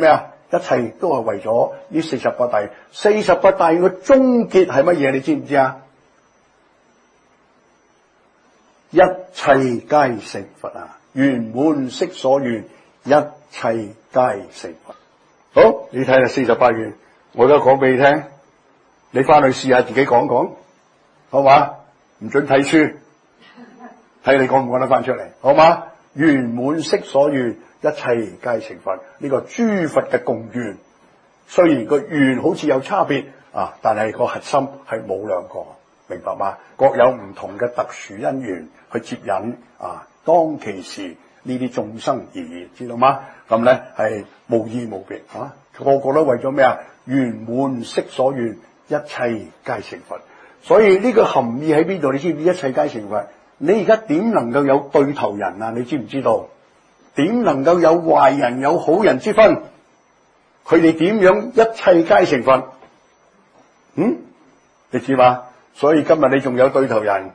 一切都係為咗呢48大願。48大願嘅終結係乜嘢？你知唔知啊？一切皆成佛啊！圓滿悉所願，一切皆成佛。好，你睇下48願，我而家講俾你聽，你翻去試下自己講，好嘛？唔准睇書，睇你講唔講得翻出嚟，好嘛？圓滿悉所願，一切皆成佛。呢個諸佛嘅共願，雖然個願好似有差別啊，但係個核心係冇兩個，明白嗎？各有唔同嘅特殊因緣去接引啊，當其時呢啲眾生而已，知道嗎？咁咧係無異無別啊，個個都為咗咩啊？圓滿悉所願，一切皆成佛。所以呢個含義喺邊度？你知唔知？一切皆成佛。你而家點能夠有對頭人啊？你知唔知道？點能夠有壞人有好人之分？佢哋點樣一切皆成佛？你知嘛？所以今日你仲有對頭人，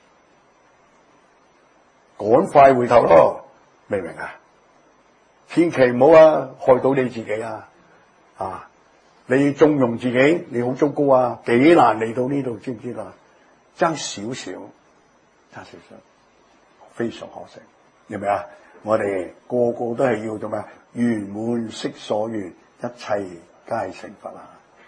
趕快回頭咯，明唔明啊？千祈唔好啊，害到你自己啊！你縱容自己，你好糟糕啊！幾難嚟到呢度，知唔知啦？爭少少，非常可惜，明唔明啊？我哋個個都係要做咩？圓滿悉所願，一切皆成佛啊！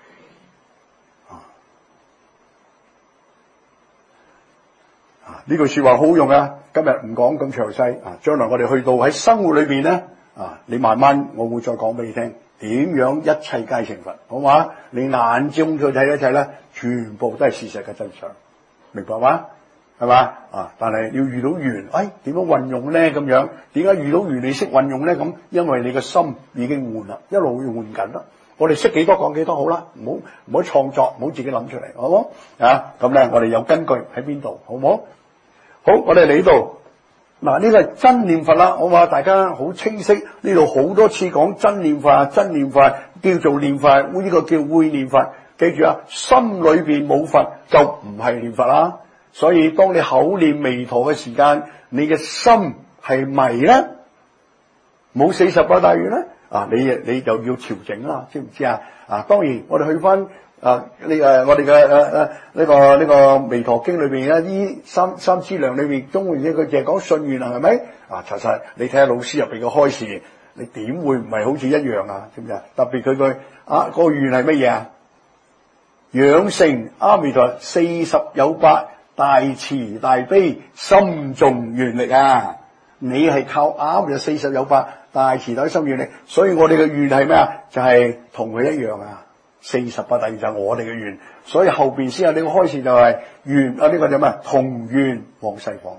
呢句說話好用啊！今日唔講咁詳細啊，將來我哋去到喺生活裏邊咧你慢慢我會再講俾你聽，點樣一切皆成佛，好嘛？你眼中再睇一睇咧，全部都係事實嘅真相，明白嗎？係嘛？但係要遇到緣，點樣運用咧？咁樣點解遇到緣你識運用咧？咁因為你個心已經換啦，一路要換緊啦。我哋識幾多講幾多好啦，唔好創作，唔好自己諗出嚟，好唔好？咁咧我哋有根據喺邊度，好唔好？好，我哋嚟呢度嗱，呢個係真念佛啦，我話大家好清晰。呢度好多次講真念佛，真念佛叫做念佛，呢個叫會念佛。記住啊，心裏邊冇佛就唔係念佛啦。所以當你口念彌陀嘅時間，你嘅心係迷咧，冇48大願咧，你就要調整啦，知唔知啊？當然我哋去翻我哋嘅呢個彌陀經裏邊咧，呢三資糧裏邊，中會佢淨係講信願啊，係咪？查實你睇下老師入邊嘅開示，你點會唔係好似一樣啊？知唔知啊？特別佢個願係乜嘢啊？養成阿彌陀40有八大慈大悲心重願力啊！你係靠啱就40有八大慈大悲心願力，所以我哋嘅願係咩啊？就係同佢一樣啊！48大願就係我哋嘅願，所以後邊先有呢個開示就係願呢個叫咩？同願往西方。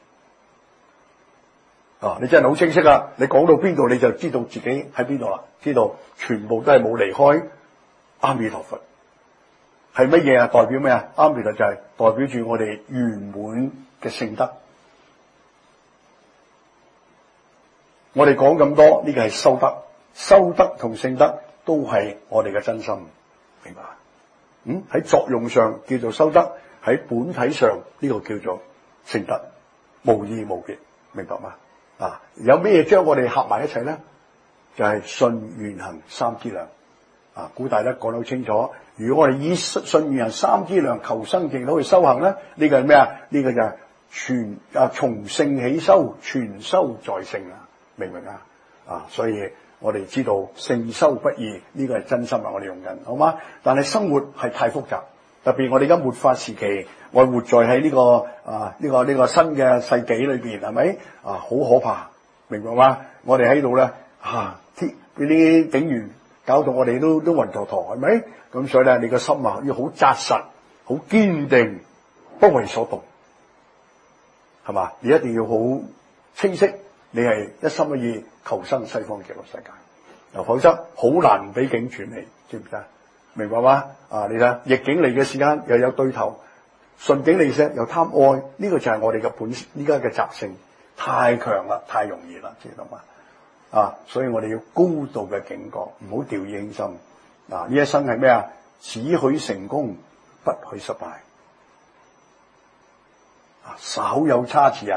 你真係好清晰啊！你講到邊度你就知道自己喺邊度啦，知道全部都係冇離開阿彌陀佛。係乜嘢啊？代表咩啊？阿彌陀就係代表住我哋圓滿嘅聖德。我哋講咁多，呢個係修德，修德同聖德都係我哋嘅真心，明白？喺作用上叫做修德，喺本體上呢個叫做聖德，無異無別，明白嗎？有咩將我哋合埋一齊咧？就係信願行三資糧。古大德講得好清楚，如果我哋以信願行三資糧求生淨土去修行咧，呢個係咩啊？呢個就係從聖起修，全修在聖啊！明唔明啊？所以我哋知道聖修不易，呢個係真心啊！我哋用緊，好嗎？但係生活係太複雜，特別我哋而家末法時期，我活在喺呢個新嘅世紀裏邊，係咪好可怕？明白嗎？我哋喺度咧嗰啲警員搞到我哋都暈陀陀，係咪？咁所以咧，你個心要好紮實、好堅定，不為所動，係嘛？你一定要好清晰，你係一心一意求生西方極樂世界，否則好難俾境轉你，知唔知啊？明白嗎？你睇逆境嚟嘅時間又有對頭，順境嚟嘅又貪愛，呢個就係我哋嘅本依家嘅習性，太強啦，太容易啦，知道嗎？所以我哋要高度嘅警覺，唔好掉以輕心。呢一生係咩啊？只許成功，不許失敗。稍有差池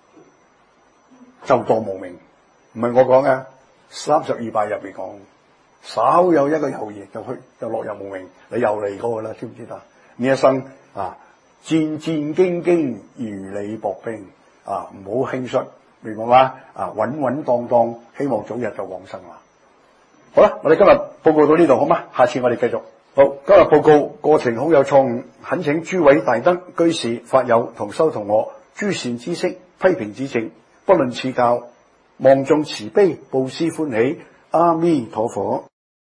就當無名，唔係我講嘅，32拜入邊講。 稍有一個猶豫就落入無明，你又嚟過啦，知唔知道？呢一生啊，戰戰兢兢如履薄冰啊，唔好輕率，明白嗎？啊，穩穩當當，希望早日就往生啦。好啦，我哋今日報告到呢度好嗎？下次我哋繼續。好，今日報告過程好有創意，懇請諸位大德、居士、法友同修同我諸善知識批評指正，不論賜教，望眾慈悲，布施歡喜。阿彌陀佛。